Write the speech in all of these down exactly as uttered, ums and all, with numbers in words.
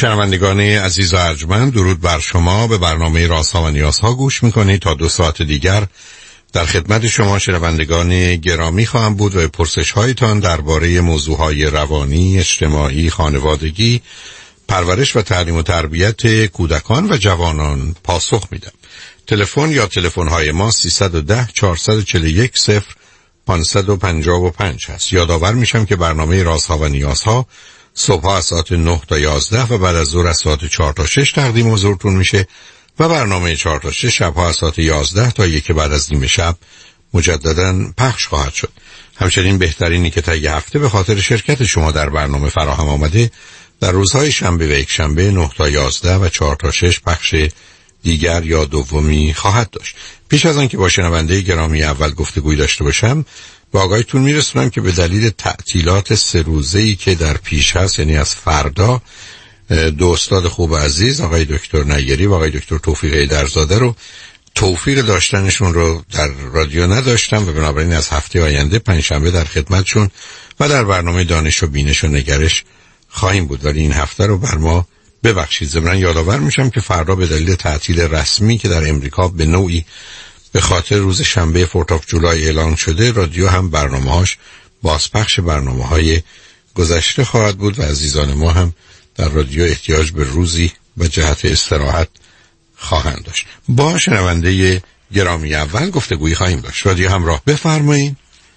شنوندگان عزیز و ارجمند، درود بر شما. به برنامه رازها و نیازها گوش میکنید. تا دو ساعت دیگر در خدمت شما شنوندگان گرامی خواهم بود و پرسش هایتان درباره موضوعهای روانی، اجتماعی، خانوادگی، پرورش و تعلیم و تربیت کودکان و جوانان پاسخ میدم. تلفن یا تلفن های ما سیصد و ده چهارصد و چهل و یک صفر پانصد و پنجاه و پنج هست. یادآور میشم که برنامه رازها و نیازها صبح از ساعت نه تا یازده و بعد از ظهر از ساعت چهار تا شش تقدیم حضورتون میشه و برنامه چهار تا شش شبها از ساعت یازده تا یک بعد از نیم شب مجددا پخش خواهد شد. همچنین بهترینی که تا یه هفته به خاطر شرکت شما در برنامه فراهم آمده در روزهای شنبه و یک شنبه نه تا یازده و چهار تا شش پخش دیگر یا دومی خواهد داشت. پیش از آن که با شنونده گرامی اول گفتگوی داشته باشم، با آگاهیتون میرسونم که به دلیل تعطیلات سه روزه‌ای که در پیش هست، یعنی از فردا، دو استاد خوب عزیز آقای دکتر نیری و آقای دکتر توفیق ایدرزاده رو توفیق داشتنشون رو در رادیو نداشتم و بنابراین از هفته آینده پنجشنبه در خدمتشون و در برنامه دانش و بینش و نگرش خواهیم بود، ولی این هفته رو بر ما ببخشید. ضمن یادآور میشم که فردا به دلیل تعطیل رسمی که در امریکا به نوعی به خاطر روز شنبه فورت آف جولای اعلان شده، رادیو هم برنامه‌هاش بازپخش برنامه‌های گذشته خواهد بود و عزیزان ما هم در رادیو احتیاج به روزی و جهت استراحت خواهند داشت. با شنونده گرامی اول گفتگویی خواهیم داشت. رادیو همراه، بفرمایید.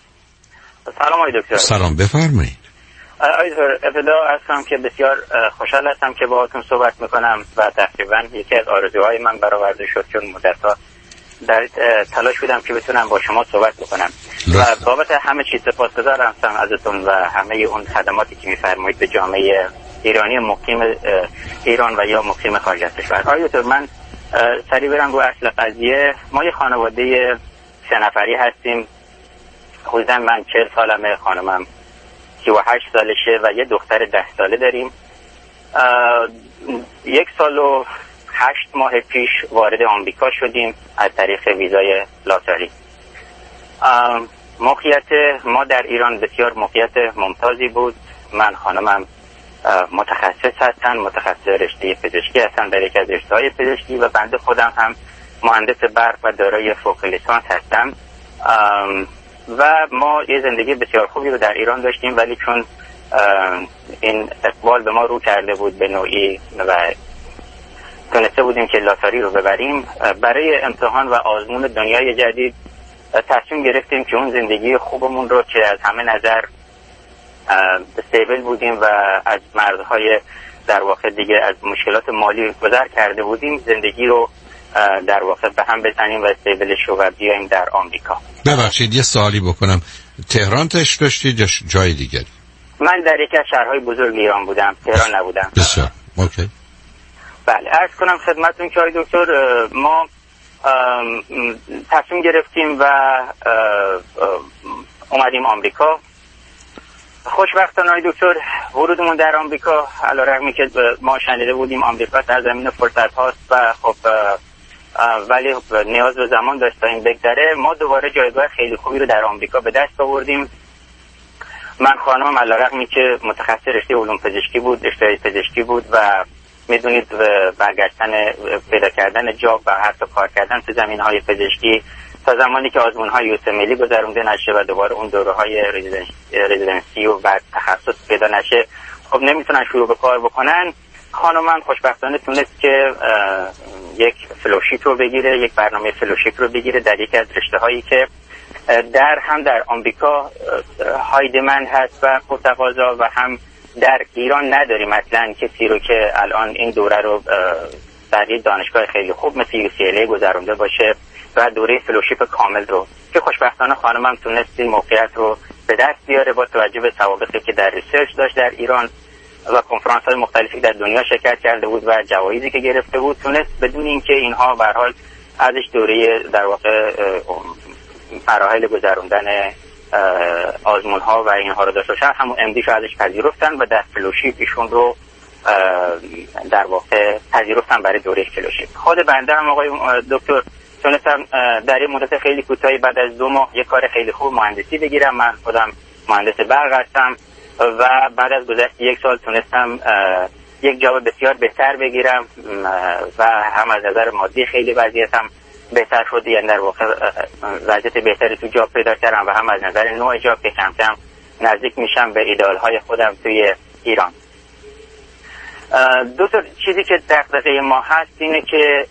سلام آقای دکتر. سلام، بفرمایید. آقای دکتر، ابتدا هستم که بسیار خوشحال هستم که باهاتون صحبت میکنم و تقریبا یکی از آرزوهای من برآورده شد، چون مدت‌ها در تلاش بودم که بتونم با شما صحبت بکنم و بابت همه چیز سپاسگزار هستم ازتون و همه اون خدماتی که میفرمایید به جامعه ایرانی مقیم ایران و یا مقیم خارج از کشور. آقای دکتر، من سریع برم رو اصل قضیه. ما یه خانواده سه نفری هستیم. حدوداً من چهل سالمه، خانمم سی و هشت سالشه و یه دختر ده ساله داریم. یک سال و هشت ماه پیش وارد آمریکا شدیم از طریق ویزای لاتاری. موقعیت ما در ایران بسیار موقعیت ممتازی بود. من خانمم متخصص هستن، متخصص رشته پزشکی هستن در یک از رشته‌های پزشکی و بنده خودم هم مهندس برق و دارای فوق لیسانس هستم و ما یه زندگی بسیار خوبی رو در ایران داشتیم، ولی چون این اقبال به ما رو کرده بود به نوعی و تونسته بودیم که لاتاری رو ببریم، برای امتحان و آزمون دنیای جدید تصمیم گرفتیم که اون زندگی خوبمون رو که از همه نظر استیبل بودیم و از مرزهای در واقع دیگه از مشکلات مالی گذر کرده بودیم، زندگی رو در واقع به هم بزنیم و استیبلش رو و بیاییم در آمریکا. ببخشید یه سوالی بکنم، تهران تشت داشتید یا جای دیگری؟ من در یکی از شهرهای بزرگ ایران بودم، تهران نبودم. بسیار اوکی. بله، عرض کنم خدمتتون که آقای دکتر ما تصمیم گرفتیم و اومدیم آمریکا. خوشبختانه آقای دکتر ورودمون در آمریکا، علیرغمی که ما شنیده بودیم آمریکا سرزمین فرصت هاست و خب ولی نیاز به زمان داشت تا این بگذره، ما دوباره جایگاه خیلی خوبی رو در آمریکا به دست آوردیم. من خانمم علیرغمی که متخصص رشته علوم پزشکی بود، رشته پزشکی بود و میدونید برگشتن پیدا کردن جاب و حتی کار کردن تو زمینهای پزشکی تا زمانی که آزمون‌های یوسملی گذرونده نشه و دوباره اون دوره‌های رزیدنسی و بعد تخصص پیدا نشه، خب نمیتونن شروع به کار بکنن. خانمم خوشبختانه تونست که یک فلوشیپ رو بگیره، یک برنامه فلوشیپ رو بگیره در یکی از رشته‌هایی که در هم در آمریکا های دیمند هست و پرتقاضا و هم در ایران نداریم مثلا کسی رو که الان این دوره رو در یک دانشگاه خیلی خوب مثل یو سی ال ای گذرونده باشه و دوره فلوشیپ کامل رو، که خوشبختانه خانمم تونست این موقعیت رو به دست بیاره با توجه به سوابقی که در ریسرچ داشت در ایران و کنفرانس های مختلفی در دنیا شرکت کرده بود و جوایزی که گرفته بود، تونست بدون اینکه اینها به هر حال ازش دوره در واقع مراحل گذروندن آزمون ها و اینها رو داشته باشن، همون ام دی شو ازش پذیرفتن و در فلوشیپ ایشون رو در واقع پذیرفتن برای دوره فلوشیپ. خود بنده هم آقای دکتر تونستم در این مدت خیلی کوتاهی بعد از دو ماه یک کار خیلی خوب مهندسی بگیرم. من خودم مهندس برق هستم و بعد از گذشت یک سال تونستم یک جاب بسیار بهتر بگیرم و هم از نظر مادی خیلی وضعیتم بهتر شد، یعنی در واقع وضعیت بهتری تو جاب پیدا کردم و هم از نظر نوع جاب که کم کم نزدیک میشم به ایدئال های خودم توی ایران. دو تا چیزی که دغدغه ما هست اینه که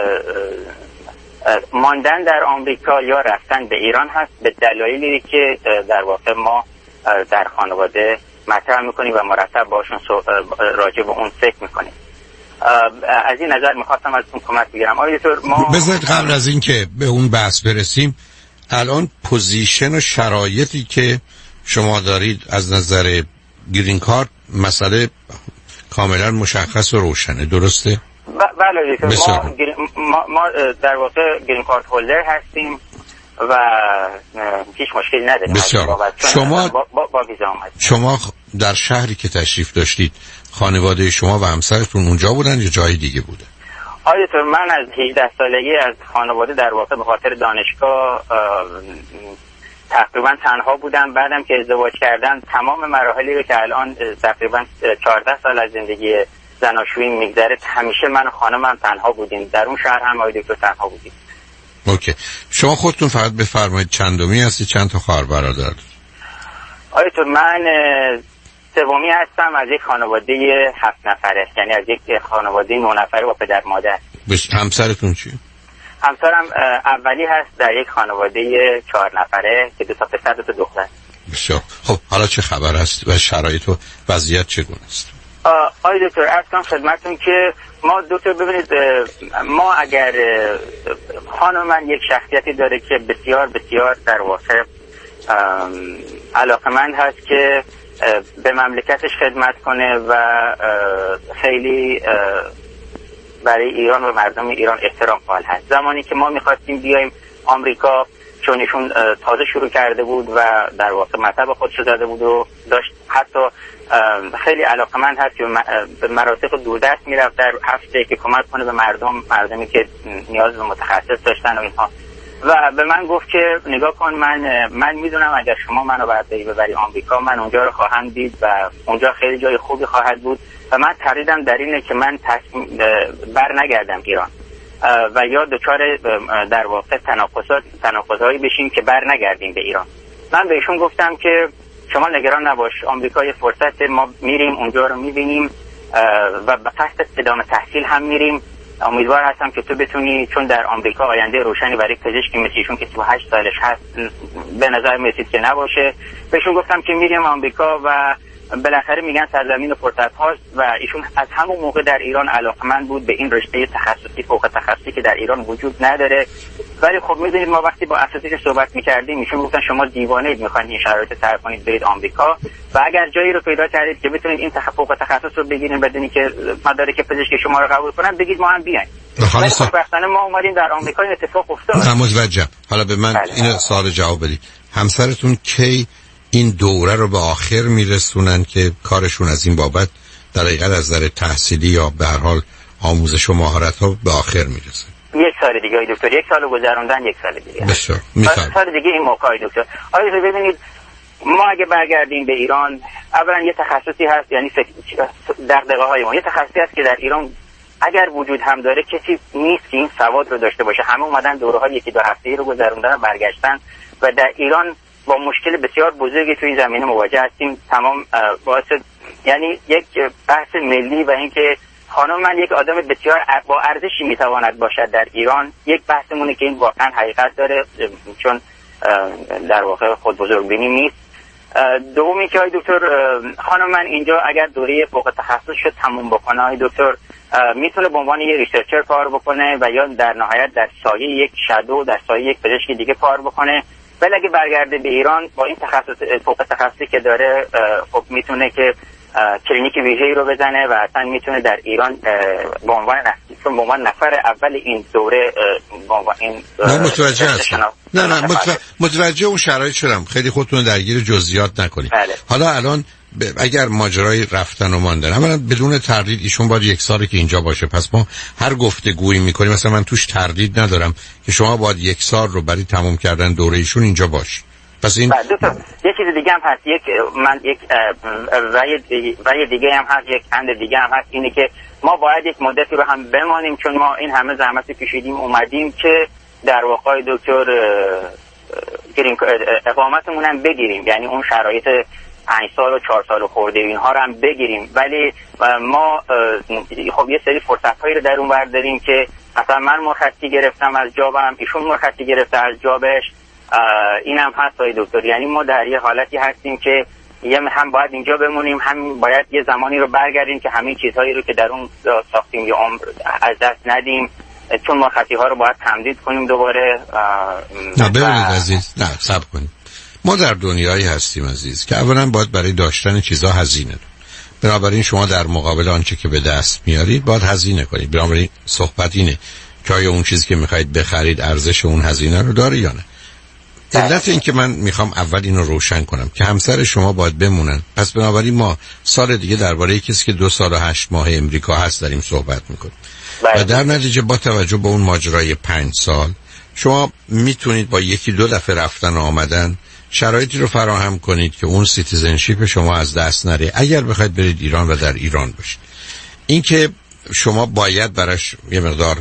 ماندن در آمریکا یا رفتن به ایران هست به دلایلی که در واقع ما در خانواده مطرح میکنیم و مرتب باشون راجع به اون فکر میکنیم. از این نظر میخواستم ازتون کمک بگیرم. آقای دکتر ما بذارید قبل از این که به اون بحث برسیم الان پوزیشن و شرایطی که شما دارید از نظر گرین کارت مسئله کاملا مشخص و روشنه، درسته؟ بله دکتر، ما, ما, ما در واقع گرین کارت هولدر هستیم و هیچ مشکلی نداریم. بسیار. شما با, با, با شما در شهری که تشریف داشتید خانواده شما و همسرتون اونجا بودن یا جای دیگه بوده؟ آیا طور من از هجده سالگی از خانواده در واقع به خاطر دانشگاه تقریبا تنها بودم. بعدم که ازدواج کردن تمام مراحلی رو که الان تقریبا چهارده سال از زندگی زناشویی میگذره همیشه من و خانمم تنها بودیم. در اون شهر هم آقای دکتر تنها بودیم. اوکی. شما خودتون فقط بفرمایید چندمی هستی، چند تا خواهر برادر؟ آقای دکتر من سومی هستم از یک خانواده هفت نفره، یعنی از یک خانواده نه نفره با پدر مادر. بس همسرتون چی؟ همسرم اولی هست در یک خانواده چهار نفره که دو تا پسر دو تا دختر. بسیار. خب حالا چه خبر است و شرایط و وضعیت چگونه است؟ آقای دکتر عرض کنم خدمتتون که ما دکتر ببینید ما اگر خانم من یک شخصیتی داره که بسیار بسیار در واقع علاقمند هست که به مملکتش خدمت کنه و خیلی برای ایران و مردم ایران احترام قائل هست. زمانی که ما میخواستیم بیایم آمریکا چون ایشون تازه شروع کرده بود و در واقع مطب خودش زده بود و داشت حتی خیلی علاقمند هست که به مناطق دوردست میرفت در هفته که کمک کنه به مردم مردمی که نیاز به متخصص داشتن و اینها. و به من گفت که نگاه کن من من میدونم اگر شما منو برداری ببری آمریکا من اونجا رو خواهم دید و اونجا خیلی جای خوبی خواهد بود و من تردیدم در اینه که من تصمیم بر نگردم ایران و یا دچار در واقع تناقضات تناقضایی بشیم که بر نگردیم به ایران. من بهشون گفتم که شما نگران نباش، آمریکا یه فرصت، ما میریم اونجا رو میبینیم و به قصد ادامه تحصیل هم میریم. امیدوار هستم که تو بتونی، چون در آمریکا آینده روشنی برای پزشکی مثل ایشون که سی و هشت سالش هست به نظر میرسید که نباشه. بهشون گفتم که میریم آمریکا و بالاخره میگن سرزمین فرصت هاست و ایشون از همون موقع در ایران علاقمند بود به این رشته تخصصی فوق تخصصی که در ایران وجود نداره. ولی خب میدونید ما وقتی با اساتید صحبت میکردیم ایشون گفتن شما دیوانه اید میخواین این شرایط ترک کنید برید آمریکا و اگر جایی رو پیدا کردید که بتونید این فوق تخصص رو بگیرید بدونید که مدارک پزشکی شما رو قبول کنن بگید ما هم بیایم. ولی خوشبختانه ما اومدیم در آمریکا این اتفاق افتاد. متوجهم. حالا به من این سوال جواب بدید. همسرتون کی این دوره رو به آخر میرسونن که کارشون از این بابت در حقیقت از نظر تحصیلی یا به هر حال آموزش و مهارت ها به آخر میرسه؟ یک سال دیگه آقای دکتر، یک سال گذروندن، یک سال دیگه. بسیار. میفهم. سال دیگه این موقع آقای دکتر. آقای دکتر ببینید ما اگه برگردیم به ایران اولا یه تخصصی هست، یعنی دغدغه های ما یه تخصصی هست که در ایران اگر وجود هم داره کسی نیست که این سواد رو داشته باشه. همه اومدن دوره‌های یکی دو هفته‌ای رو گذروندن و برگشتن و در ایران با مشکل بسیار بزرگی توی این زمینه مواجه هستیم. تمام باعث یعنی یک بحث ملی و اینکه خانم من یک آدم بسیار با ارزشی میتواند باشد در ایران، یک بحثمونه که این واقعا حقیقت داره چون در واقع خود بزرگبینی نیست. دومی که آقای دکتر خانم من اینجا اگر دوره فوق تخصص شد تموم بکنه آقای دکتر میتونه به عنوان یک ریسرچر کار بکنه و یا در نهایت در سایه یک شادو در سایه یک پزشک دیگه کار بکنه. ولی اگه برگرده به ایران با این تخصص فوق تخصصی که داره خب میتونه که کلینیک ویژه‌ای رو بزنه و اصلا میتونه در ایران به عنوان به عنوان نفر اول این دوره به عنوان این نه متوجه هستم. نه نه متوجه, متوجه اون شرایط شدم. خیلی خودتون درگیر جزئیات نکنید. بله. حالا الان ب... اگر ماجرای رفتن و ماندن اولا بدون تردید ایشون باید یک سالی که اینجا باشه، پس ما هر گفتگویی میکنیم مثلا من توش تردید ندارم که شما باید یک سال رو برای تموم کردن دوره ایشون اینجا باشید. پس این دکتر یه چیز دیگه هم هست، یک من یک رأی دیگه هم هست، یک اند دیگه هم هست، اینه که ما باید یک مدتی رو هم بمانیم، چون ما این همه زحمت کشیدیم اومدیم که در واقع دکتر گرین اقامتمون هم بگیریم، یعنی اون شرایط پنج سال و چهار سال و خورده اینها رو هم بگیریم، ولی ما خب یه سری فرصت هایی رو در اون برداریم که مثلا من مرخصی گرفتم از جابم، ایشون مرخصی گرفته از جابش، این هم هست های دکتر. یعنی ما در یه حالتی هستیم که یه هم باید اینجا بمونیم، هم باید یه زمانی رو برگردیم که همین چیزهایی رو که در اون ساختیم یا عمر از دست ندیم، چون مرخصی ها رو باید تمدید کنیم دوباره. نه ببینید عزیز، نه صبر کنید. ما در دنیایی هستیم عزیز که اولا باید برای داشتن چیزها هزینه داریم. بنابراین شما در مقابل آنچه که به دست میارید باید هزینه کنید. بنابراین صحبت اینه که آیا اون چیزی که میخواید بخرید ارزش اون هزینه رو داره یا نه. علت این که من میخوام اول اینو روشن کنم که همسر شما باید بمونن، پس بنابراین ما سال دیگه درباره کسی که دو سال و هشت ماه امریکا هست داریم صحبت میکنیم و در نتیجه با توجه به اون ماجرای پنج سال شما میتونید با یکی دو دفعه رفتن و آمدن شرایطی رو فراهم کنید که اون سیتیزنشیپ شما از دست نره اگر بخواید برید ایران و در ایران باشید. این که شما باید براش یه مقدار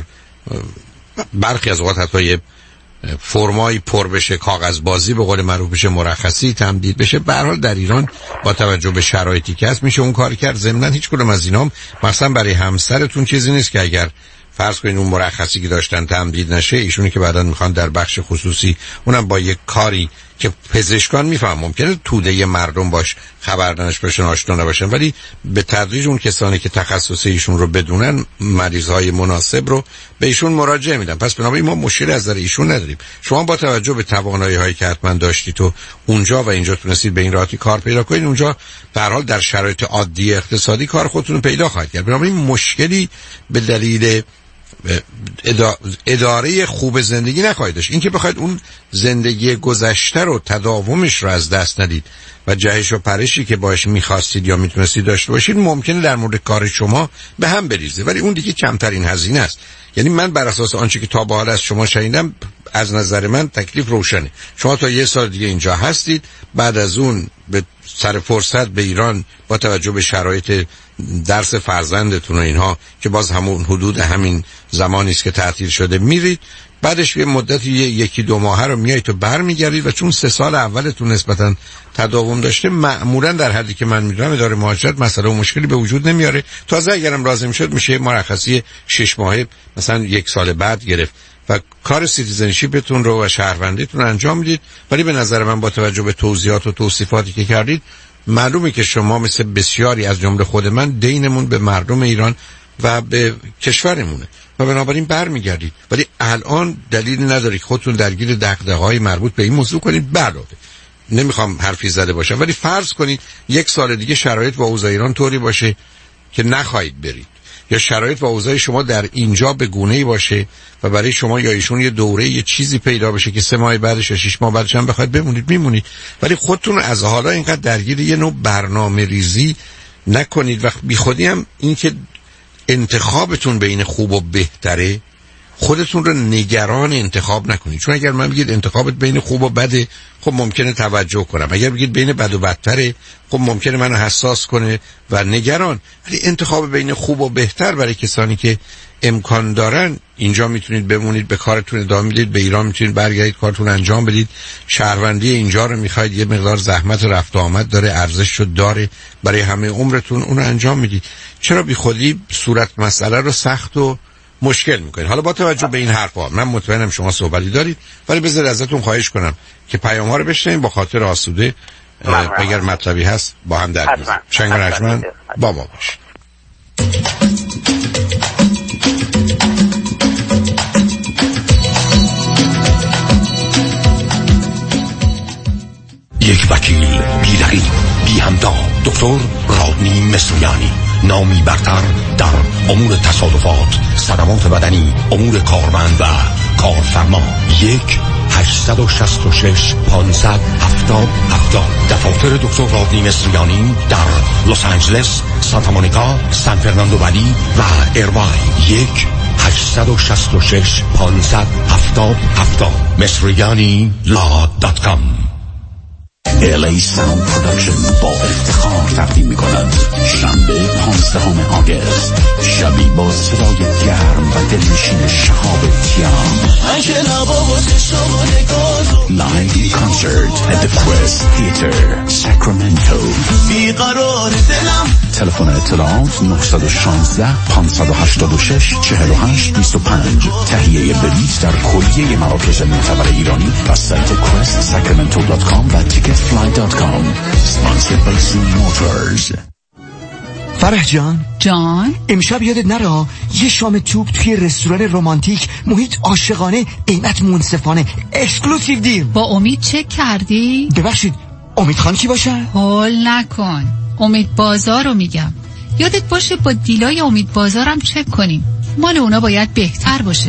برخی از اوقات حتی یه فرمای پر بشه، کاغذ بازی به قول معروف بشه، مرخصی تمدید بشه، به هر حال در ایران با توجه به شرایطی که هست میشه اون کار کرد. ضمن هیچ کدوم از اینام مثلا برای همسرتون چیزی نیست که اگر فرض کنین اون مرخصی که داشتن تمدید نشه، ایشونی که بعداً میخوان در بخش خصوصی اونم با یک کاری که پزشکان میفهم ممکنه توده مردم باش خبردارش بشن، آشنا نباشن، ولی به تدریج اون کسانی که تخصص ایشون رو بدونن مریضهای مناسب رو به ایشون مراجعه میدن. پس بنابراین ما مشکلی از نظر ایشون نداریم. شما با توجه به توانایی هایی که حتما داشتید تو اونجا و اینجا تونستید به این راحتی کار پیدا کنید، اونجا به هر حال در شرایط عادی اقتصادی کار خودتون پیدا خواهید کرد. بنابراین مشکلی به دلیل اداره خوب زندگی نخواهید داشت. این که بخواید اون زندگی گذشته رو تداومش رو از دست ندید و جهش و پرشی که باش میخواستید یا میتونستید داشته باشید ممکنه در مورد کار شما به هم بریزه، ولی اون دیگه کمترین هزینه است. یعنی من بر اساس آنچه که تا به حال از شما شنیدم از نظر من تکلیف روشنه. شما تا یه سال دیگه اینجا هستید، بعد از اون به سر فرصت به ایران با توجه به شرایط درس فرزندتون و اینها که باز همون حدود همین زمانی است که تعطیل شده میرید، بعدش یه مدتی یکی دو ماه رو میایید و برمیگردید و چون سه سال اولتون نسبتا تداوم داشته معمولا در حدی که من میدونم اداره مهاجرت مسئله و مشکلی به وجود نمیاره. تازه اگرم لازم شد میشه مرخصی شش ماهه مثلا یک سال بعد گرفت و کار سیتیزنشیپتون رو و شهروندیتون رو انجام میدید. ولی به نظر من با توجه به توضیحات و توصیفاتی که کردید معلومه که شما مثل بسیاری از جمله خود من دینمون به مردم ایران و به کشورمونه و بنابراین برمیگردید. ولی الان دلیلی نداره که خودتون درگیر دغدغه‌های مربوط به این موضوع کنید. علاوه نمیخوام حرفی زده باشم، ولی فرض کنید یک سال دیگه شرایط و اوضاع ایران طوری باشه که نخواهید برید، یا شرایط و اوضاع شما در اینجا به گونه‌ای باشه و برای شما یا ایشون یه دوره یه چیزی پیدا بشه که سه ماه بعدش یا شش ماه بعدش هم بخواید بمونید میمونید. ولی خودتون از حالا اینقدر درگیر یه نوع برنامه ریزی نکنید و بی خودی هم این که انتخابتون بین خوب و بهتره خودتون رو نگران انتخاب نکنید. چون اگر من بگید انتخابت بین خوب و بده، خب ممکنه توجه کنم. اگر بگید بین بد و بدتره، خب ممکنه منو حساس کنه و نگران. ولی انتخاب بین خوب و بهتر برای کسانی که امکان دارن، اینجا میتونید بمونید، به کارتون ادامه میدید، به ایران میتونید برگردید کارتون انجام بدید، شهروندی اینجا رو میخواید، یه مقدار زحمت رفت و آمد داره، ارزششو داره، برای همه عمرتون اون رو انجام میدید. چرا بی خودی صورت مسئله رو سخت و مشکل میکنید؟ حالا با توجه به این حرفا من مطمئنم شما صحبتی دارید، ولی بذار ازتون خواهش کنم که پیام ها رو بشنویم با خاطر آسوده. اگر مطلبی هست با هم در میز شنگ و نجمن با ما باش. یک وکیل بی رقیب بی همتا، دکتر رادنی مصریانی، نامی برتر در امور تصادفات، صدمات بدنی، امور کارمند و کارفرما. یک هشتصد و شصت و شش پانصد هفتاد هفتاد. دفاتر دکتر رادنی مصریانی در لس آنجلس، سانتا مونیکا، سان فرناندو ولی و ایرواین. یک هشتصد و شصت و شش پانصد هفتاد هفتاد. مصریانی لا دات کام. ال ای Sound Production با افتخار تقدیم می‌کند شنبه پانزدهم آگوست شبی با صدای گرم و دلنشین شهاب تیام لایو کانسرت at the Quest Theater Sacramento. بیقرار دلم. تلفن اطلاعات نه یک شش پنج هشت شش چهار هشت دو پنج. تهیه بلیط در کلیه مراکز معتبر ایرانی و سایت quest sacramento dot com و ticket fly dot com. Sponsored by C Motors. فرح جان جان امشب یادت نره یه شام توپ توی رستوران رمانتیک، محیط عاشقانه، قیمت منصفانه، اکسکلوسیو دیل. با امید چک کردی؟ ببخشید امید خان کی باشه؟ هول نکن، امید بازار رو میگم. یادت باشه با دیلای امید بازارم چک کنیم، مال اونا باید بهتر باشه.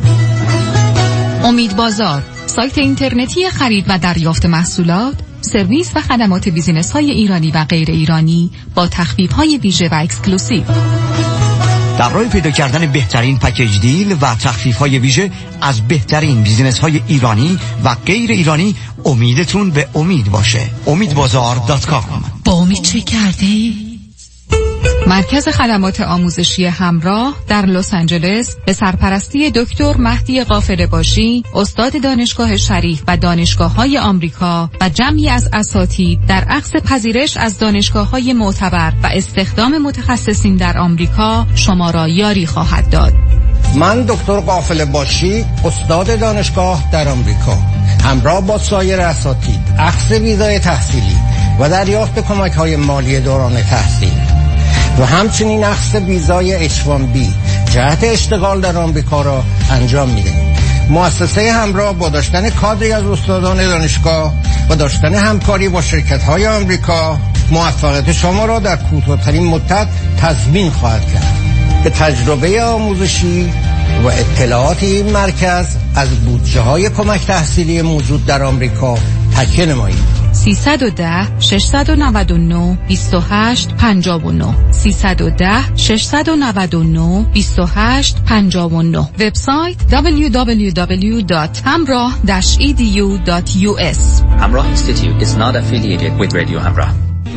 امید بازار، سایت اینترنتی خرید و دریافت محصولات، سرویس و خدمات بیزینس های ایرانی و غیر ایرانی با تخفیف های ویژه و اکسکلوسیو. در راه پیدا کردن بهترین پکیج دیل و تخفیف های ویژه از بهترین بیزینس های ایرانی و غیر ایرانی، امیدتون به امید باشه. امید بازار دات کام. با امید چه کردی؟ مرکز خدمات آموزشی همراه در لس آنجلس به سرپرستی دکتر مهدی قافله باشی، استاد دانشگاه شریف و دانشگاه‌های آمریکا و جمعی از اساتید در عقد پذیرش از دانشگاه‌های معتبر و استخدام متخصصین در آمریکا شما را یاری خواهد داد. من دکتر قافله باشی، استاد دانشگاه در آمریکا، همراه با سایر اساتید عقد ویزای تحصیلی و دریافت کمک‌های مالی دوران تحصیل و همچنین اخذ ویزای اچ وان بی جهت اشتغال در آمریکا را انجام می‌دهیم. مؤسسه همراه با داشتن کادری از استادان دانشگاه و داشتن همکاری با شرکت‌های آمریکا موفقیت شما را در کوتاه‌ترین مدت تضمین خواهد کرد. به تجربه آموزشی و اطلاعات این مرکز از بودجه‌های کمک تحصیلی موجود در آمریکا تکیه نمایید. سیصد و ده ششصد و نود و نه بیست و هشت پنجاه و نه سیصد و ده ششصد و نود و نه بیست و هشت پنجاه و نه. وبسایت دبلیو دبلیو دبلیو دات hamrah dash e d u dot u s. Hamrah Institute is not affiliated with Radio Hamrah.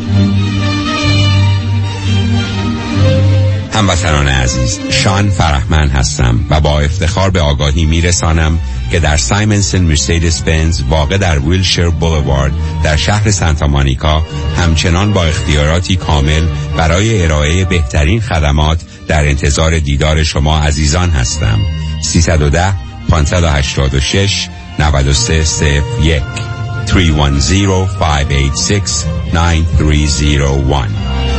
هموطنان عزیز، شان فرحمند هستم و با افتخار به آگاهی میرسانم که در سایمنسن مرسدس بنز واقع در ویلشیر بولوارد در شهر سانتا مونیکا همچنان با اختیاراتی کامل برای ارائه بهترین خدمات در انتظار دیدار شما عزیزان هستم. سیصد و ده پانصد و هشتاد و شش نود و سه صفر یک سه یک صفر پنج هشت شش نه سه صفر یک.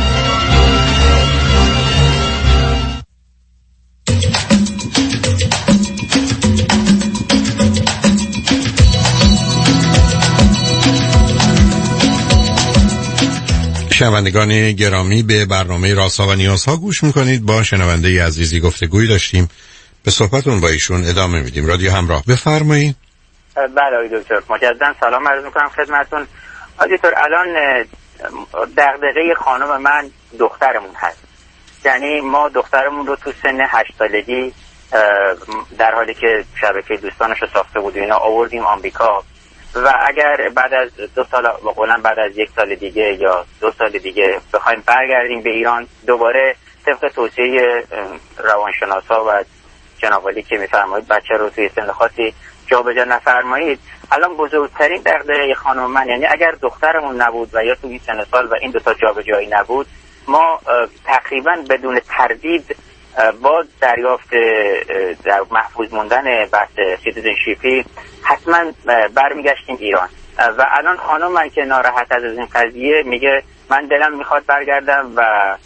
شنوندگان گرامی، به برنامه رازها و نیازها گوش میکنید. با شنونده عزیزی گفتگوی داشتیم، به صحبتون با ایشون ادامه میدیم. رادیو همراه، بفرمایید. بله آقای دکتر، مجددا سلام عرض میکنم خدمتتون. آقای دکتر، الان دغدغه خانم من دخترمون هست. یعنی ما دخترمون رو تو سن هشت سالگی در حالی که شبکه دوستانش رو ساخته بود اینا آوردیم آمریکا و اگر بعد از دو سال با قولن بعد از یک سال دیگه یا دو سال دیگه بخوایم برگردیم به ایران، دوباره طبق توصیه روانشناسا و جناب عالی که میفرمایید بچه رو توی سن خاصی جابجا نفرمایید. الان بزرگترین دغدغه خانم من، یعنی اگر دخترمون نبود و یا توی سن سال و این دو تا جابجایی نبود، ما تقریبا بدون تردید با دریافت در محفوظ موندن بحث سیتیزنشیپی حتما برمیگشتیم ایران. و الان خانم من که ناراحت از این قضیه میگه من دلم میخواد برگردم و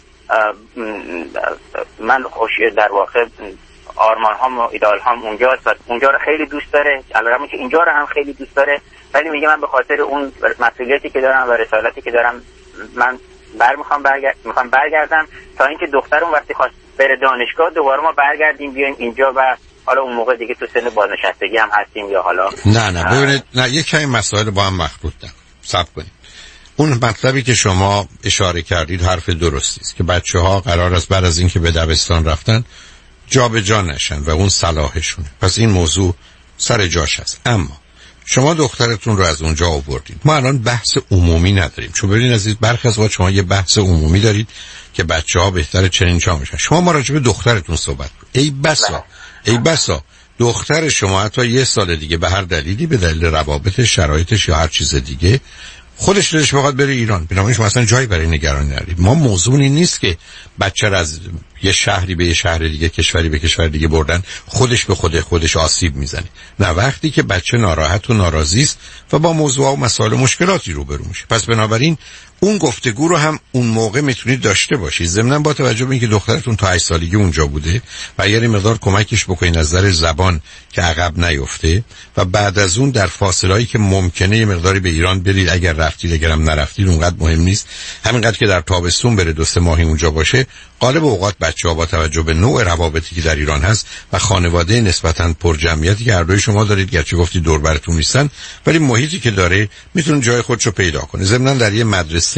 من خوشی در واقع آرمان هام و ایدال هام اونجاست و اونجا رو خیلی دوست داره، علاوه که اینجا رو هم خیلی دوست داره، ولی میگه من به خاطر اون مسئولیتی که دارم و رسالتی که دارم من بر میخوام برگرد میخوام برگردم تا اینکه دخترم وقتی خواست بره دانشگاه دوباره ما برگردیم بیایم اینجا و حالا اون موقع دیگه تو سن بازنشستگی هم هستیم یا حالا نه نه ببینید، نه یک کمی مسائل با هم مخلوط دارن. صبر کنید. اون مطلبی که شما اشاره کردید حرف درستی است که بچه‌ها قرار است بعد از اینکه به دبستان رفتن جا به جا نشن و اون صلاحشونه. پس این موضوع سر جاش هست. اما شما دخترتون رو از اونجا آوردید. ما الان بحث عمومی نداریم، چون ببینید عزیز برخی از وقت شما یه بحث عمومی دارید که بچه‌ها بهتره چنین چا میشن. شما ما راجع به دخترتون صحبت کنید. ای بسا ای بسا دختر شما حتی یه سال دیگه به هر دلیلی، به دلیل روابط شرایطش یا هر چیز دیگه، خودش دلش بخواد بره ایران، بنابراین شما اصلا جایی برای نگرانی ندارید. ما موضوع این نیست که بچه را از یه شهری به یه شهر دیگه، کشوری به کشور دیگه بردن خودش به خود خودش آسیب میزنه. نه، وقتی که بچه ناراحت و ناراضی است و با موضوع و مسائل و مشکلاتی روبرو میشه، پس بنابراین اون گفتگو رو هم اون موقع میتونید داشته باشید. ضمن با توجه به اینکه دخترتون تا هشت سالگی اونجا بوده و اگر این مقدار کمکش بکنید از نظر زبان که عقب نیفته و بعد از اون در فاصله‌ای که ممکنه یه مقداری به ایران برید، اگر رفتید اگرم نرفتید اونقدر مهم نیست، همینقدر که در تابستون بره دو سه ماهی اونجا باشه. غالب اوقات بچه‌ها با توجه به نوع روابطی که در ایران هست و خانواده نسبتاً پر جمعیتی که هر دوی شما دارید، گرچه گفتید دور براتون نیستن، ولی محیطی که داره میتونه جای خودشو پیدا کنه. ضمناً در یه مدرسه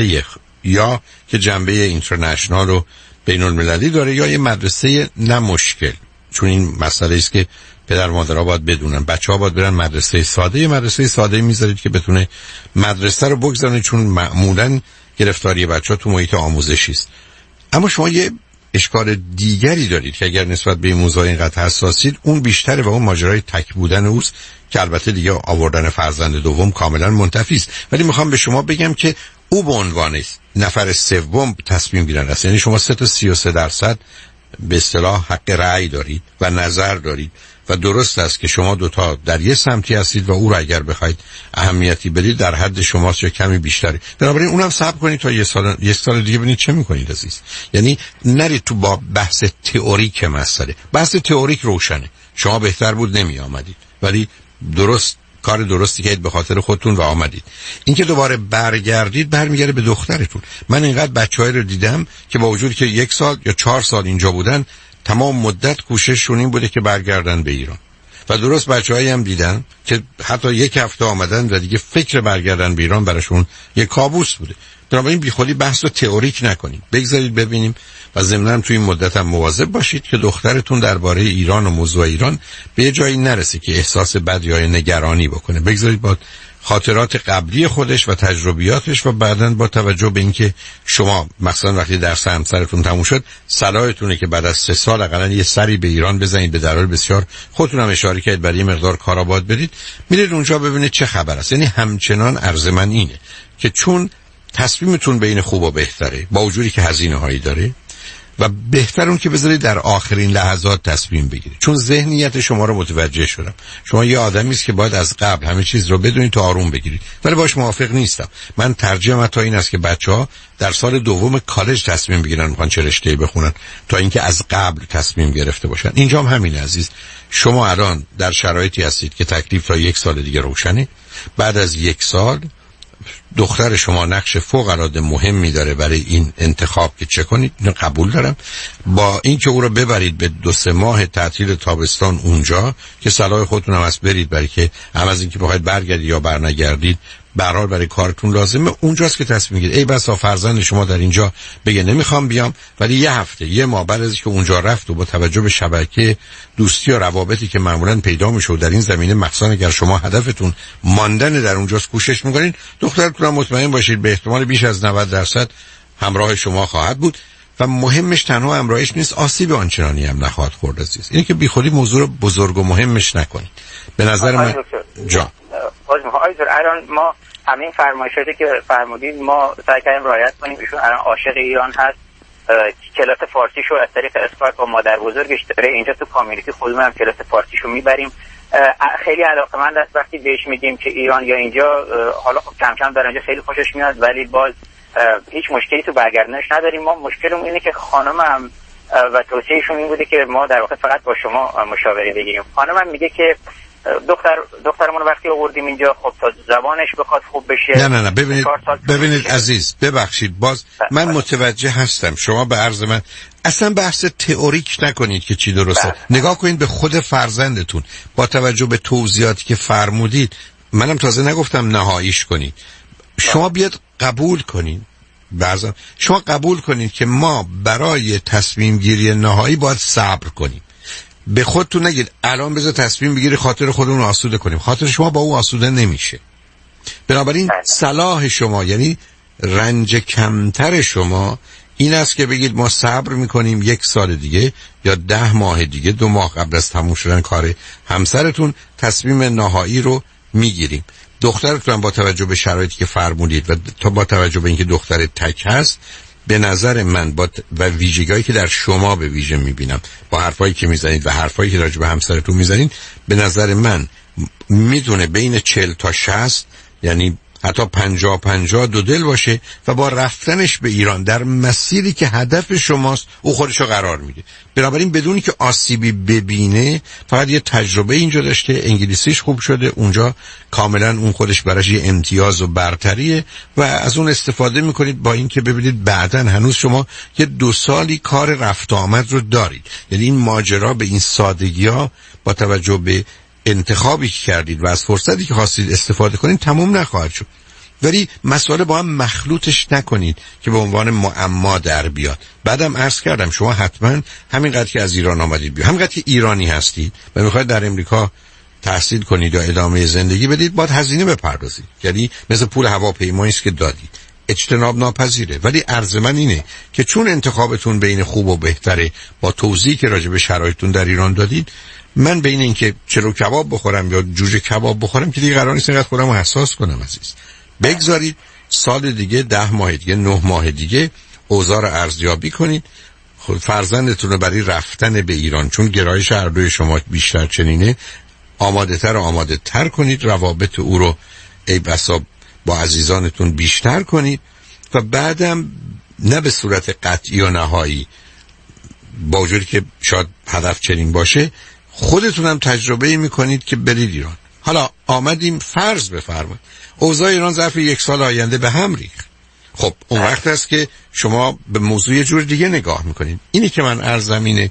یا که جنبه اینترنشنال و بین المللی داره یا یه مدرسه نه مشکل، چون این مسئله است که پدر مادرها باید بدونن. بچه‌ها باید برن مدرسه ساده. یه مدرسه ساده میذارید که بتونه مدرسه رو بگذارونه، چون معمولاً گرفتاری بچه‌ها تو محیط آموزشی است. اما شما یه اشکال دیگری دارید که اگر نسبت به این موضوع اینقدر حساسید، اون بیشتره و اون ماجرای تک بودن اوست که البته دیگه آوردن فرزند دوم کاملا منتفی است. ولی میخوام به شما بگم که او به عنوان نفر سوم تصمیم گیرنده است. یعنی شما سه تا سی و سه درصد به اصطلاح حق رأی دارید و نظر دارید و درست است که شما دوتا در یه سمتی هستید و او را اگر بخواید اهمیتی بدید در حد شماست یا کمی بیشتری. بنابراین اونم صبر کنید تا یه سال یک سال دیگه ببینید چه میکنید عزیز. یعنی نرید تو با بحث تئوریک مسئله. بحث تئوریک روشنه، شما بهتر بود نمی آمدید، ولی درست کار درستی که به خاطر خودتون و آمدید. اینکه دوباره برگردید برمیگره به دخترتون. من اینقدر بچه‌ای رو دیدم که با وجودی که یک سال یا چهار سال اینجا بودن، تمام مدت کوشششون این بوده که برگردن به ایران. و درست بچه‌هایی هم دیدن که حتی یک هفته آمدن و دیگه فکر برگردن به ایران براشون یک کابوس بوده. بنابراین بیخودی بحث رو تئوریک نکنید، بگذارید ببینیم و ضمناً توی این مدت هم مواظب باشید که دخترتون درباره ایران و موضوع ایران به یه جایی نرسه که احساس بد یا نگرانی بکنه. بگذارید با خاطرات قبلی خودش و تجربیاتش و بعداً با توجه به اینکه شما مثلا وقتی درس همسرتون تموم شد، صلاحتونه که بعد از سه سال حداقل یه سری به ایران بزنید. به دلایل بسیار خودتون هم اشاره کردید برای مقدار کارا باید برید، میرید اونجا ببینید چه خبر است. یعنی همچنان عرض من اینه که چون تصمیمتون بین خوب و بهتره، با وجودی که هزینه هایی داره، و بهتر اون که بذارید در آخرین لحظات تصمیم بگیرید. چون ذهنیت شما رو متوجه شدم، شما یه آدمی است که باید از قبل همه چیز رو بدونید تا آروم بگیرید، ولی باش موافق نیستم. من ترجیحم تا این است که بچه‌ها در سال دوم کالج تصمیم بگیرن میخوان چه رشته‌ای بخونن تا اینکه از قبل تصمیم گرفته باشن. اینجام همین عزیز، شما الان در شرایطی هستید که تکلیف تا یک سال دیگه روشنه. بعد از یک سال دختر شما نقش فوق العاده مهمی داره برای این انتخاب که چه کنید. اینو قبول دارم. با اینکه او رو ببرید به دو سه ماه تعطیل تابستان اونجا که صلاح خودتون هم هست برید، برای که هم از اینکه بخواید برگردید یا برنگردید به هر حال برای کارتون لازمه، اونجاست که تصمیم میگیرید. ای بسا فرزند شما در اینجا بگه نمیخوام بیام، ولی یه هفته یه ماه بعد از که اونجا رفت و با توجه به شبکه دوستی و روابطی که معمولا پیدا میشه در این زمینه، مخصوصا اگر شما هدفتون ماندن در اونجاست کوشش میکنین، دخترتون هم مطمئن باشید به احتمال بیش از نود درصد همراه شما خواهد بود و مهمش تنها همراهش نیست، آسیب آنچنانی هم نخواهد خورد عزیز. اینه که بیخودی موضوع رو بزرگ و مهمش نکنید. به نظر من جا الان ما همین فرمایشاتی که فرمودید ما سعی کردیم رعایت کنیم. ایشون الان عاشق ایران هست، کلاس فارسیشو از طریق اسکایپ با مادر بزرگش داره اینجا تو کامیونیتی خودمون هم کلاس فارسیشو میبریم. خیلی علاقه‌مند است وقتی بهش میگیم که ایران یا اینجا، حالا کم کم در اینجا خیلی خوشش میاد ولی باز هیچ مشکلی تو برگردنش نداریم. ما مشکلمون اینه که خانم هم و توصیه‌شون این بوده که ما در واقع فقط با شما مشاوره بگیریم. خانم هم میگه که دختر دخترمون وقتی آوردیم اینجا خب تا زبانش بخواد خوب بشه. نه نه نه ببینید ببینید عزیز، ببخشید باز من متوجه هستم شما به عرض من اصلا بحث تئوریک نکنید که چی درسته. نگاه کنید به خود فرزندتون با توجه به توضیحاتی که فرمودید. منم تازه نگفتم نهاییش کنید. شما بیاد قبول کنید، بعضا شما قبول کنید که ما برای تصمیم گیری نهایی باید صبر کنیم. به خودتون نگید الان بذار تصمیم بگیری خاطر خودمون آسوده کنیم. خاطر شما با اون آسوده نمیشه. بنابراین صلاح شما، یعنی رنج کمتر شما این است که بگید ما صبر میکنیم یک سال دیگه یا ده ماه دیگه، دو ماه قبل از تموم شدن کار همسرتون تصمیم نهایی رو میگیریم. دخترتون با توجه به شرایطی که فرمودید و تا با توجه به اینکه دختر تک هست، به نظر من با ت... و ویژگی‌هایی که در شما به ویژه میبینم با حرفایی که میزنید و حرفایی که راجع به همسرتون میزنید، به نظر من میدونه بین چهل تا شصت، یعنی حتی پنجاه پنجاه دو دل باشه و با رفتنش به ایران در مسیری که هدف شماست او خودشو قرار میده. بنابراین بدونی که آسیبی ببینه، فقط یه تجربه اینجا داشته، انگلیسیش خوب شده، اونجا کاملا اون خودش براش یه امتیاز و برتریه و از اون استفاده میکنید. با این که ببینید بعداً هنوز شما یه دو سالی کار رفت آمد رو دارید. یعنی این ماجرا به این سادگی ها با توجه به انتخابی که کردید و از فرصتی که خواستید استفاده کنید تموم نخواهد شد. ولی مسئله با هم مخلوطش نکنید که به عنوان معما در بیاد. بعدم عرض کردم شما حتما همینقدر که از ایران آمدید بیاد، همینقدر که ایرانی هستید و میخواید در امریکا تحصیل کنید یا ادامه زندگی بدید، باید هزینه بپردازید. یعنی مثل پول هواپیمایی است که دادید، اجتناب ناپذیره. ولی عرض من اینه که چون انتخابتون بین خوب و بهتره، با توضیحی که راجع به شرایطتون در ایران دادید، من بین این که چلو کباب بخورم یا جوجه کباب بخورم که دیگه قرار نیست اینقدر خودم رو حساس کنم عزیز. بگذارید سال دیگه، ده ماه دیگه، نه ماه دیگه اوضاع رو ارزیابی کنید. خود فرزندتون رو برای رفتن به ایران، چون گرایش هر دوی شما بیشتر چنینه، آماده تر و آماده تر کنید. روابط او رو ای بسا با عزیزانتون بیشتر کنید و بعدم نه به صورت قطعی و نهایی، با وجودی که شاید هدف چنین باشه، خودتون هم تجربه میکنید که برید ایران. حالا آمدیم فرض بفرمایید اوضاع ایران ظرف یک سال آینده به هم ریخت. خب اون وقت است که شما به موضوع یه جور دیگه نگاه میکنید. اینی که من عرضم اینه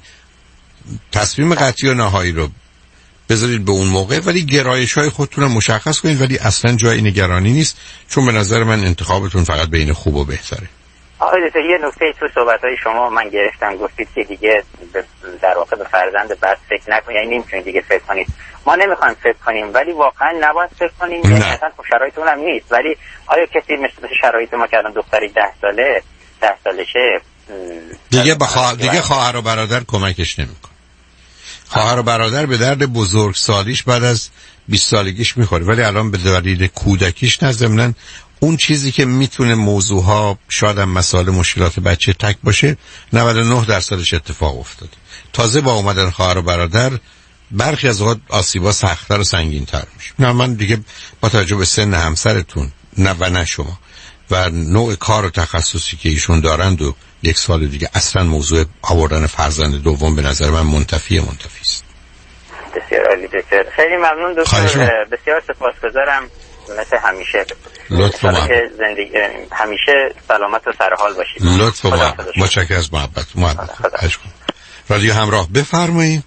تصمیم قطعی و نهایی رو بذارید به اون موقع، ولی گرایش های خودتون رو مشخص کنید. ولی اصلا جای نگرانی نیست، چون به نظر من انتخابتون فقط بین خوب و بهتره. آقای دکتر یه نکته تو صحبت‌های شما من گرفتم، گفتید که دیگه در واقع به فرزند بعد فکر نکنید، یعنی نمی‌تونید دیگه فکر کنید. ما نمی‌خوایم فکر کنیم، ولی واقعا نباید فکر کنیم. یعنی اصلا خب شرایط اونم نیست. ولی آیا کسی مثل شرایط ما که الان دختری ده ساله ده سالشه دیگه بخوا... دیگه خواهر و برادر کمکش نمی‌کنه. خواهر و برادر به درد بزرگسالیش بعد از بیست سالگیش می‌خوره، ولی الان به دلیل کودکیش نه. ضمناً اون چیزی که میتونه موضوعها شاید هم مسائل مشکلات بچه تک باشه، نود و نه درصدش اتفاق افتاده. تازه با اومدن خواهر و برادر برخی از اوقات آسیبا سخت‌تر و سنگین‌تر میشه. نه من دیگه با توجه به سن همسرتون نه و نه شما و نوع کار و تخصصی که ایشون دارند و یک سال دیگه اصلا موضوع آوردن فرزند دوم به نظر من منتفی منتفی است. بسیار عالی دکتر، خیلی ممنون دکتر، بسیار سپاسگزارم. مثل همیشه لطف زندگی همیشه سلامت و سرحال باشید. لطف و متشکرم از محبت محبت رادیو همراه بفرمایید.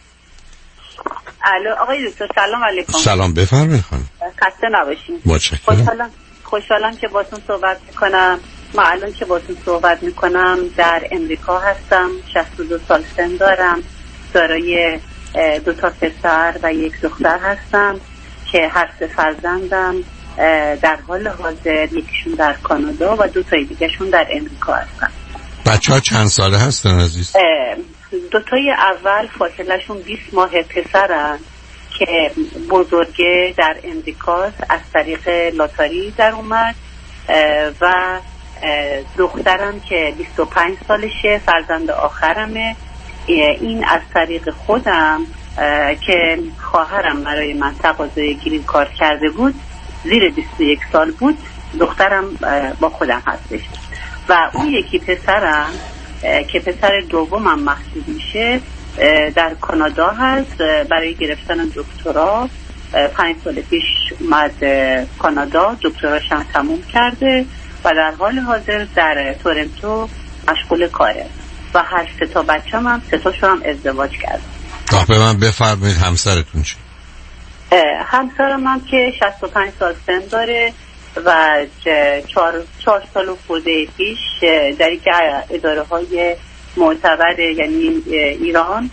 الو آقای دکتر سلام علیکم. سلام بفرمایید خانم. خسته نباشید. متشکرم. خوشحالم خوشحالم که باهاتون صحبت میکنم. من الان که باهاتون صحبت میکنم در امریکا هستم. شصت و دو سال سن دارم. دارای دو تا پسر و یک دختر هستم که هر سه فرزندم در حال حاضر یکیشون در کانادا و دو تای دیگهشون در امریکا هستن. بچه ها چند ساله هستن عزیز؟ دو تای اول فاصلهشون بیست ماه پسرن که بزرگه در امریکاست، از طریق لاتاری در اومد و دخترم که بیست و پنج سالشه، فرزند آخرمه. این از طریق خودم که خواهرم برای من تقاضای گرین کارت کرده بود، زیر بیست و یک سال بود، دخترم با خودم هستش. و اون یکی پسرم که پسر دومم محسوب میشه در کانادا هست، برای گرفتن دکترا پنج سال پیش اومد کانادا، دکتراش هم تموم کرده و در حال حاضر در تورنتو مشغول کاره و هر سه تا بچه‌م هم سه تاشون هم ازدواج کردن. تا به من بفرمایید همسرتون چی؟ همسرم هم که شصت و پنج سال سن داره و چهار, چهار سال و خورده پیش در یک اداره های معتبر یعنی ایران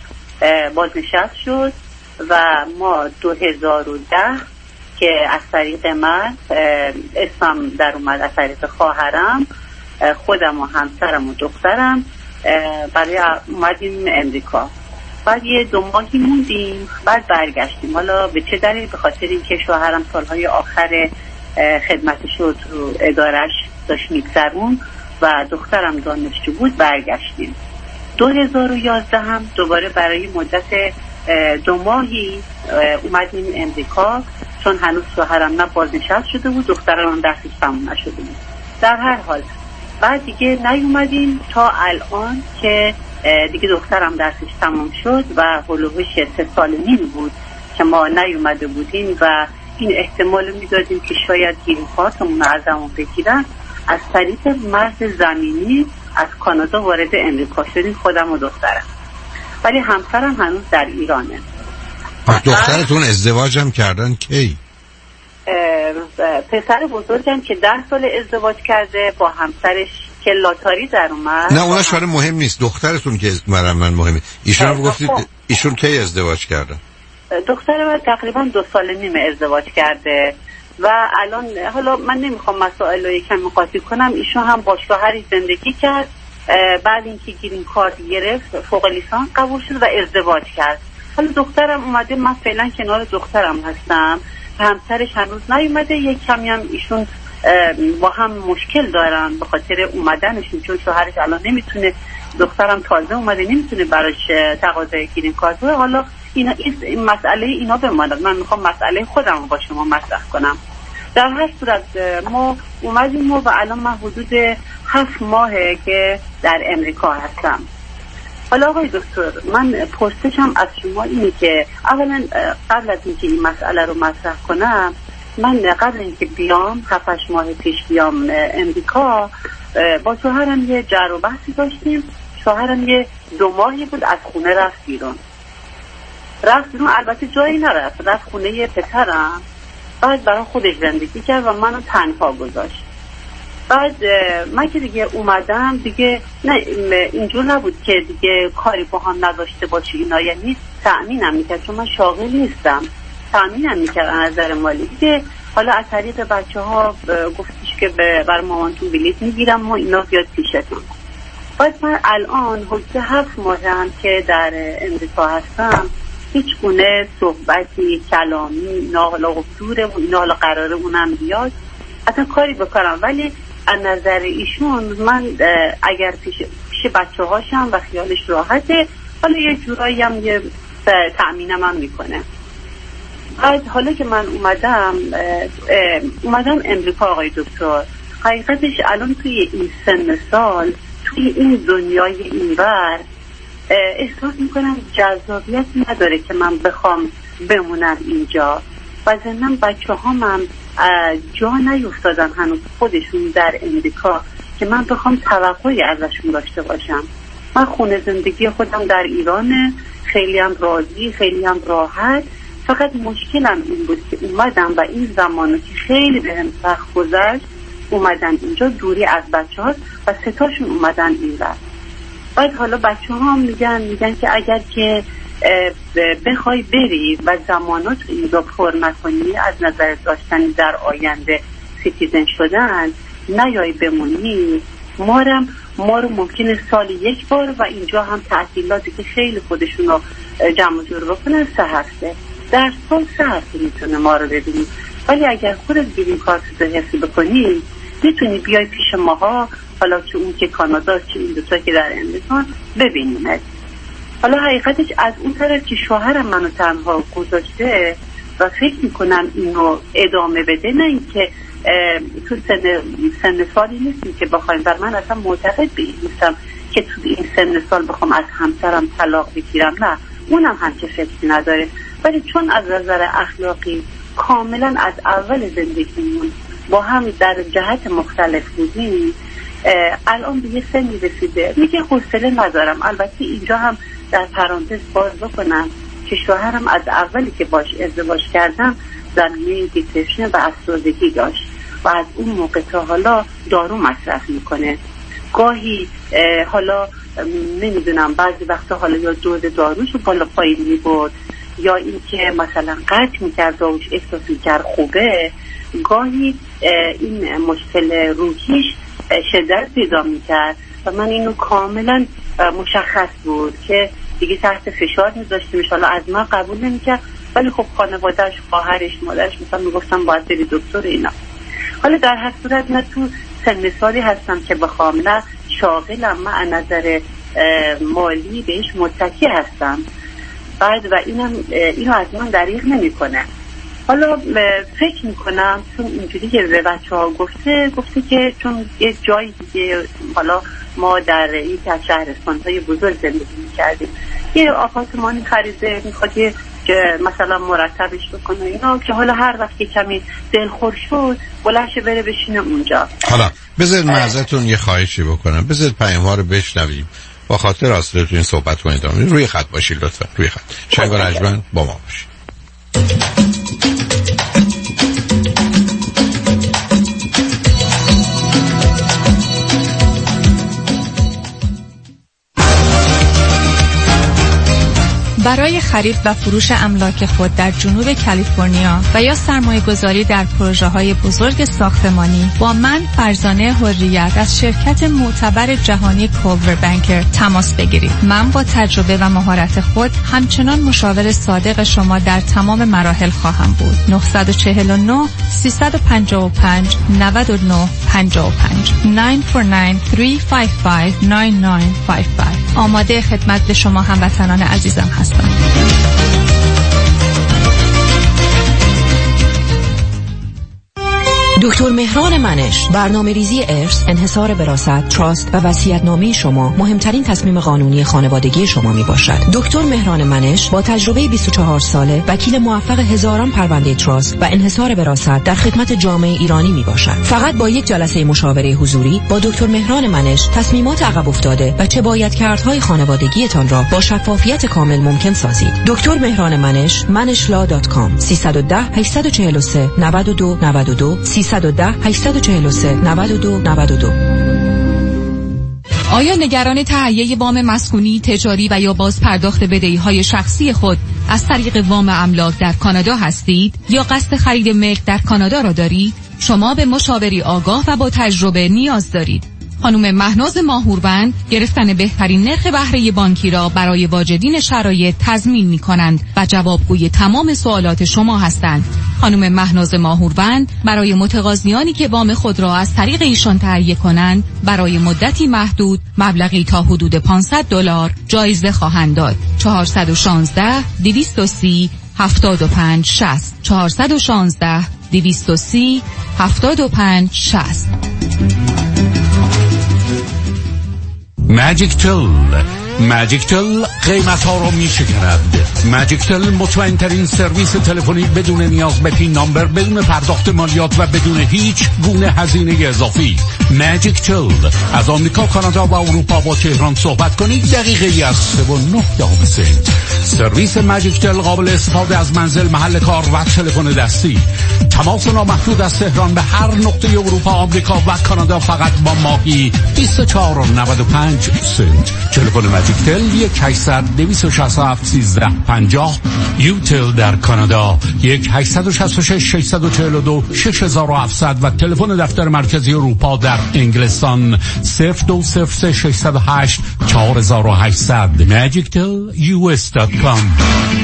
بازنشست شد و ما دو هزار و ده که از طریق من اسمم در اومد، از طریق خواهرم، خودم و همسرم و دخترم برای اومدیم امریکا. بعد یه دو ماهی موندیم، بعد برگشتیم. حالا به چه دلیل؟ به خاطر اینکه شوهرم سالهای آخر خدمتش رو تو ادارش داشت میگذرون و دخترم دانشجو بود. برگشتیم دو هزار و یازده هم دوباره برای مدت دو ماهی اومدیم امریکا، چون هنوز شوهرم نه بازنشست شده بود، دخترم درسش تموم نشده بود. در هر حال بعد دیگه نیومدیم تا الان که دیگه دخترم درسش تمام شد و هلوهوش سه سال نیم بود که ما نیومده بودیم و این احتمال میدادیم که شاید گرین کارتمون رو ازمون بگیرن. از طریق مرز زمینی از کانادا وارد امریکا شدیم، خودم و دخترم، ولی همسرم هنوز در ایرانه. دخترتون ازدواجم کردن کی؟ پسر بزرگم که ده سال ازدواج کرده با همسرش که لاتاری در اومد. نه اونش برای مهم نیست، دخترتون که برای من مهمه. ایشون رو گفتید ایشون کی ازدواج کردن؟ دختر من تقریبا دو سال نیم ازدواج کرده و الان حالا من نمیخوام مسائل رو یکم قاطی کنم. ایشون هم با شوهری زندگی کرد، بعد اینکه گرین کارت گرفت فوق لیسانس قبول شد و ازدواج کرد. حالا دخترم اومده، من فعلا کنار دخترم هستم، همسرش هنوز نیومده. یک کمی هم ایشون با هم مشکل دارن به خاطر اومدنشون، چون شوهرش الان نمیتونه، دخترم تازه اومده نمیتونه براش تقاضای گرین کارت بده. حالا اینا این مسئله اینا بماند، من میخوام مسئله خودم با شما مطرح کنم. در هر صورت ما اومدیم و الان من حدود هفت ماهه که در امریکا هستم. حالا آقای دکتر، من پرسشم از شما اینه که اولا قبل از اینکه این مسئله رو مطرح کنم، من قبل اینکه بیام هفت ماه پیش بیام امریکا با شوهرم یه جر و بحثی داشتیم. شوهرم یه دو ماهی بود از خونه رفت بیرون. رفت بیرون، البته جایی نرفت، رفت خونه یه پسرم، بعد برای خودش زندگی کرد و منو تنها گذاشت. بعد من که دیگه اومدم دیگه نه اینجور نبود که دیگه کاری با هم نداشته باشی اینا، یعنی تأمینم میکرد، چون من شاغل نیستم، تأمینم میکرد از نظر مالی دیگه. حالا از طریق بچه ها گفتش که بر مامانتون بلیط میگیرم و اینا بیاد پیشتون. بعد من الان حدود هفت ماهم که در امریکا هستم، هیچ گونه صحبتی کلامی اینا حالا دوره و اینا حالا قراره اونم بیاد اصلا کاری بکنم، ولی از نظر ایشون من اگر پیش, پیش بچه هاشم و خیالش راحته، حالا یه جورایی هم یه تأمینم هم میکنه. بعد حالا که من اومدم اومدم امریکا آقای دکتر، حقیقتش الان توی این سن سال توی این دنیای اینور احساس میکنم جذابیت نداره که من بخوام بمونم اینجا و ضمن بچه هم, هم جا نیفتادن هنوز خودشون در امریکا که من بخوام توقعی ازشون داشته باشم. من خونه زندگی خودم در ایرانه، خیلی هم راضی، خیلی هم راحت، فقط مشکلم این بود که اومدم و این زمانو که خیلی بهم سخت گذشت اومدن اینجا، دوری از بچه هاست و ستاشون اومدن این وقت. بعد حالا بچه ها هم میگن میگن که اگر که بخوای بری و زمانات اینجا پر نکنی از نظر داشتن در آینده سیتیزن شدن نیای بمونی، ما رو ما رو ممکنه سال یک بار و اینجا هم تعطیلاتی که خیلی خودشون رو جمع جور بکنن سه هفته در سال سه هفته میتونه ما رو ببینی. ولی اگر خودت گرین کارت رو حفظ بکنی میتونی بیای پیش ماها، حالا که اون که کانادا چه این دوتا که در امریکا ببینیم. حالا حقیقتش از اون طرف که شوهرم منو تنها گذاشته و فکر میکنم اینو ادامه بده، نه اینکه تو سن, سن سالی نیستیم که بخوایم، بر من اصلا معتقد به این نیستم که تو این سن سال بخوام از همسرم طلاق بگیرم، نه اونم همچه فکری نداره. ولی چون از نظر اخلاقی کاملا از اول زندگیمون با هم در جهت مختلف بودیم، الان به یه سنی رسیده میگه حوصله ندارم. البته اینجا هم در پرانتز باز بکنم که شوهرم از اولی که باش ازدواج کردم زمینه دیپرشن و افسردگی داشت و از اون موقع تا حالا دارو مصرف میکنه. گاهی حالا نمیدونم بعضی وقتا حالا یا دوز داروشو بالا پایین میبرد یا اینکه مثلا قطع میکرد داروش احساس میکرد خوبه، گاهی این مشکل روحیش شدت پیدا میکرد و من اینو کاملا مشخص بود که دیگه تحت فشار میذاشتیمش. حالا از من قبول نمیکرد ولی خب خانوادهش، خواهرش، مادرش مثلا میگفتم باید بری دکتر اینا. حالا در هر صورت نه تو سن سالی هستم که بخوام، نه شاغلم، من از نظر مالی بهش متکی هستم بعد و اینم اینو از من دریغ نمیکنه. حالا فکر میکنم چون اینجوری که به بچه ها گفته گفته که چون یه جایی دیگه، حالا ما در این که شهرستان های بزرگ زندگی میکردیم، یه آپارتمانی خریده میخواد یه مثلا مرتبش بکنه اینا، که حالا هر وقت که کمی دلخور شد بلنشه بره بشینه اونجا. حالا بذارید من ازتون یه خواهشی بکنم، بذارید پیام‌ها رو بشنویم، با خاطر اصلتون صحبت کنید. روی خط باشید لطفا، روی خط. شنگ رجمن با ما باشید. برای خرید و فروش املاک خود در جنوب کالیفرنیا و یا سرمایه گذاری در پروژه های بزرگ ساختمانی با من فرزانه حریت از شرکت معتبر جهانی کولور بانکر تماس بگیرید. من با تجربه و مهارت خود همچنان مشاور صادق شما در تمام مراحل خواهم بود. نه چهار نه سه پنج پنج نه نه پنج پنج نه چهار نه سه پنج پنج نه نه پنج پنج. آماده خدمت به شما هموطنان عزیزم هستم. دکتر مهران منش، برنامه ریزی ارث، انحصار وراثت، تراست و وصیت‌نامه شما مهمترین تصمیم قانونی خانوادگی شما می باشد. دکتر مهران منش با تجربه بیست و چهار ساله، وکیل موفق هزاران پرونده تراست و انحصار وراثت در خدمت جامعه ایرانی می باشد. فقط با یک جلسه مشاوره حضوری با دکتر مهران منش تصمیمات عقب افتاده و چه باید کردهای خانوادگیتان را با شفافیت کامل ممکن سازید. دکتر مهران منش، منش لا دات کام. سیصد و ده هشتصد و چهل و سه نود و دو نود و دو سیصد و ده هشتصد و چهل و سه نود و دو نود و دو. آیا نگران تهیه وام مسکونی، تجاری و یا باز پرداخت بدهی‌های شخصی خود از طریق وام املاک در کانادا هستید یا قصد خرید ملک در کانادا را دارید؟ شما به مشاوری آگاه و با تجربه نیاز دارید. خانم مهناز ماهوربند گرفتن بهترین نرخ بهره بانکی را برای واجدین شرایط تضمین می‌کنند و جوابگوی تمام سوالات شما هستند. خانم مهناز ماهوربند برای متقاضیانی که وام خود را از طریق ایشان تهیه کنند برای مدتی محدود مبلغی تا حدود پانصد دلار جایزه خواهند داد. چهارصد و شانزده دویست و سی هفتاد و پنج شصت چهارصد و شانزده دویست و سی هفتاد و پنج شصت. ماجیک تل ماجیک تل قیمت ها رو می شکرد. ماجیک تل مطمئن ترین سرویس تلفنی بدون نیاز به پین نامبر، بدون پرداخت مالیات و بدون هیچ گونه هزینه اضافی. ماجیک تل از آمریکا، کانادا و اروپا با تهران صحبت کنید دقیقه ای از سه و نه دهم سنت. سرویس ماجیک تل قابل استفاده از منزل، محل کار و تلفن دستی. تماس نامحدود از تهران به هر نقطه اروپا، آمریکا و کانادا فقط با ماهی بیست و چهار و نود و پنج سنت. تلفن ماجیک تل یک هشتصد دویست و شصت و هفت سیزده پنجاه. یوتل در کانادا یک هشتصد و شصت و شش ششصد و چهل و دو شش هزار و هفتصد و تلفن دفتر مرکزی اروپا در انگلستان صفر دو صفر سه ششصد و هشت چهار هزار و هشتصد. ماجیک تل یو اس دات کام.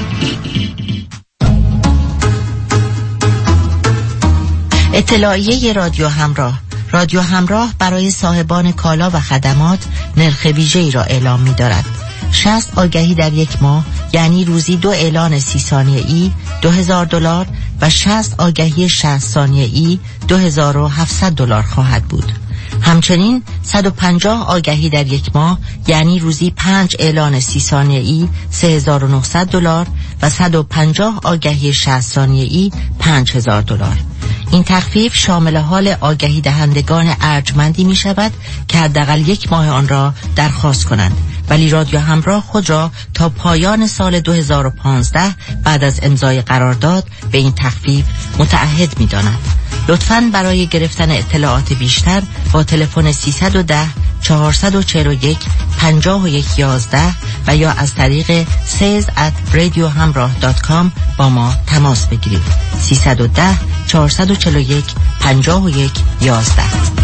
اطلاعیه رادیو همراه. رادیو همراه برای صاحبان کالا و خدمات نرخ ویژه‌ای را اعلام می‌دارد. شصت آگهی در یک ماه یعنی روزی دو اعلان سی ثانیه‌ای دو هزار دلار و شصت آگهی شصت ثانیه‌ای دو هزار و هفتصد دلار خواهد بود. همچنین صد و پنجاه آگهی در یک ماه یعنی روزی پنج اعلان سی ثانیه‌ای سه هزار و نهصد دلار و صد و پنجاه آگهی شصت ثانیه‌ای پنج هزار دلار. این تخفیف شامل حال آگهی دهندگان ارجمندی می شود که حداقل یک ماه آن را درخواست کنند، ولی رادیو همراه خود را تا پایان سال دو هزار و پانزده بعد از امضای قرارداد به این تخفیف متعهد می داند. لطفاً برای گرفتن اطلاعات بیشتر با تلفن سیصد و ده چهار چهار یک پنجاه و یک یازده و یا از طریق سیلز ات رادیو همراه دات کام با ما تماس بگیرید. سیصد و ده چهارصد و چهل و یک پنجاه و یک یازده.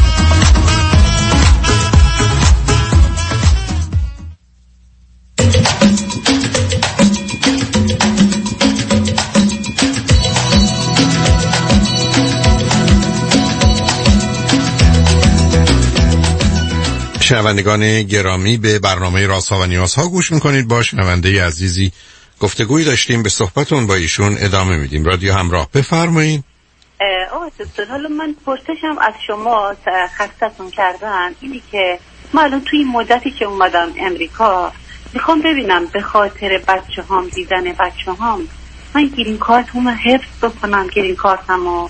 شنوندگان گرامی، به برنامه رازها و نیازها گوش میکنید. با شنونده عزیزی گفتگوی داشتیم، به صحبتون با ایشون ادامه میدیم. رادیو همراه، بفرمایید. آقای دکتر، حالا من پرسشم از شما خستتون کردن اینی که من الان توی این مدتی که اومدم امریکا میخوام ببینم به خاطر بچه هام، دیدن بچه هام، من گرین کارتمو حفظ بکنم، گرین کارتمو،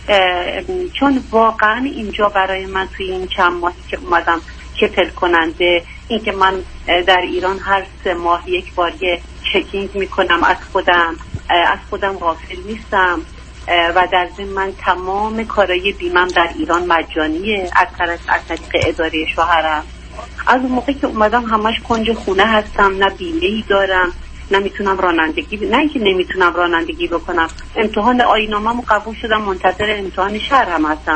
چون واقعا اینجا برای من توی این چند ماهی که اومدم کپل کننده، این که من در ایران هر سه ماه یک بار یه چکینگ میکنم از خودم، از خودم غافل نیستم و در ضمن من تمام کارهای بیمم در ایران مجانیه از طرف از طریق اداره شوهرم. از اون موقع که اومدم همش کنج خونه هستم، نه بیمه ای دارم، نه میتونم رانندگی ب... نه اینکه نمیتونم رانندگی بکنم، امتحان آیین‌نامه‌مو قبول شدم، منتظر امتحان شهر هم هستم.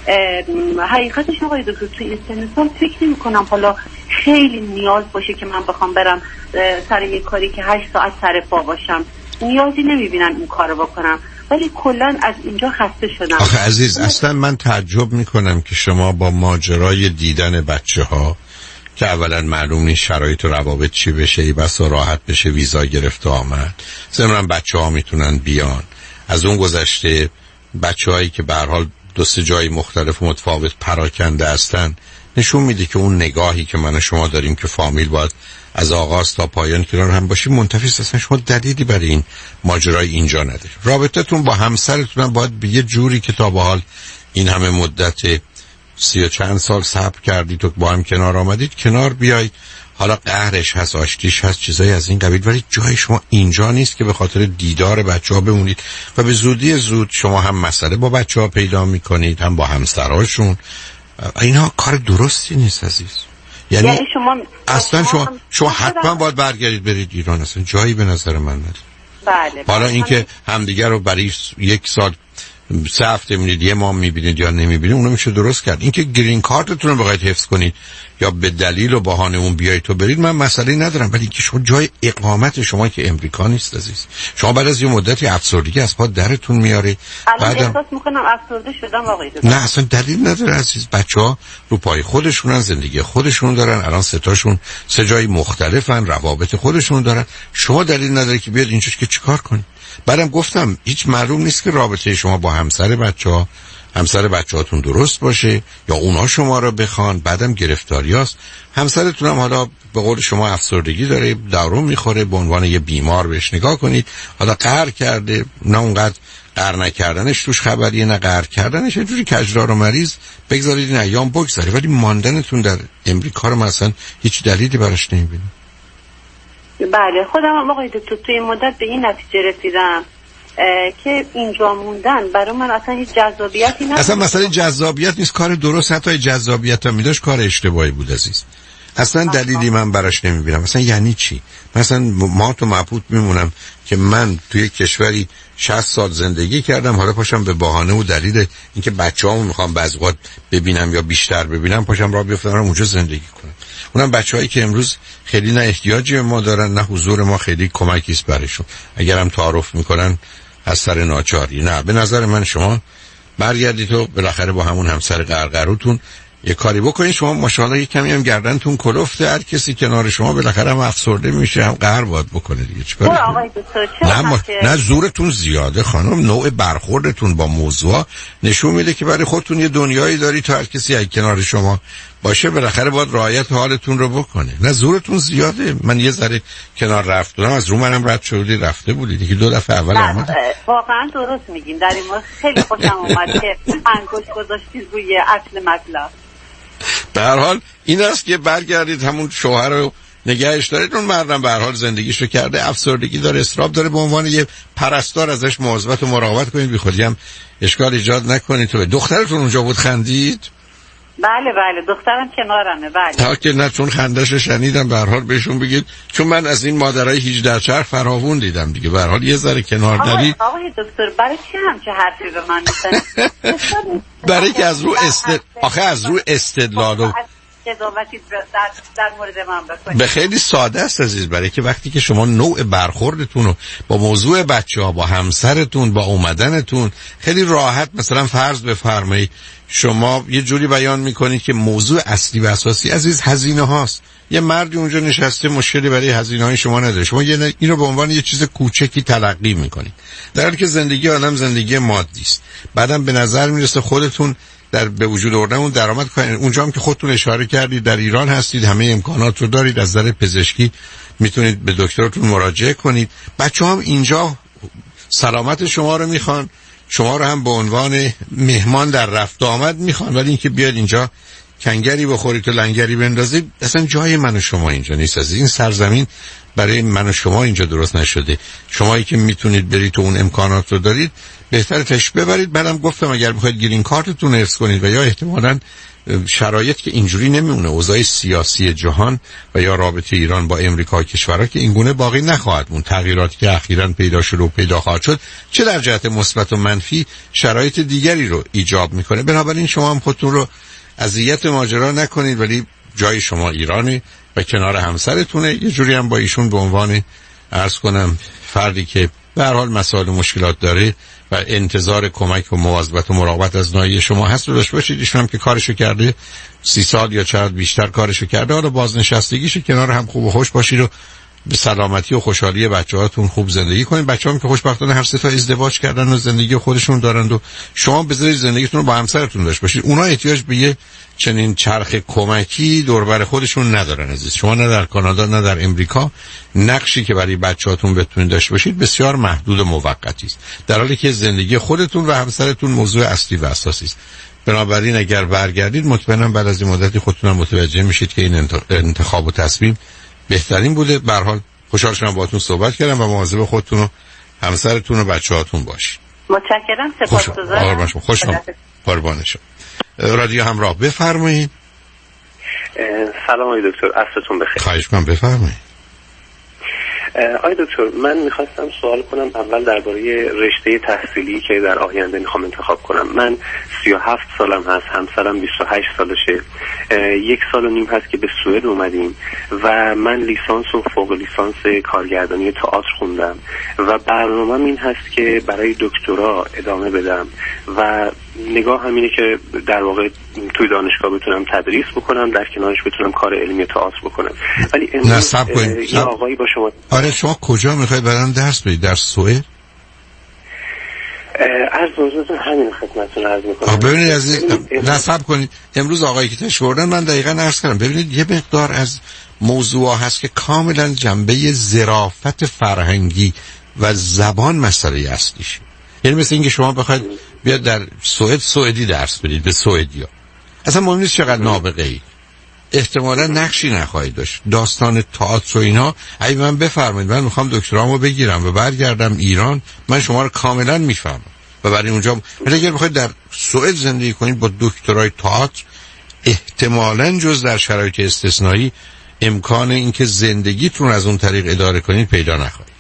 حقیقتش آقای دکتر توی این سن سال فکر نمی‌کنم حالا خیلی نیاز باشه که من بخوام برم سر یک کاری که هشت ساعت سر پا باشم، نیازی نمیبینم این کارو بکنم، ولی کلا از اینجا خسته شدم. آخه عزیز، اصلا من تعجب میکنم که شما با ماجرای دیدن بچه ها که اولا معلوم نیست شرایط و روابط چی بشه، ای بسا راحت بشه ویزا گرفت و آمد، ضمن بچه ها میتونن بیان، از اون گذشته بچه هایی که به هر حال دو سه جای مختلف و متفاوت پراکنده هستن، نشون میده که اون نگاهی که من و شما داریم که فامیل باید از آغاز تا پایان کنار هم باشیم منتفی است. اصلا شما دلیلی برای این ماجرای اینجا نداره. رابطتون با همسرتون هم باید به یه جوری که تا به حال این همه مدت سی و چند سال صبر کردید و با هم کنار آمدید کنار بیایید. حالا قهرش هست، آشتیش هست، چیزایی از این قبیل، ولی جای شما اینجا نیست که به خاطر دیدار بچه ها بمونید و به زودی زود شما هم مسئله با بچه ها پیدا میکنید هم با همسراشون. اینا کار درستی نیست عزیز. یعنی, یعنی شما اصلا شما شما حتما باید برگردید برید ایران، اصلا جایی به نظر من نداره. بله. حالا اینکه همدیگر رو برای یک سال سه هفته میبینید، یه ماه میبینید یا نمیبینید، اونو میشه درست کرد. اینکه گرین کارتتون رو بخواید حفظ کنید یا به دلیل و بهانه اون بیایید تو برید، من مسئله ندارم، ولی اینکه شما جای اقامت شما که امریکا نیست عزیز. شما بعد از یه مدتی افسردگی از پا درتون میاره. بعدم احساس میکنم افسرده شدم آقای دکتر. نه اصلا دلیل نداره عزیز. بچه‌ها رو پای خودشونن، زندگی خودشون دارن، الان سه تاشون سه جای مختلفن، روابط خودشون دارن. شما دلیل نداره که بیاد اینجاش که چیکار کنید. بعدم گفتم هیچ معلوم نیست که رابطه شما با همسر بچه‌ها همسر بچه‌هاتون درست باشه یا اونا شما رو بخوان. بعدم گرفتاریاست. همسرتون هم حالا به قول شما افسردگی داره، دارو میخوره، به عنوان یه بیمار بهش نگاه کنید. حالا قهر کرده، نه اونقدر قهر نکردنش توش خبریه، نه قهر کردنش، یه جوری کجدار و مریض بگذارید این ایام بگذره، ولی ماندنتون در امریکا رو مثلا هیچ دلیلی براش نمیبینم. بله، خودم هم آقای دکتر توی این مدت به این نتیجه رسیدم که اینجا موندن برای من اصلا هیچ جذابیتی نداره. اصلا مسئله جذابیت نیست، کار درست، حتی جذابیت هم میداشت کار اشتباهی بود عزیز. اصلا دلیلی من براش نمیبینم. اصلا یعنی چی؟ مثلا ما تو مبهوت میمونم که من توی کشوری شصت سال زندگی کردم، حالا پاشم به بهانه و دلیل اینکه بچه‌هامو میخوام بعضی وقت ببینم یا بیشتر ببینم پاشم راه بیفتم اونجا زندگی کنم. اونم بچه‌هایی که امروز خیلی نه احتیاجی به ما دارن، نه حضور ما خیلی کمکی است براشون. اگرم تعارف میکنن از سر ناچاری. نه، به نظر من شما برگردید و بالاخره با همون همسر قرقروتون یه کاری بکنید. شما ماشاءالله یک کمی هم گردنتون کلفته، هر کسی کنار شما بالاخره هم افسرده میشه، هم قهر باید بکنه دیگه. چیکار آقای دکتر؟ نه, ما... نه زورتون زیاده خانم. نوع برخوردتون با موضوع نشون میده که برای خودتون یه دنیایی داری تا هر کسی اگه کنار شما باشه بالاخره باید رعایت حالتون رو بکنه. نه زورتون زیاده. من یه ذره کنار رفتم، از رو منم رد شدی رفته بودید که دو دفعه اول اومد. واقعا درست میگین. در این مورد خیلی خوشم اومد که انگشت گذاشتید روی اصل مطلب. به هر حال این است که برگردید همون شوهر رو نگهش دارید. اون مردم به هر حال زندگیشو کرده، افسردگی داره، استراب داره، به عنوان یه پرستار ازش مواظبت و مراقبت کنید، بی خودی هم اشکال ایجاد نکنید. تو دخترتون اونجا بود خندید؟ بله بله دخترم کنارمه. بله تا که نه چون خندش شنیدم، به هر حال بهشون بگید، چون من از این مادرای هجده چرخ فراوون دیدم دیگه، به هر حال یه ذره کنار نرید. آقای دکتر برای چی همچه حرفی به من میزنید؟ برای که از رو است آخه از رو استدلال و قضاوتی در, در مورد من بکنید. به خیلی ساده است عزیز، برای که وقتی که شما نوع برخوردتون رو با موضوع بچه‌ها، با همسرتون، با اومدنتون خیلی راحت، مثلا فرض بفرمایید شما یه جوری بیان میکنید که موضوع اصلی و اساسی عزیز هزینه هاست. یه مردی اونجا نشسته مشکلی برای هزینه های شما نداره، شما یه اینو به عنوان یه چیز کوچکی تلقی میکنید، در حالی که زندگی آدم زندگی مادی است. بعدم به نظر میرسه خودتون در به وجود آوردن اون درآمد کنید. اونجا هم که خودتون اشاره کردید در ایران هستید، همه امکانات رو دارید، از نظر پزشکی میتونید به دکترتون مراجعه کنید. بچه‌ها هم اینجا سلامت شما رو میخوان، شما رو هم به عنوان مهمان در رفت آمد میخوان، ولی اینکه بیاد اینجا کنگری بخورید تو لنگری بندازید، اصلا جای من و شما اینجا نیست. از این سرزمین برای من و شما اینجا درست نشده. شمایی که میتونید برید تو اون امکانات رو دارید، بهتر تش ببرید. بعدم گفتم اگر بخواید گرین کارتتون رو حفظ کنید و یا احتمالاً شرایط که اینجوری نمیمونه، اوضاع سیاسی جهان و یا رابطه ایران با امریکا کشورها که اینگونه باقی نخواهد مون، تغییراتی که اخیراً پیدا شده و پیدا خواهد شد چه در جهت مثبت و منفی شرایط دیگری رو ایجاب میکنه. بنابراین شما هم خودتون رو اذیت ماجرا نکنید، ولی جای شما ایرانه و کنار همسرتونه. یه جوری هم با ایشون به عنوان عرض کنم فردی که به هر حال مسائل و مشکلات داره و انتظار کمک و مواظبت و مراقبت از ناحیه شما هست رو داشته باشید. ایشون هم که کارشو کرده، سی سال یا چند بیشتر کارشو کرده، حالا بازنشستگیش کنار هم خوب و خوش باشید و به سلامتی و خوشحالی بچه‌هاتون خوب زندگی کنید. بچه‌ها که خوشبختانه هر سه تا ازدواج کردن و زندگی خودشون دارند و شما بذارید زندگیتون رو با همسرتون داشته باشید. اونا احتیاج به یه چنین چرخ کمکی دور بر خودشون ندارن عزیز. شما نه در کانادا نه در امریکا نقشی که برای بچه‌هاتون بتونید داشته باشید بسیار محدود و موقتی است، در حالی که زندگی خودتون و همسرتون موضوع اصلی و اساسی است. بنابراین اگر برگردید مطمئنم بعد از این مدتی خودتون هم متوجه میشید که این انتخاب و تصمیم بهترین بوده. به هر حال خوشحال شدم باهاتون صحبت کردم و مواظب خودتون و همسرتون و بچه‌هاتون باشید. متشکرم، سپاسگزارم. خوش خوش قربان شما. رادیو همراه بفرمایید. سلام آقای دکتر، عصرتون بخیر. خواهش می‌کنم بفرمایید. آقای دکتر من میخواستم سوال کنم اول درباره رشته تحصیلی که در آینده میخوام انتخاب کنم. من سی و هفت سالم هست، همسرم بیست و هشت سالشه. یک سال و نیم هست که به سوئد اومدیم و من لیسانس و فوق لیسانس کارگردانی تئاتر خوندم و برنامه‌م این هست که برای دکترا ادامه بدم و نگاه همینه که در واقع توی دانشگاه بتونم تدریس بکنم، در کنارش بتونم کار علمی تئاتر بکنم. ولی نه صبر کنید، یه آقایی با شما. آره شما کجا میخواید برام درس بدید؟ در سوئد؟ عرض حضورتون همین خدمتتون عرض میکنم. ببینید از این نصب کنید. امروز آقایی که تشریف بردن من دقیقاً عرض کردم ببینید یه مقدار از موضوع هست که کاملا جنبه ظرافت فرهنگی و زبان مسئله اصلیشه. یعنی مثل اینکه شما بخواید بیاد در سوئد سوئدی درس بدید به سوئدیا، اصلا مهم نیست چقدر نابغه ای، احتمالا نقشی نخواهید داشت. داستان تئاتر و اینا اگه من بفرمایید من میخوام دکترامو بگیرم و برگردم ایران، من شما رو کاملا میفهمم و برای اونجا ولی اگر بخواید در سوئد زندگی کنید با دکترای تئاتر احتمالا جز در شرایط استثنایی امکان اینکه زندگیتون از اون طریق اداره کنید پیدا نخواهید.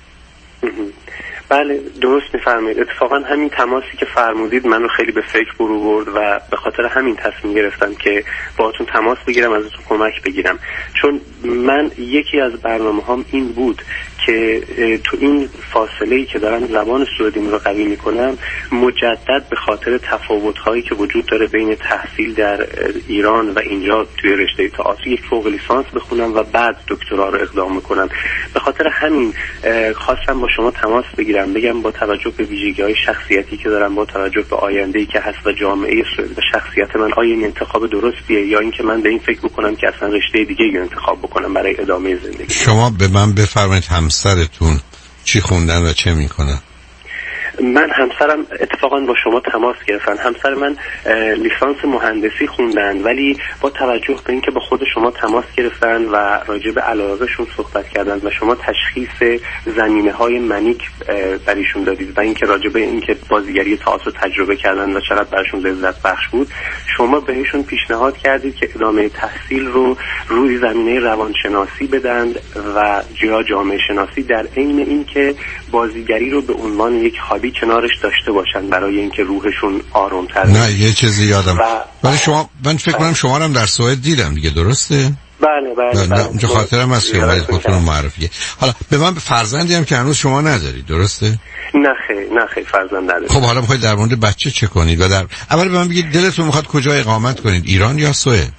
بله درست میفرمایید. اتفاقا همین تماسی که فرمودید من رو خیلی به فکر برو برد و به خاطر همین تصمیم گرفتم که باهاتون تماس بگیرم، ازتون کمک بگیرم، چون من یکی از برنامه هام این بود که تو این فاصله‌ای که دارم زبان سوئدیم رو قوی میکنم مجدد به خاطر تفاوت‌هایی که وجود داره بین تحصیل در ایران و اینجا توی رشته تئاتر یک فوق لیسانس بخونم و بعد دکترا رو اقدام میکنم. به خاطر همین خواستم با شما تماس بگیرم، بگم با توجه به ویژگی‌های شخصیتی که دارم، با توجه به آینده‌ای که هست و جامعه سوئد و شخصیت من، آیا این انتخاب درستیه یا اینکه من به این فکر بکنم که اصلا رشته دیگه‌ای رو انتخاب بکنم برای ادامه زندگی. شما به من بفرمایید همسرتون چی خوندن و چه میکنن؟ من همسرم اتفاقا با شما تماس گرفتن. همسر من لیسانس مهندسی خوندن ولی با توجه به اینکه با خود شما تماس گرفتن و راجع به علاقهشون صحبت کردن و شما تشخیص زمینه‌های منیک برایشون دادید و اینکه راجع به اینکه بازیگری تئاتر تجربه کردن و چقدر براشون لذت بخش بود، شما بهشون پیشنهاد کردید که ادامه تحصیل رو روی زمینه روانشناسی بدند و جا جامعه شناسی، در عین اینکه بازیگری رو به عنوان یک هابی کنارش داشته باشن برای اینکه روحشون آروم‌تر. نه یه چیزی یادم ولی شما من فکر کنم شما رو هم در سوئد دیدم دیگه، درسته؟ بله بله. نه اونجا خاطرم هست که باید خودتون رو معرفی. حالا به من فرزندی هم که هنوز شما ندارید، درسته؟ نه خیر نه خیر فرزند ندارید. خب حالا میخواید در مورد بچه چه کنید؟ و در اول به من بگید دلتون میخواد کجا اقامت کنید، ایران یا سوئد؟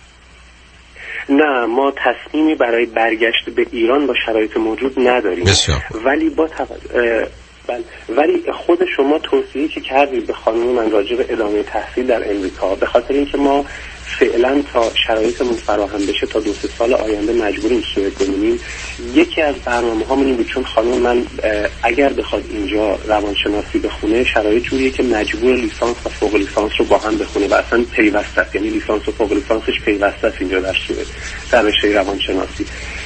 نه ما تصمیمی برای برگشت به ایران با شرایط موجود نداریم. بسیار. ولی با توجه بله ولی خود شما توصیه که کردید به خانم من راجع به ادامه تحصیل در امریکا، به خاطر اینکه ما فعلا تا شرایطمون فراهم بشه تا دو سه سال آینده مجبوریم سوئد بمونیم، یکی از برنامه‌هامون این بود چون خانم من اگر بخواد اینجا روانشناسی بخونه شرایط جوریه که مجبور لیسانس و فوق لیسانس رو با هم بخونه و اصلا پیوسته است، یعنی لیسانس و فوق لیسانسش پیوسته است اینجا در سوئد در رشته روانشناسی.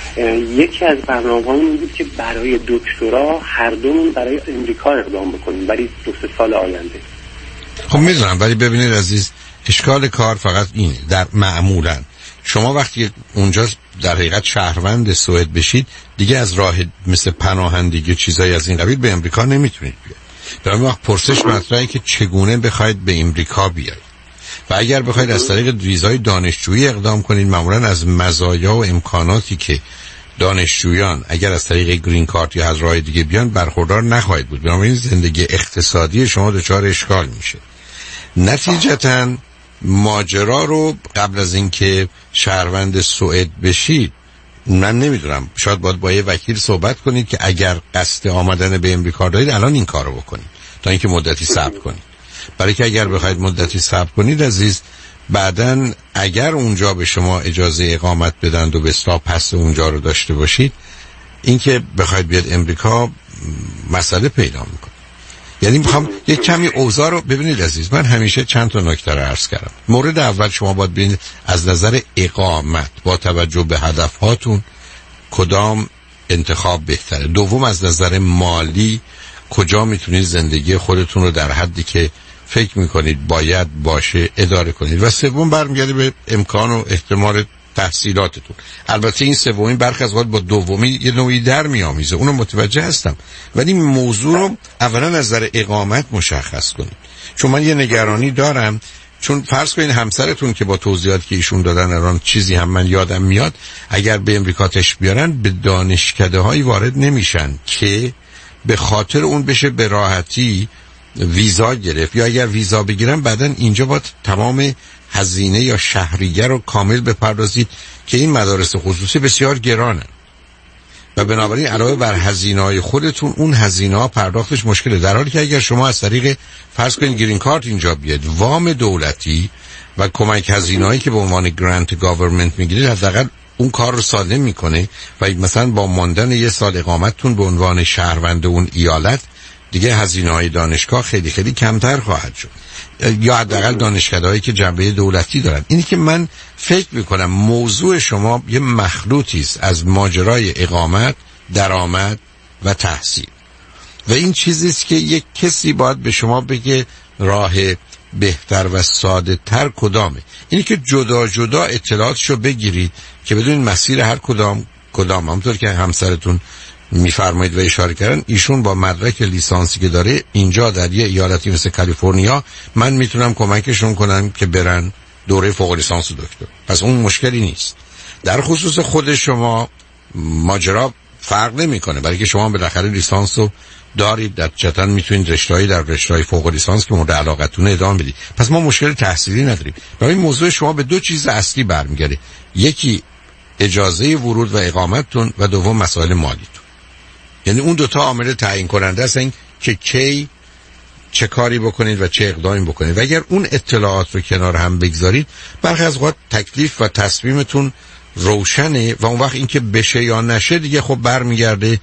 یکی از برنامه‌هامون این بود که برای دکترا هر دومون برای امریکا اقدام بکنیم برای دو سه سال آینده. خب می‌دونم ولی ببینید عزیز، اشکال کار فقط اینه، در معمولا شما وقتی اونجا در حقیقت شهروند سوئد بشید دیگه از راه مثل پناهندگی چیزایی از این قبیل به امریکا نمیتونید بیاید. در اون وقت پرسش مطرحه که چگونه بخواید به امریکا بیاید و اگر بخواید از طریق ویزای دانشجویی اقدام کنید معمولا از مزایا و امکاناتی که دانشجویان اگر از طریق گرین کارت یا از راه دیگه بیان برخوردار نخواهید بود. بنابراین زندگی اقتصادی شما دچار اشکال میشه. نتیجتاً ماجرا رو قبل از اینکه شهروند سوئد بشید من نمیدونم، شاید باید با یه وکیل صحبت کنید که اگر قصد آمدن به امریکا دارید الان این کارو بکنید تا اینکه مدتی صبر کنید، برای که اگر بخواید مدتی صبر کنید عزیز بعداً اگر اونجا به شما اجازه اقامت بدن و به اصطلاح پس اونجا رو داشته باشید اینکه بخواید بیاد امریکا مسئله پیدا میکنه. یعنی میخوام یک کمی اوضاع رو ببینید عزیز، من همیشه چند تا نکته رو عرض کردم. مورد اول شما باید ببینید از نظر اقامت با توجه به هدفهاتون کدام انتخاب بهتره. دوم از نظر مالی کجا میتونید زندگی خودتون رو در حدی که فکر میکنید باید باشه اداره کنید. و سوم برمیگرده به امکان و احتمال تحصیلاتتون. البته این سومی برخی از وقت با دومی یه نوعی در میامیزه، اونو متوجه هستم، ولی موضوع رو اولا از نظر اقامت مشخص کنید. چون من یه نگرانی دارم، چون فرض کنید همسرتون که با توضیحاتی که ایشون دادن الان چیزی هم من یادم میاد، اگر به امریکا تش بیارن به دانشکده هایی وارد نمیشن که به خاطر اون بشه به راحتی ویزا گرفت، یا اگر ویزا بگیرن بعدن اینجا باید تمام هزینه یا شهریه رو کامل بپردازید که این مدارس خصوصی بسیار گرانن و بنابراین علاوه بر هزینه‌های خودتون اون هزینه‌ها پرداختش مشکله. در حالی که اگر شما از طریق فرض کنید گرین کارت اینجا بیاد، وام دولتی و کمک هزینه‌هایی که به عنوان گرانت گاورمنت میگیرید حداقل اون کار رو ساده میکنه و مثلا با ماندن یه سال اقامتتون به عنوان شهروند اون ایالت دیگه هزینه‌های دانشگاه خیلی خیلی کمتر خواهد شد، یا حداقل دانشکده‌هایی که جنبه دولتی دارن. اینی که من فکر میکنم موضوع شما یه مخلوطی است از ماجرای اقامت، درآمد و تحصیل و این چیزی است که یک کسی باید به شما بگه راه بهتر و ساده تر کدامه. اینی که جدا جدا اطلاعاتشو بگیرید که بدون مسیر هر کدام کدام همونطور که همسرتون میفرمایید و اشاره کردن، ایشون با مدرک لیسانسی که داره اینجا در یه ایالتی مثل کالیفرنیا من میتونم کمکشون کنم که برن دوره فوق لیسانس و دکتر، پس اون مشکلی نیست. در خصوص خود شما ماجرا فرق نمیکنه، برای که شما بالاخره لیسانس رو دارید، در چتن میتونید رشته‌ای در رشته‌های فوق لیسانس که مورد علاقتون ادامه بدید، پس ما مشکل تحصیلی نداریم. برای موضوع شما به دو چیز اصلی برمیگرده، یکی اجازه ورود و اقامتتون و دوم مسائل مالیتون. یعنی اون دوتا عامل تعیین کننده هستن که کی چه کاری بکنید و چه اقدامی بکنید و اگر اون اطلاعات رو کنار هم بگذارید برخی از اوقات تکلیف و تصمیمتون روشنه و اون وقت اینکه بشه یا نشه دیگه خب برمیگرده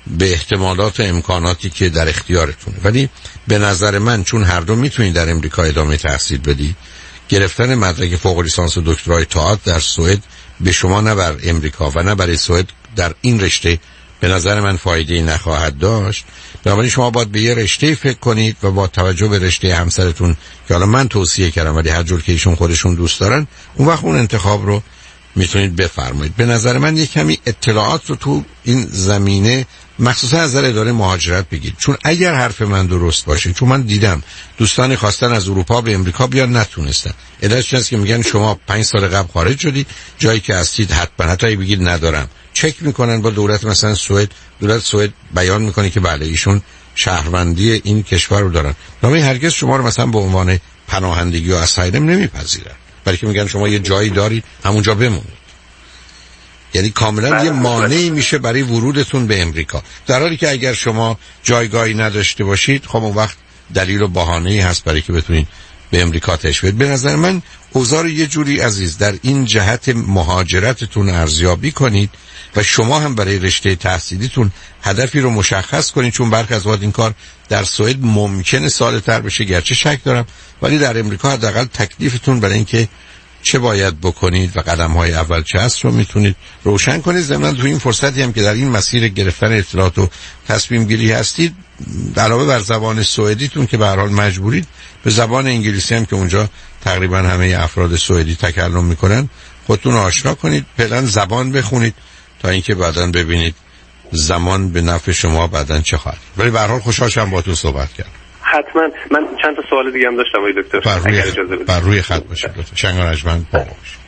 به احتمالات و امکاناتی که در اختیارتونه. ولی به نظر من چون هر دو میتونید در امریکا ادامه تحصیل بدید، گرفتن مدرک فوق لیسانس و دکترای تئاتر در سوئد به شما نه بر امریکا و نه برای سوئد در این رشته به نظر من فایده‌ای نخواهد داشت. بنابراین شما باید به یه رشته فکر کنید و با توجه به رشته همسرتون که حالا من توصیه کردم ولی هر جور که ایشون خودشون دوست دارن، اون وقت اون انتخاب رو میتونید بفرمایید. به نظر من یک کمی اطلاعات رو تو این زمینه مخصوصا از نظر اداره مهاجرت بگید، چون اگر حرف من درست باشه، چون من دیدم دوستان خواستن از اروپا به امریکا بیان نتونستن. علتش اینه که میگن شما پنج سال قبل خارج شدید، جایی که هستید حتما حتی بگید ندارم، چک میکنن با دولت مثلا سوئد، دولت سوئد بیان میکنه که بله ایشون شهروندی این کشور رو دارن، ولی هرگز شما رو مثلا به عنوان پناهندگی و اسایلم نمیپذیرن، بلکه میگن شما یه جایی دارید همونجا بمونید. یعنی کاملا یه مانعی میشه برای ورودتون به امریکا، در حالی که اگر شما جایگاهی نداشته باشید خب اون وقت دلیل و بهانه‌ای هست برای که بتونید به امریکا تشریف بیارید. به نظر من اوضاع رو یه جوری عزیز در این جهت مهاجرتتون ارزیابی کنید و شما هم برای رشته تحصیلیتون هدفی رو مشخص کنید، چون برخی از وقت این کار در سوئد ممکنه ساده‌تر بشه، گرچه شک دارم، ولی در امریکا حداقل تکلیفتون برای اینکه چه باید بکنید و قدم‌های اول چه هست رو میتونید روشن کنید. ضمن تو این فرصتی هم که در این مسیر گرفتن اطلاعات و تصمیم گیری هستید، علاوه بر زبان سوئدیتون که به هر حال مجبورید، به زبان انگلیسی هم که اونجا تقریبا همه افراد سوئدی تکلم میکنن خودتون آشنا کنید، فعلا زبان بخونید تا اینکه بعداً ببینید زمان به نفع شما بعداً چه خواهد. ولی به هر حال خوشحال شدم باهاتون صحبت کردم. حتما. من چند تا سوال دیگه هم داشتم آقای دکتر، بر روی, خ... بر روی خط باشید لطفا. شنگانجمند بالا باشید.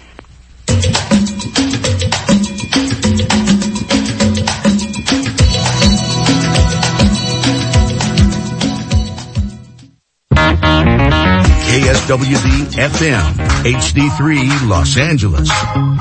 K S W D F M H D three Los Angeles.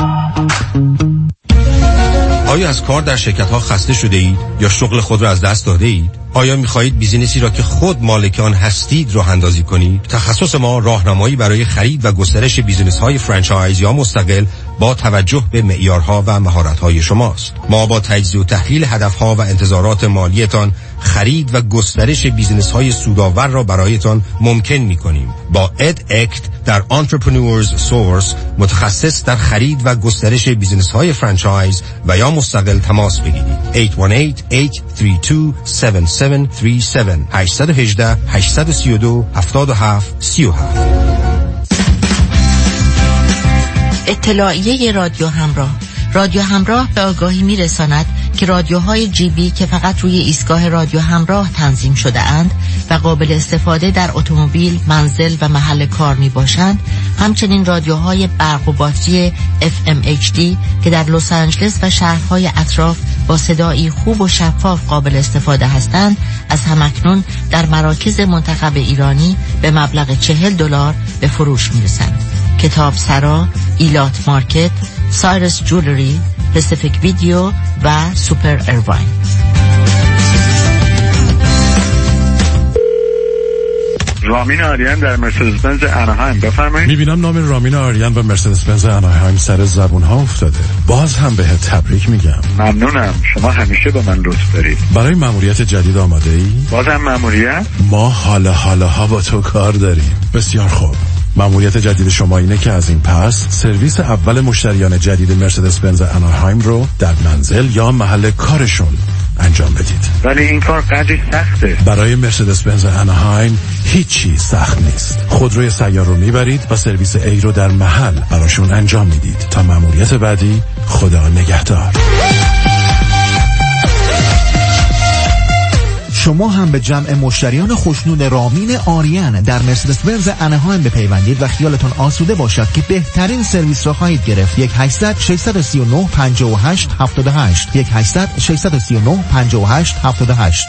آیا از کار در شرکت‌ها خسته شده اید یا شغل خود را از دست داده اید؟ آیا می‌خواهید بیزینسی را که خود مالک آن هستید راه اندازی کنید؟ تخصص ما راهنمایی برای خرید و گسترش بیزینس‌های فرانچایز یا مستقل با توجه به معیارها و مهارت‌های شماست. ما با تجزیه و تحلیل هدف‌ها و انتظارات مالیتان خرید و گسترش بیزینس‌های سودآور را برایتان ممکن می‌کنیم. با اد اکت در Entrepreneurs Source متخصص در خرید و گسترش بیزینس‌های فرانچایز و یا مستقل تماس بگیرید. هشت یک هشت، هشت سه دو، هفت هفت سه سه هشت یک هشت، هشت سه دو، هفت هفت سه هفت. اطلاعیه رادیو همراه. رادیو همراه به آگاهی میرساند که رادیوهای جی بی که فقط روی ایستگاه رادیو همراه تنظیم شده اند و قابل استفاده در اتومبیل، منزل و محل کار می باشند، همچنین رادیوهای برق و باتری اف ام اچ دی که در لس آنجلس و شهرهای اطراف با صدایی خوب و شفاف قابل استفاده هستند، از همکنون در مراکز منتخب ایرانی به مبلغ چهل دلار به فروش می رسند. کتاب سرا، ایلات مارکت، سایرس جولری، پسیفیک ویدیو و سوپر ایرواین. رامین آریان در مرسدس بنز اناهایم، بفرمایید. میبینم نام رامین آریان و مرسدس بنز اناهایم سر زبون ها افتاده. باز هم بهت تبریک میگم. ممنونم، شما همیشه به من لطف دارید. برای مأموریت جدید آماده ای؟ بازم مأموریت؟ ما حالا حالا ها با تو کار داریم. بسیار خوب. مأموریت جدید شما اینه که از این پس سرویس اول مشتریان جدید مرسدس بنز اناهایم رو در منزل یا محل کارشون انجام بدید. ولی این کار قدری سخته. برای مرسدس بنز اناهایم هیچی سخت نیست. خودروی سیار رو میبرید و سرویس ای رو در محل براشون انجام میدید. تا مأموریت بعدی، خدا نگهدار. شما هم به جمع مشتریان خوشنود رامین آریان در مرسدس بنز اناهایم بپیوندید و خیالتون آسوده باشد که بهترین سرویس را خواهید گرفت. یک هشتصد، ششصد و سی و نه، پنجاه و هشت، هفتاد و هشت یک هشتصد، ششصد و سی و نه، پنجاه و هشت، هفتاد و هشت.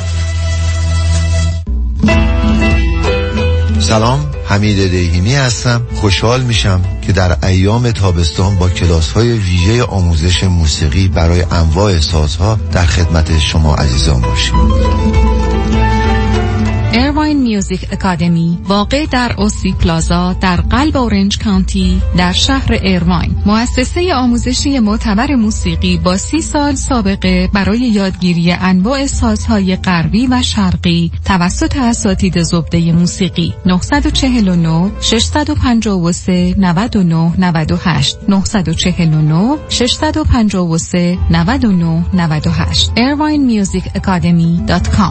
سلام، حمید دهیمی هستم. خوشحال میشم که در ایام تابستان با کلاس‌های ویژه آموزش موسیقی برای انواع سازها در خدمت شما عزیزان باشیم. ایرواین میوزیک اکادمی واقع در اوسی پلازا در قلب اورنج کانتی در شهر ایرواین، مؤسسه آموزشی معتبر موسیقی با سی سال سابقه برای یادگیری انواع سازهای غربی و شرقی توسط اساتید زبده موسیقی. نه چهار نه شش پنج سه نه نه نه هشت نه چهار نه شش پنج سه نه نه نه هشت ایرواین میوزیک اکادمی دات کام.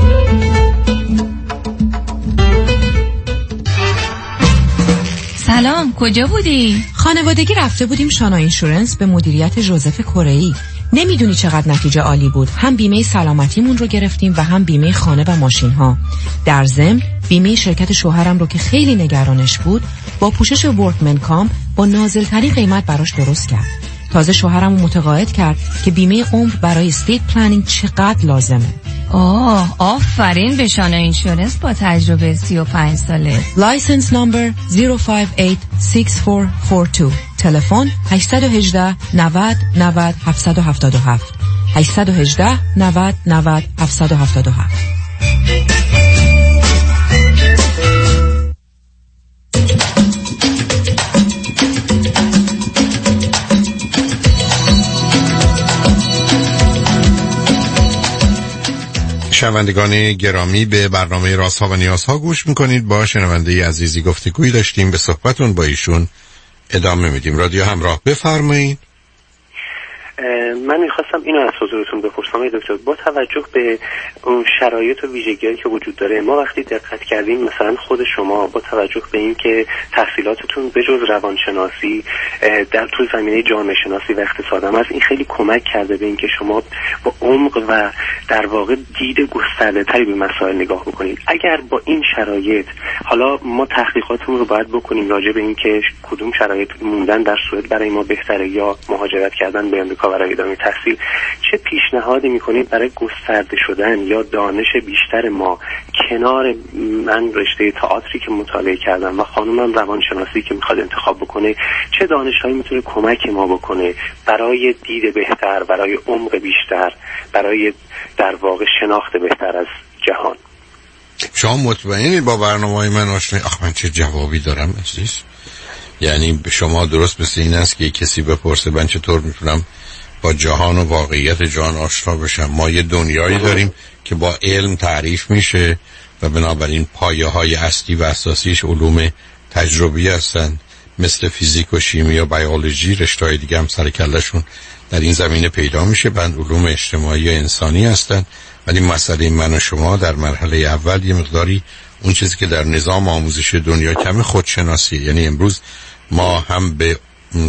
سلام، کجا بودی؟ خانوادگی رفته بودیم شانا اینشورنس به مدیریت ژوزف کره‌ای. نمیدونی چقدر نتیجه عالی بود. هم بیمه سلامتیمون رو گرفتیم و هم بیمه خانه و ماشین ها. در ضمن بیمه شرکت شوهرم رو که خیلی نگرانش بود با پوشش ورکمن کام با نازل‌ترین قیمت براش درست کرد. تازه شوهرم رو متقاعد کرد که بیمه عمر برای استیت پلنینگ چقدر لازمه. آه، آفرین به شانا اینشورنس با تجربه سی و پنج ساله. لایسنس نمبر صفر پنج هشت شش چهار چهار دو. تلفن هشت یک هشت نود نود هفت هفت هفت هشت یک هشت نود نود هفت هفت هفت. شنوندگان گرامی، به برنامه رازها و نیازها گوش میکنید. با شنونده عزیزی گفتگویی داشتیم، به صحبتون با ایشون ادامه میدیم. رادیو همراه، بفرمایید. من میخواستم اینو از حضورتون بپرسم ای دکتر، با توجه به اون شرایط و ویژگی‌هایی که وجود داره، ما وقتی دقت کردیم مثلا خود شما با توجه به این که تحصیلاتتون به جز روانشناسی در تو زمینه جامعه شناسی و اقتصاد هم از این خیلی کمک کرده به این که شما با عمق و در واقع دید گسترده‌تری به مسائل نگاه بکنید. اگر با این شرایط، حالا ما تحقیقاتمون رو باید بکنیم راجع به این که کدوم شرایط موندن در سوئد برای ما بهتره یا مهاجرت کردن به آمریکا برای ادامه تحصیل، چه پیشنهادی میکنید برای گسترده شدن یا دانش بیشتر ما کنار من رشته تئاتری که مطالعه کردم و خانومم روانشناسی که میخواد انتخاب بکنه، چه دانشهایی میتونه کمک ما بکنه برای دید بهتر، برای عمق بیشتر، برای در واقع شناخت بهتر از جهان؟ شما مطمئنید با برنامه‌های من آشنایی؟ آخ من چه جوابی دارم عزیز. یعنی شما درست مثل این است که کسی بپرسه من چطور میتونم با جهان و واقعیت جهان آشنا بشم. ما یه دنیایی داریم که با علم تعریف میشه و بنابراین پایه های اصلی و اساسیش علوم تجربی هستن، مثل فیزیک و شیمی و بیولوژی. رشته‌های دیگه هم سر کله‌شون در این زمینه پیدا میشه، بند علوم اجتماعی و انسانی هستن. ولی مسئله من و شما در مرحله اول یه مقداری اون چیزی که در نظام آموزش دنیا کم خودشناسی، یعنی امروز ما هم به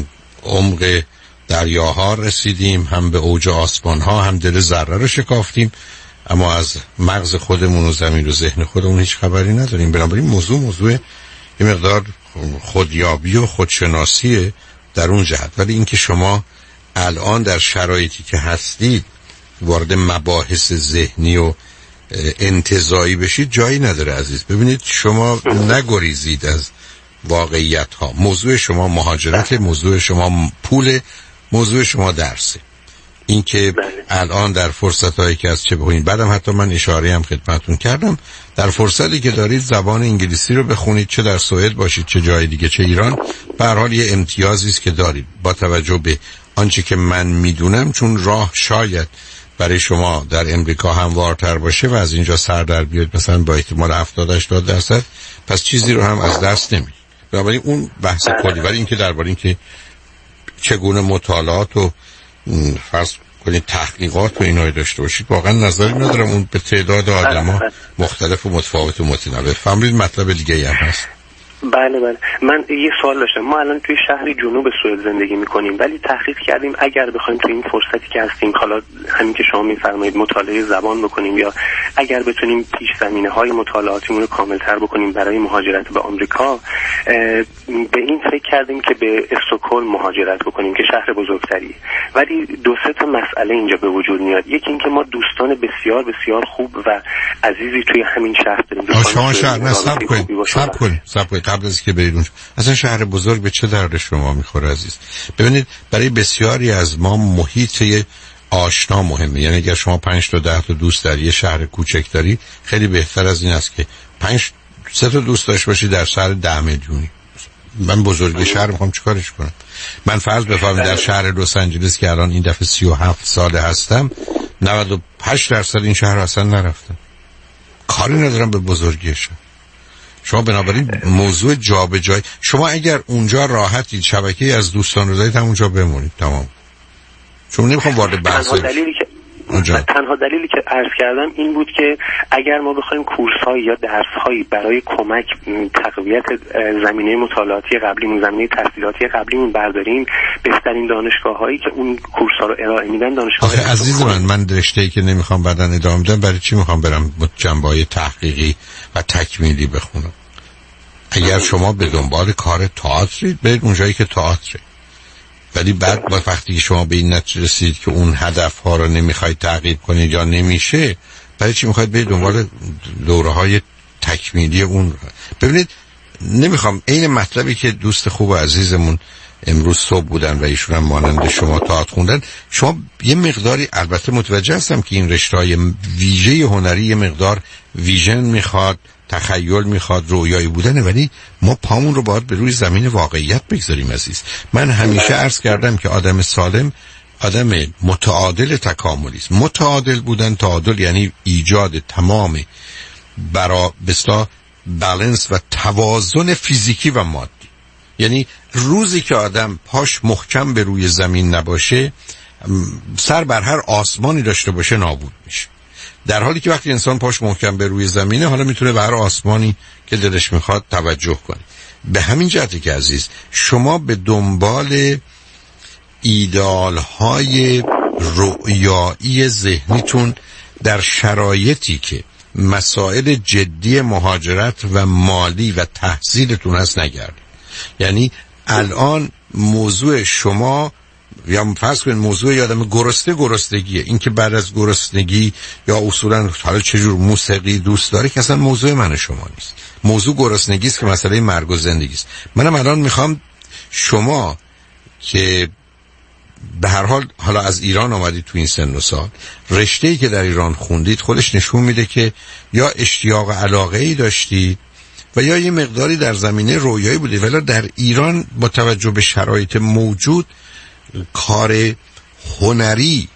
عمق دریاها رسیدیم، هم به اوج آسمانها، هم دل ذره رو شکافتیم، اما از مغز خودمون و زمین و ذهن خودمون هیچ خبری نداریم. بنابراین موضوع موضوع یه مقدار خودیابی و خودشناسیه در اون جهت. ولی اینکه شما الان در شرایطی که هستید وارد مباحث ذهنی و انتزاعی بشید جایی نداره عزیز. ببینید شما نگریزید از واقعیت ها. موضوع شما مهاجرت، موضوع شما پول، موضوع شما درسه. این که الان در فرصت هایی که از چه بخونید، بعدم حتی من اشاره هم خدمتون کردم، در فرصتی که دارید زبان انگلیسی رو بخونید، چه در سوئد باشید چه جای دیگه چه ایران، به هر حال یه امتیازی است که دارید با توجه به آنچه که من میدونم. چون راه شاید برای شما در امریکا هموارتر باشه و از اینجا سر در بیاد مثلا با احتمال هفتاد هشتاد درصد، پس چیزی رو هم از دست نمیدید. بنابراین اون بحث کلی. ولی اینکه درباره اینکه چگونه مطالعات و فرض کنید تحقیقات و اینایی داشته باشید واقعا نظری ندارم. اون به تعداد آدم‌ها مختلف و متفاوت و متنوع. فهمیدید مطلب دیگه هم هست. بله بله. من یه سوال داشتم. ما الان توی شهری جنوب سوئد زندگی میکنیم، ولی تحقیق کردیم اگر بخوایم توی این فرصتی که هستیم، حالا همین که شما میفرمایید مطالعه زبان بکنیم، یا اگر بتونیم پیش زمینه های مطالعاتیمون رو کاملتر بکنیم برای مهاجرت به آمریکا، به این فکر کردیم که به استکهلم مهاجرت بکنیم که شهر بزرگتری. ولی دو سه تا مسئله اینجا به وجود میاد. یکی اینکه ما دوستان بسیار بسیار خوب و عزیزی توی همین شهر داریم. شما شهر نصب کنید صبر کنید صبر کنید قبل از که برید اونجا. اصلا شهر بزرگ به چه درد شما میخوره عزیز؟ ببینید برای بسیاری از ما محیط آشنا مهمه. یعنی اگر شما پنج تا ده تا دوست در یه شهر کوچک داری، خیلی بهتر از این است که پنج سه تا دوست داشته باشی در شهر ده میلیونی. من بزرگ شهر میخوام چیکارش کنم؟ من فرض بفرمایید در شهر لس آنجلس که الان این دفعه سی و هفت ساله هستم، نود و هشت درصد این شهر اصلا نرفتم. کاری ندارم به بزرگیش. شما بنابراین موضوع جابجایی، شما اگر اونجا راحتید شبکه‌ای از دوستان رو دارید همونجا بمونید، تمام. چون نمیخوام وارد بحث تنها دلیلی که اونجا. تنها دلیلی که عرض کردم این بود که اگر ما بخوایم کورس‌هایی یا درس‌هایی برای کمک تقویت زمینه مطالعاتی قبلیمون، زمینه تحصیلاتی قبلیمون برداریم، بهترین دانشگاه‌هایی که اون کورس‌ها رو ارائه میدن دانشگاه. آخه عزیز من، من رشته‌ای که نمیخوام بعداً ادامه بدم، برای چی میخوام برم جنبه‌های تحقیقی و تکمیلی بخونم؟ اگر شما به دنبال کار تئاترید، برید اونجایی که تئاتره. ولی بعد با وقتی که شما به این نتیجه رسید که اون هدف‌ها رو نمیخواید تعقیب کنید یا نمیشه، برای چی میخواید برید دنبال دوره‌های تکمیلی اون؟ ببینید، نمیخوام این مطلبی که دوست خوب و عزیزمون امروز صبح بودن و ایشون هم مانند شما تئاتر خوندن، شما یه مقداری البته متوجه هستم که این رشته‌های ویژه هنری یه مقدار ویژن میخواد، تخیل میخواد، رویایی بودنه، ولی ما پامون رو باید به روی زمین واقعیت بگذاریم عزیز. من همیشه عرض کردم که آدم سالم آدم متعادل تکاملی است. متعادل بودن، تعادل یعنی ایجاد تمام برا بسلا بالانس و توازن فیزیکی و مادی. یعنی روزی که آدم پاش محکم به روی زمین نباشه، سر بر هر آسمانی داشته باشه، نابود میشه. در حالی که وقتی انسان پاش محکم به روی زمینه، حالا میتونه به هر آسمانی که دلش میخواد توجه کنه. به همین جهتی که عزیز، شما به دنبال ایدئال‌های رؤیایی ذهنیتون در شرایطی که مسائل جدی مهاجرت و مالی و تحصیلتون هست نگردید. یعنی الان موضوع شما یا فرض کنید موضوع یادم گرسنه گرسنگیه، این که بعد از گرسنگی یا اصولا حالا چجور موسیقی دوست داره که اصلا موضوع من شما نیست. موضوع گرسنگی است که مسئله مرگ و زندگی است. منم الان میخوام شما که به هر حال حالا از ایران آمدید تو این سن و سال، رشته‌ای که در ایران خوندید خودش نشون میده که یا اشتیاق علاقه‌ای داشتید و یا یه مقداری در زمینه رویایی بوده، ولی در ایران با توجه به شرایط موجود کار هنری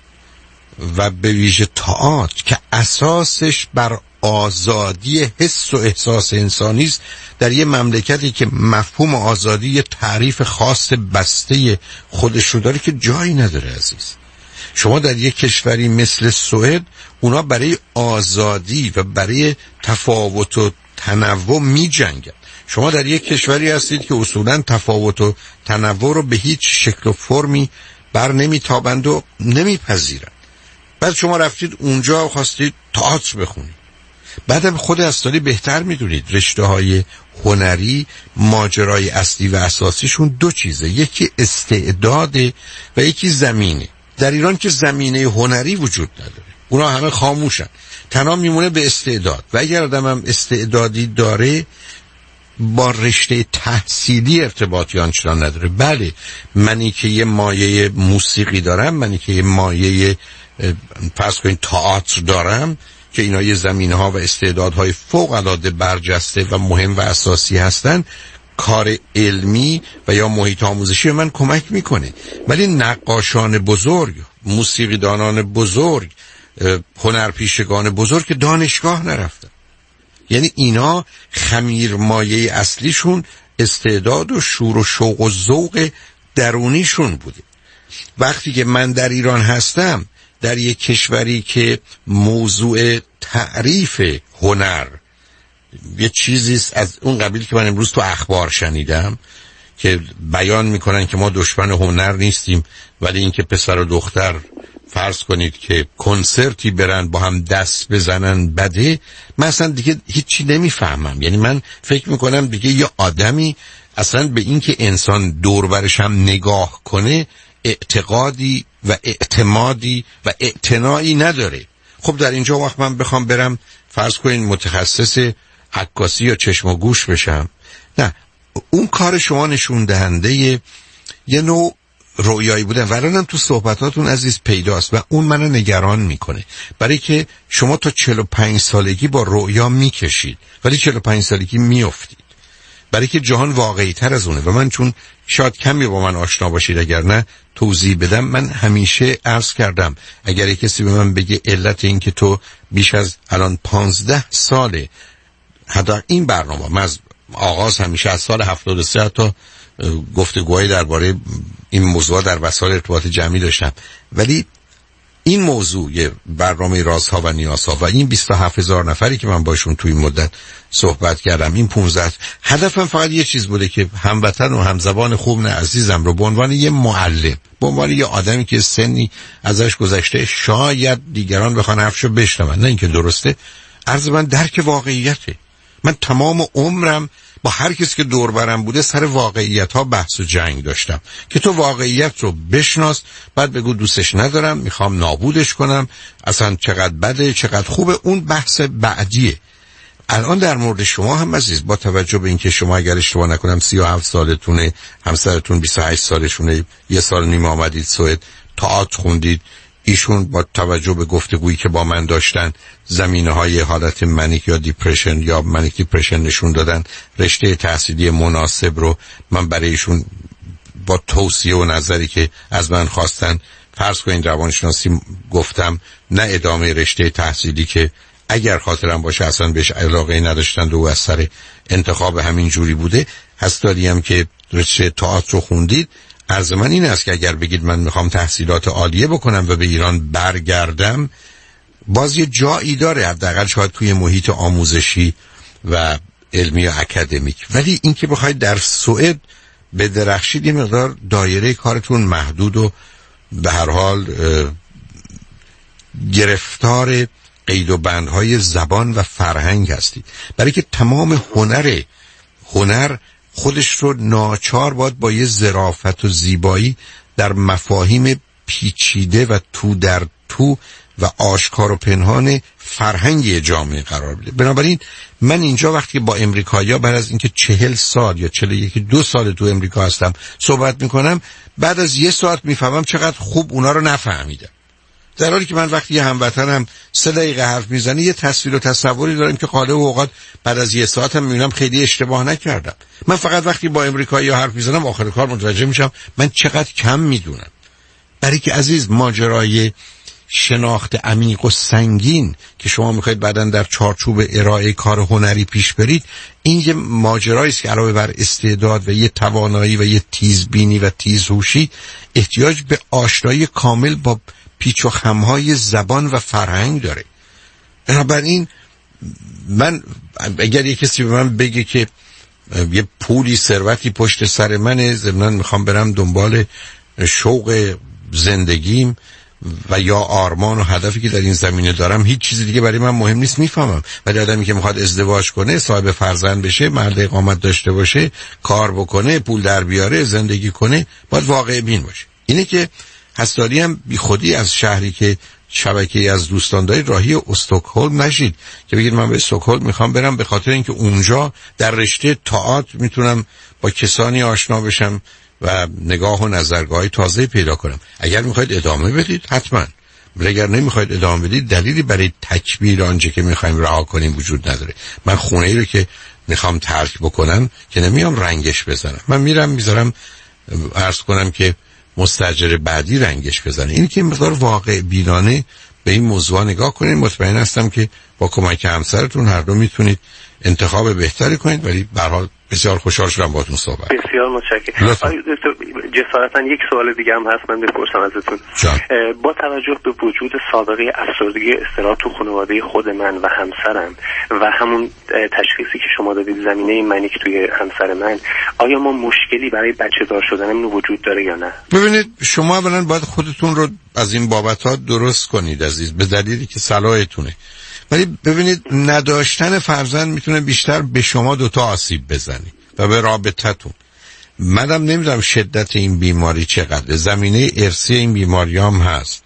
و به ویژه تئاتر که اساسش بر آزادی حس و احساس انسانی است، در یه مملکتی که مفهوم آزادی یه تعریف خاص بسته خودش رو داره که جایی نداره عزیز. شما در یک کشوری مثل سوئد، اونا برای آزادی و برای تفاوت و تنوع می جنگن. شما در یک کشوری هستید که اصولا تفاوت و تنوع رو به هیچ شکل و فرمی بر نمیتابند و نمیپذیرند. بعد شما رفتید اونجا و خواستید تئاتر بخونید. بعدم خود استادی بهتر میدونید رشته های هنری ماجرای اصلی و اساسیشون دو چیزه، یکی استعداده و یکی زمینه. در ایران که زمینه هنری وجود نداره، اونا همه خاموشن، تنها میمونه به استعداد. و اگر آدم هم استعدادی داره با رشته تحصیلی ارتباطی آنچنان نداره. بله، منی که یه مایه موسیقی دارم، منی که یه مایه فرض کنید تئاتر دارم که اینا یه زمینه‌ها و استعدادهای فوق‌العاده برجسته و مهم و اساسی هستن، کار علمی و یا محیط آموزشی من کمک میکنه. ولی نقاشان بزرگ، موسیقیدانان بزرگ، هنرپیشگان بزرگ که دانشگاه نرفتن. یعنی اینا خمیر مایه اصلیشون استعداد و شور و شوق و ذوق درونیشون بوده. وقتی که من در ایران هستم، در یک کشوری که موضوع تعریف هنر یه چیزیست از اون قبیل که من امروز تو اخبار شنیدم که بیان میکنن که ما دشمن هنر نیستیم، ولی اینکه پسر و دختر فرض کنید که کنسرتی برن با هم دست بزنن بده، من اصلا دیگه هیچی نمیفهمم. یعنی من فکر میکنم دیگه یه آدمی اصلا به اینکه انسان دور برش هم نگاه کنه اعتقادی و اعتمادی و اعتنایی نداره. خب در اینجا وقت من بخوام برم فرض کنین متخصص عکاسی یا چشم و گوش بشم، نه، اون کار شما نشون دهنده یه نوع رویایی بودن و الانم تو صحبتاتون عزیز پیداست و اون منو نگران میکنه، برای که شما تا چهل و پنج سالگی با رویا میکشید ولی چهل و پنج سالگی میافتید، برای که جهان واقعی تر از اونه. و من چون شاید کمی با من آشنا باشید اگر نه توضیح بدم، من همیشه عرض کردم اگر یک کسی به من بگه علت این که تو بیش از الان پانزده ساله حتی این برنامه من از آغاز همیشه از سال هفتاد و سه تا گفتگوهای درباره این موضوع در وسایل ارتباط جمعی داشتم، ولی این موضوع برنامه رازها و نیازها و این بیست و هفت هزار نفری که من باشون توی این مدت صحبت کردم، این پانزده هدفم فقط یه چیز بوده که هموطن و همزبان خوب عزیزم رو به عنوان یه معلم، به عنوان یه آدمی که سنی ازش گذشته شاید دیگران بخوان حرفشو بشنون، نه اینکه درسته، عرض من درک واقعیته. من تمام عمرم با هر کسی که دور برم بوده سر واقعیت ها بحث و جنگ داشتم که تو واقعیت رو بشناس، بعد بگو دوستش ندارم، میخوام نابودش کنم، اصلا چقدر بده چقدر خوبه، اون بحث بعدیه. الان در مورد شما هم عزیز، با توجه به اینکه شما اگر اشتباه نکنم سی و هفت سالتونه، همسرتون بیست و هشت سالشونه، یه سال نیم آمدید سوئد، تئاتر خوندید، ایشون با توجه به گفتگویی که با من داشتن زمینه‌های حالت منیک یا دیپرشن یا منیک دیپرشن نشون دادن، رشته تحصیلی مناسب رو من برای ایشون با توصیه و نظری که از من خواستن، فرض کنین روانشناسی گفتم، نه ادامه رشته تحصیلی که اگر خاطرم باشه اصلا بهش علاقه نداشتند و از سر انتخاب همین جوری بوده، هستادی هم که رشته تئاتر رو خوندید. عرض من این است که اگر بگید من میخوام تحصیلات عالیه بکنم و به ایران برگردم، باز یه جایی داره، حداقل شاید توی محیط آموزشی و علمی و اکادمیک، ولی این که بخواید در سوئد به درخشید یه مقدار دایره کارتون محدود و به هر حال گرفتار قید و بندهای زبان و فرهنگ هستید، برای که تمام هنر هنر خودش رو ناچار باید با یه ظرافت و زیبایی در مفاهیم پیچیده و تو در تو و آشکار و پنهان فرهنگی جامعه قرار بده. بنابراین من اینجا وقتی با امریکایی‌ها بعد از اینکه چهل سال یا چهل یکی دو سال تو امریکا هستم صحبت میکنم، بعد از یه ساعت میفهمم چقدر خوب اونا رو نفهمیدم، در حالی که من وقتی یه هموطنم سه دقیقه حرف میزنه یه تصویر و تصوری دارم که غالب اوقات بعد از یه ساعت هم میبینم خیلی اشتباه نکردم. من فقط وقتی با امریکایی ها حرف میزنم آخر کار متوجه میشم من چقدر کم میدونم، برای که عزیز ماجرای شناخت عمیق و سنگین که شما میخواید بعداً در چارچوب ارائه کار هنری پیش برید، این یه ماجرایی است که علاوه بر استعداد و یه توانایی و یه تیزبینی و تیزهوشی احتیاج به آشنایی کامل با پیچ و خمهای زبان و فرهنگ داره. بنابراین من اگر یک کسی به من بگه که یه پولی ثروتی پشت سر منه، ضمناً میخوام برم دنبال شوق زندگیم و یا آرمان و هدفی که در این زمینه دارم، هیچ چیز دیگه برای من مهم نیست، میفهمم. ولی آدمی که میخواد ازدواج کنه، صاحب فرزند بشه، مرد اقامت داشته باشه، کار بکنه، پول در بیاره، زندگی کنه، باید واقع بین باشه. اینه که هستاری هم بی خودی از شهری که شبکه‌ای از دوستان دارید راهی استکهلم نشید که بگید من به استکهلم میخوام برم به خاطر اینکه اونجا در رشته تئاتر میتونم با کسانی آشنا بشم و نگاه و نظرگاهی تازه پیدا کنم. اگر میخواید ادامه بدید حتما، ولی اگر نمیخواید ادامه بدید دلیلی برای تکمیل آنچه که میخوایم رها کنیم وجود نداره. من خونه ای رو که میخوام ترک بکنم که نمیام رنگش بزنم، من میرم میذارم عرض کنم که مستاجر بعدی رنگش بزنه. این که مقدار واقع بینانه به این موضوع نگاه کنید. مطمئن هستم که با کمک همسرتون هر دو میتونید انتخاب بهتری کنید. ولی به هر حال بسیار خوشحال شدم باهاتون صحبت. بسیار متشکرم. جسارتا یک سوال دیگه هم هست من بپرسم ازتون. با توجه به وجود سابقه افسردگی اضطراب تو خانواده خود من و همسرم و همون تشخیصی که شما دادید زمینه منیک توی همسر من، آیا ما مشکلی برای بچه دار شدنمون وجود داره یا نه؟ ببینید شما اولا باید خودتون رو از این بابت‌ها درست کنید عزیز، به دلیلی که صلاحتونه. ولی ببینید نداشتن فرزند میتونه بیشتر به شما دوتا آسیب بزنی و به رابطتون. منم نمیدونم شدت این بیماری چقدر، زمینه ارثی این بیماری هم هست.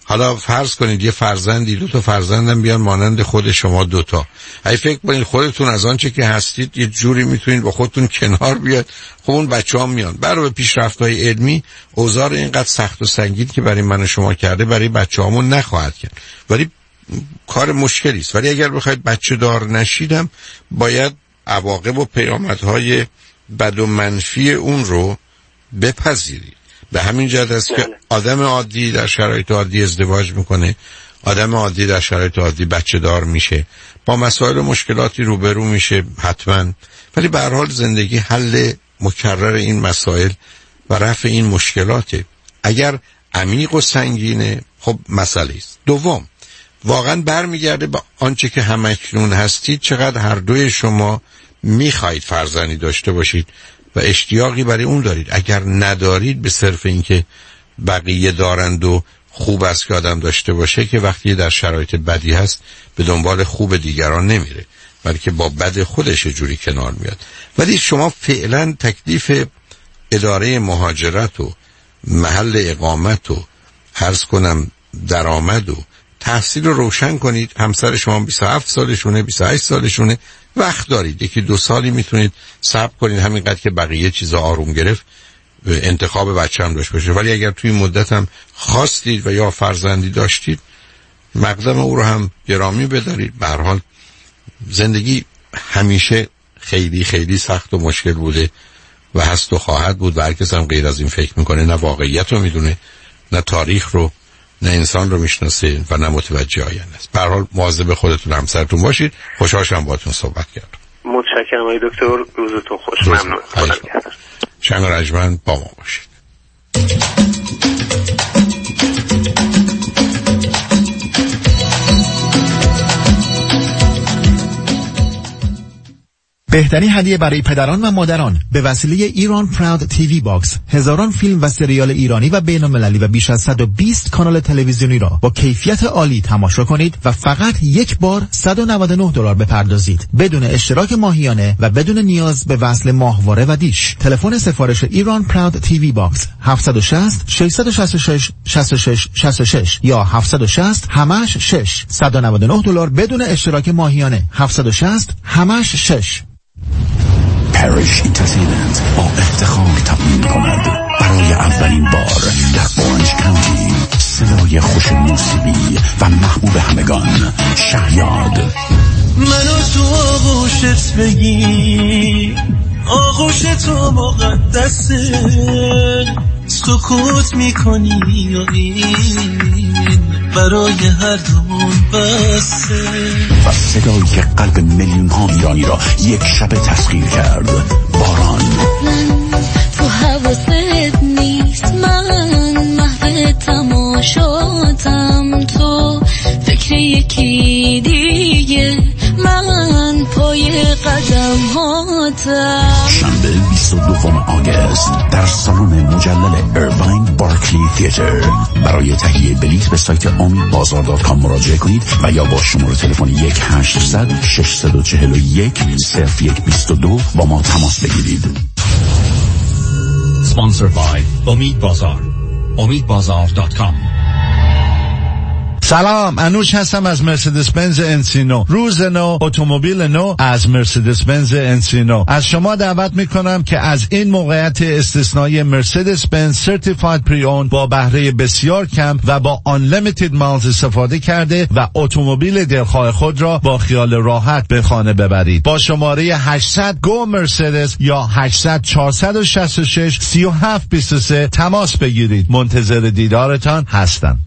حالا فرض کنید یه فرزندی، دو تا فرزندم بیان مانند خود شما دوتا، اگه فکر کنید خودتون از آنچه که هستید یه جوری میتونید با خودتون کنار بیاد، خب اون بچه ها میان. برای پیشرفت‌های علمی اوضاع اینقدر سخت و سنگین که برای من و شما کرده برای بچه هامون نخواهد کرد، ولی کار مشکلی است. ولی اگر بخواید بچه دار نشیدم باید عواقب و پیامدهای بد و منفی اون رو بپذیرید. به همین جهت است که آدم عادی در شرایط عادی ازدواج میکنه، آدم عادی در شرایط عادی بچه دار میشه، با مسائل و مشکلاتی روبرو میشه حتما، ولی به هر حال زندگی حل مکرر این مسائل و رفع این مشکلاته. اگر عمیق و سنگینه خب مسئله است. دوم، واقعا برمیگرده به آنچه که همکنون هستید، چقدر هر دوی شما میخواید فرزندی داشته باشید و اشتیاقی برای اون دارید. اگر ندارید به صرف اینکه بقیه دارند و خوب است که آدم داشته باشه، که وقتی در شرایط بدی هست به دنبال خوب دیگران نمیره بلکه با بد خودش جوری کنار میاد. ولی شما فعلا تکلیف اداره مهاجرت و محل اقامت و عرض کنم درآمد و تحصیل رو روشن کنید. همسر شما بیست و هفت سالشونه، بیست و هشت سالشونه، وقت دارید، یکی دو سالی میتونید صبر کنید، همینقدر که بقیه چیزا آروم گرفت انتخاب بچه هم داشت باشه. ولی اگر توی مدت هم خواستید و یا فرزندی داشتید، مقدم او رو هم گرامی بدارید. به هر حال زندگی همیشه خیلی خیلی سخت و مشکل بوده و هست و خواهد بود و هر کس هم غیر از این فکر میکنه، نه واقعیت رو میدونه، نه تاریخ رو، نه انسان رو میشناسه و نه متوجه آینده است. به هر حال مواظب خودتون و همسرتون باشید. خوشحال شدم باهاتون صحبت کردم. متشکرم آقای دکتر، روزتون خوش. ممنون. شنگ و رجمن با ما باشید. بهترین هدیه برای پدران و مادران به وسیله ایران پراود تیوی باکس، هزاران فیلم و سریال ایرانی و بین‌المللی و بیش از صد و بیست کانال تلویزیونی را با کیفیت عالی تماشا کنید و فقط یک بار صد و نود و نه دلار بپردازید بدون اشتراک ماهیانه و بدون نیاز به وصل ماهواره و دیش. تلفن سفارش ایران پراود تیوی باکس هفت شش صفر شش شش شش شش شش شش شش یا هفت شش صفر همش شش صد و نود و نه دلار بدون اشتراک ماهیانه هفت شش صفر همش شش. پاریش اینترتینمنت با افتخار تقدیم کند برای اولین بار در اورنج کانتی صدای خوش موسیقی و محبوب همگان شهیاد. منو تو آغوشت بگی، آغوش تو مقدسه، سکوت میکنی و این برای هر دومون بسه. و صدایی که قلب میلیون ها ایرانی را یک شب تسخیر کرد، باران. من تو حواست نیست، من محو تماشاتم، تو فکر یکی دیگه، من پای قدم هاتم. شنبه بیست و دوم آگوست در سالن مجلل ایرواین بارکلی تئاتر. برای تهیه بلیط به سایت امید بازار دات کام مراجعه کنید و یا با شماره تلفن یک هشتصد ششصد و چهل و یک صفر یک بیست و دو با ما تماس بگیرید. Sponsored by امید بازار. امید بازار دات کام. سلام، انوش هستم از مرسدس بنز انسینو. روز نو، اتومبیل نو از مرسدس بنز انسینو. از شما دعوت میکنم که از این موقعیت استثنایی مرسدس بنز سرتیفاید پری اون با بهره بسیار کم و با unlimited miles استفاده کرده و اتومبیل دلخواه خود را با خیال راحت به خانه ببرید. با شماره هشتصد گو مرسدس یا هشتصد چهارصد و شصت و شش سی و هفت بیست و سه تماس بگیرید. منتظر دیدارتان هستم.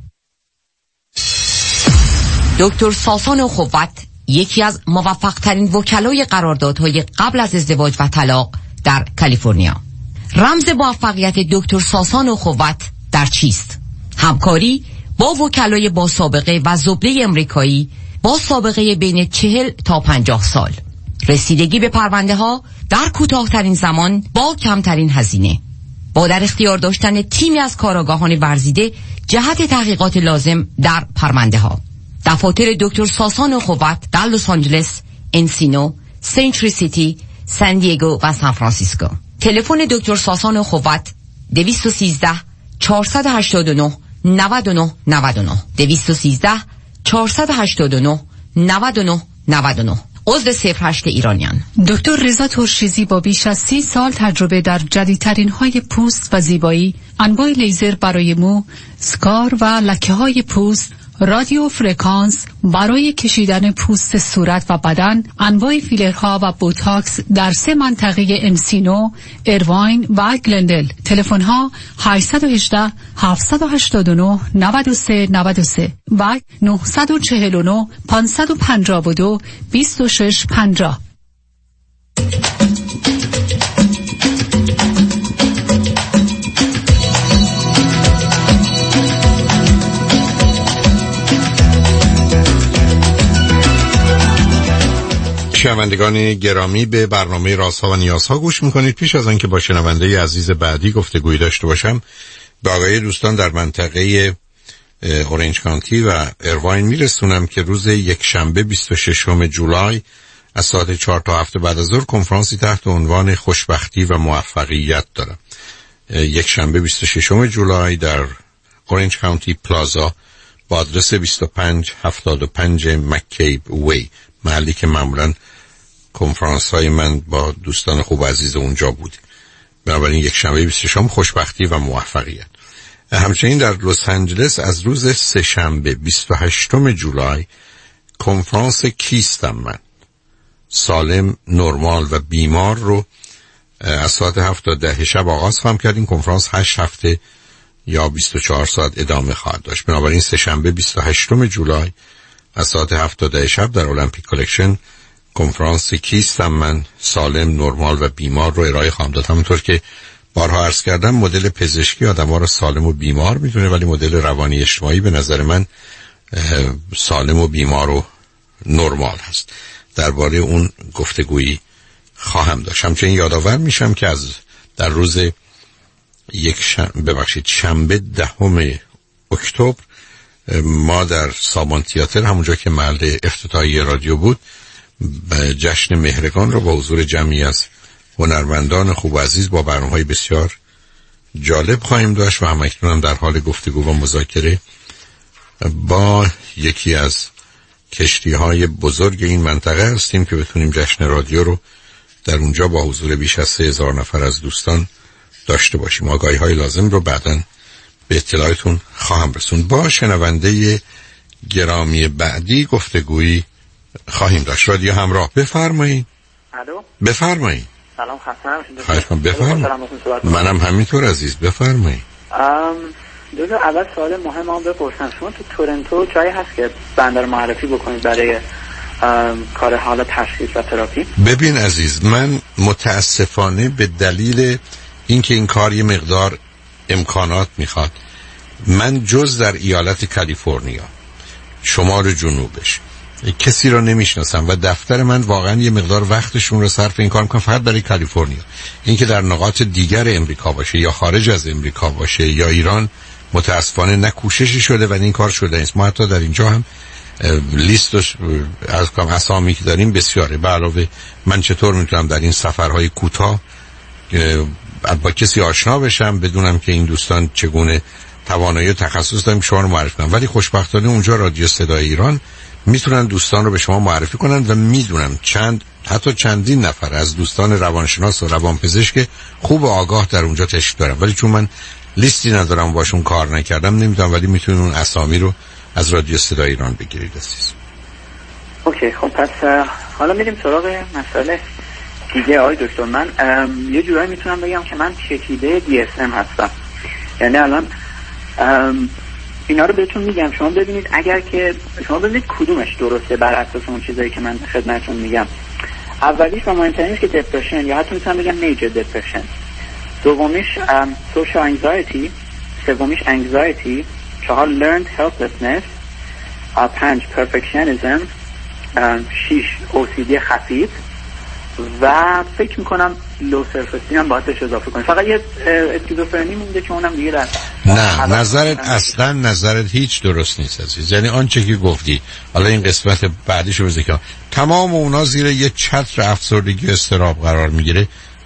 دکتر ساسان خوبت یکی از موفق ترین وکلای قراردادهای قبل از ازدواج و طلاق در کالیفرنیا. رمز موفقیت دکتر ساسان خوبت در چیست؟ همکاری با وکلای با سابقه و زبده امریکایی با سابقه بین چهل تا پنجاه سال. رسیدگی به پرونده ها در کوتاه‌ترین زمان با کمترین هزینه. با در اختیار داشتن تیمی از کارآگاهان ورزیده جهت تحقیقات لازم در پرونده ها. دفاتر دکتر ساسان خوبت در لس آنجلس، انسینو، سنچری سیتی، سان دیگو و سان فرانسیسکو. تلفن دکتر ساسان خوبت دویست و سیزده چهارصد و هشتاد و نه نود و نه نود و نه دویست و سیزده چهارصد و هشتاد و نه نود و نه نود و نه. عضو صفر هشت ایرانیان. دکتر رضا ترشیزی با بیش از سی سال تجربه در جدیدترین های پوست و زیبایی، انواع لیزر برای مو، سکار و لکه های پوست، رادیو فرکانس برای کشیدن پوست صورت و بدن، انواع فیلرها و بوتاکس در سه منطقه امسینو، ایرواین و گلندل. تلفن ها هشت یک هشت هفت هشت نه نه سه نه سه و نه چهار نه پنج پنج دو دو شش پنجاه. شنوندگان گرامی، به برنامه رازها و نیازها گوش میکنید. پیش از آنکه با شنونده عزیز بعدی گفتگویی داشته باشم، به آقای دوستان در منطقه اورنج کانتی و ایرواین میرسونم که روز یک شنبه بیست و ششم جولای از ساعت چهار تا هفت بعد از ظهر کنفرانسی تحت عنوان خوشبختی و موفقیت دارم. یک شنبه بیست و ششم جولای در اورنج کانتی پلازا با آدرس بیست و پنج هفتاد و پنج مکیب وی، محلی که معمولا کنفرانس های من با دوستان خوب عزیز اونجا بود. بنابراین یک شنبه بیست و ششم خوشبختی و موفقیت. همچنین در لس آنجلس از روز سه شنبه بیست و هشتم جولای کنفرانس کیستم من، سالم، نرمال و بیمار رو از ساعت هفت تا ده شب آغاز خواهم کرد. این کنفرانس هشت هفته یا بیست و چهار ساعت ادامه خواهد داشت. بنابراین سه شنبه بیست و هشتم جولای از ساعت هفت تا ده شب در المپیک کلکشن کنفرانس کیستم من، سالم، نرمال و بیمار رو ارائه خواهم داد. همونطور که بارها عرض کردم، مدل پزشکی آدم‌ها رو سالم و بیمار میدونه، ولی مدل روانی اجتماعی به نظر من سالم و بیمار و نرمال هست. درباره اون گفتگویی خواهم داشت. همچنین یادآور میشم که از در روز یک شنبه ببخشید شنبه دهم اکتبر ما در سامان تئاتر، همونجا که محل افتتاحیه رادیو بود، جشن مهرگان رو با حضور جمعی از هنرمندان خوب و عزیز با برنامه‌های بسیار جالب خواهیم داشت و همکنون هم در حال گفتگو و مذاکره با یکی از کشتی‌های بزرگ این منطقه هستیم که بتونیم جشن رادیو رو در اونجا با حضور بیش از سه هزار نفر از دوستان داشته باشیم. آگاهی‌های لازم رو بعداً به اطلاعتون خواهم رسوند. با شنونده گرامی بعدی گفتگویی خواهیم داشت. رادیو همراه، بفرمایید. الو، بفرمایید. سلام، خسته نباشید. خواهش کنم، بفرمایید. منم همینطور عزیز، بفرمایید. ام دوست اول سوال مهم هم بپرسم، شما تو تورنتو جایی هست که بنده رو معرفی بکنید برای کار حالا تشخیص و تراپی؟ ببین عزیز، من متاسفانه به دلیل اینکه این کار یه مقدار امکانات میخواد، من جز در ایالت کالیفرنیا شمال جنوبش کسی را نمیشناسم و دفتر من واقعا یه مقدار وقتشون رو صرف این کار میکنم فقط برای کالیفرنیا. اینکه در نقاط دیگر امریکا باشه یا خارج از امریکا باشه یا ایران، متاسفانه نه کوششی شده و این کار شده نیست. ما حتی در اینجا هم لیستش از کام اسامی که داریم بسیاره. به علاوه من چطور میتونم در این سفرهای کوتاه با کسی آشنا بشم بدونم که این دوستان چگونه توانایی و تخصص دارن شما رو معرفی کنن. ولی خوشبختانه اونجا رادیو صدای ایران میتونن دوستان رو به شما معرفی کنن و میدونم چند حتی چندین نفر از دوستان روانشناس و روانپزشک خوب و آگاه در اونجا تشریف دارن. ولی چون من لیستی ندارم باشون کار نکردم نمیدونم، ولی میتونن اون اسامی رو از رادیو صدای ایران بگیرید عزیز. اوکی، خب پس حالا میریم سراغ مسئله دیگه. آقای دکتر، من یه جورایی میتونم بگم که من چکیده دی اس ام هستم. یعنی الان اینا رو بهتون میگم، شما ببینید اگر که شما ببینید کدومش درسته بر اساس اون چیزایی که من خدمتتون میگم. اولیش و مهمترینش که دپرشن یا حتی میتونم بگم میجر دپرشن، دومیش سوشال انگزایتی، سومیش انگزایتی، چهار learned helplessness، پنج perfectionism، شیش او سی دی خفیف و فکر میکنم لو سلف استیم هم باید بهش اضافه کنیم. فقط یه اسکیزوفرنی مونده که اونم دیگه در نه نظرت اصلا نظرت هیچ درست نیست عزیز. یعنی آنچه که گفتی، حالا این قسمت بعدیشو بذار که تمام اونا زیر یه چتر افسردگی و اضطراب قرار میگیره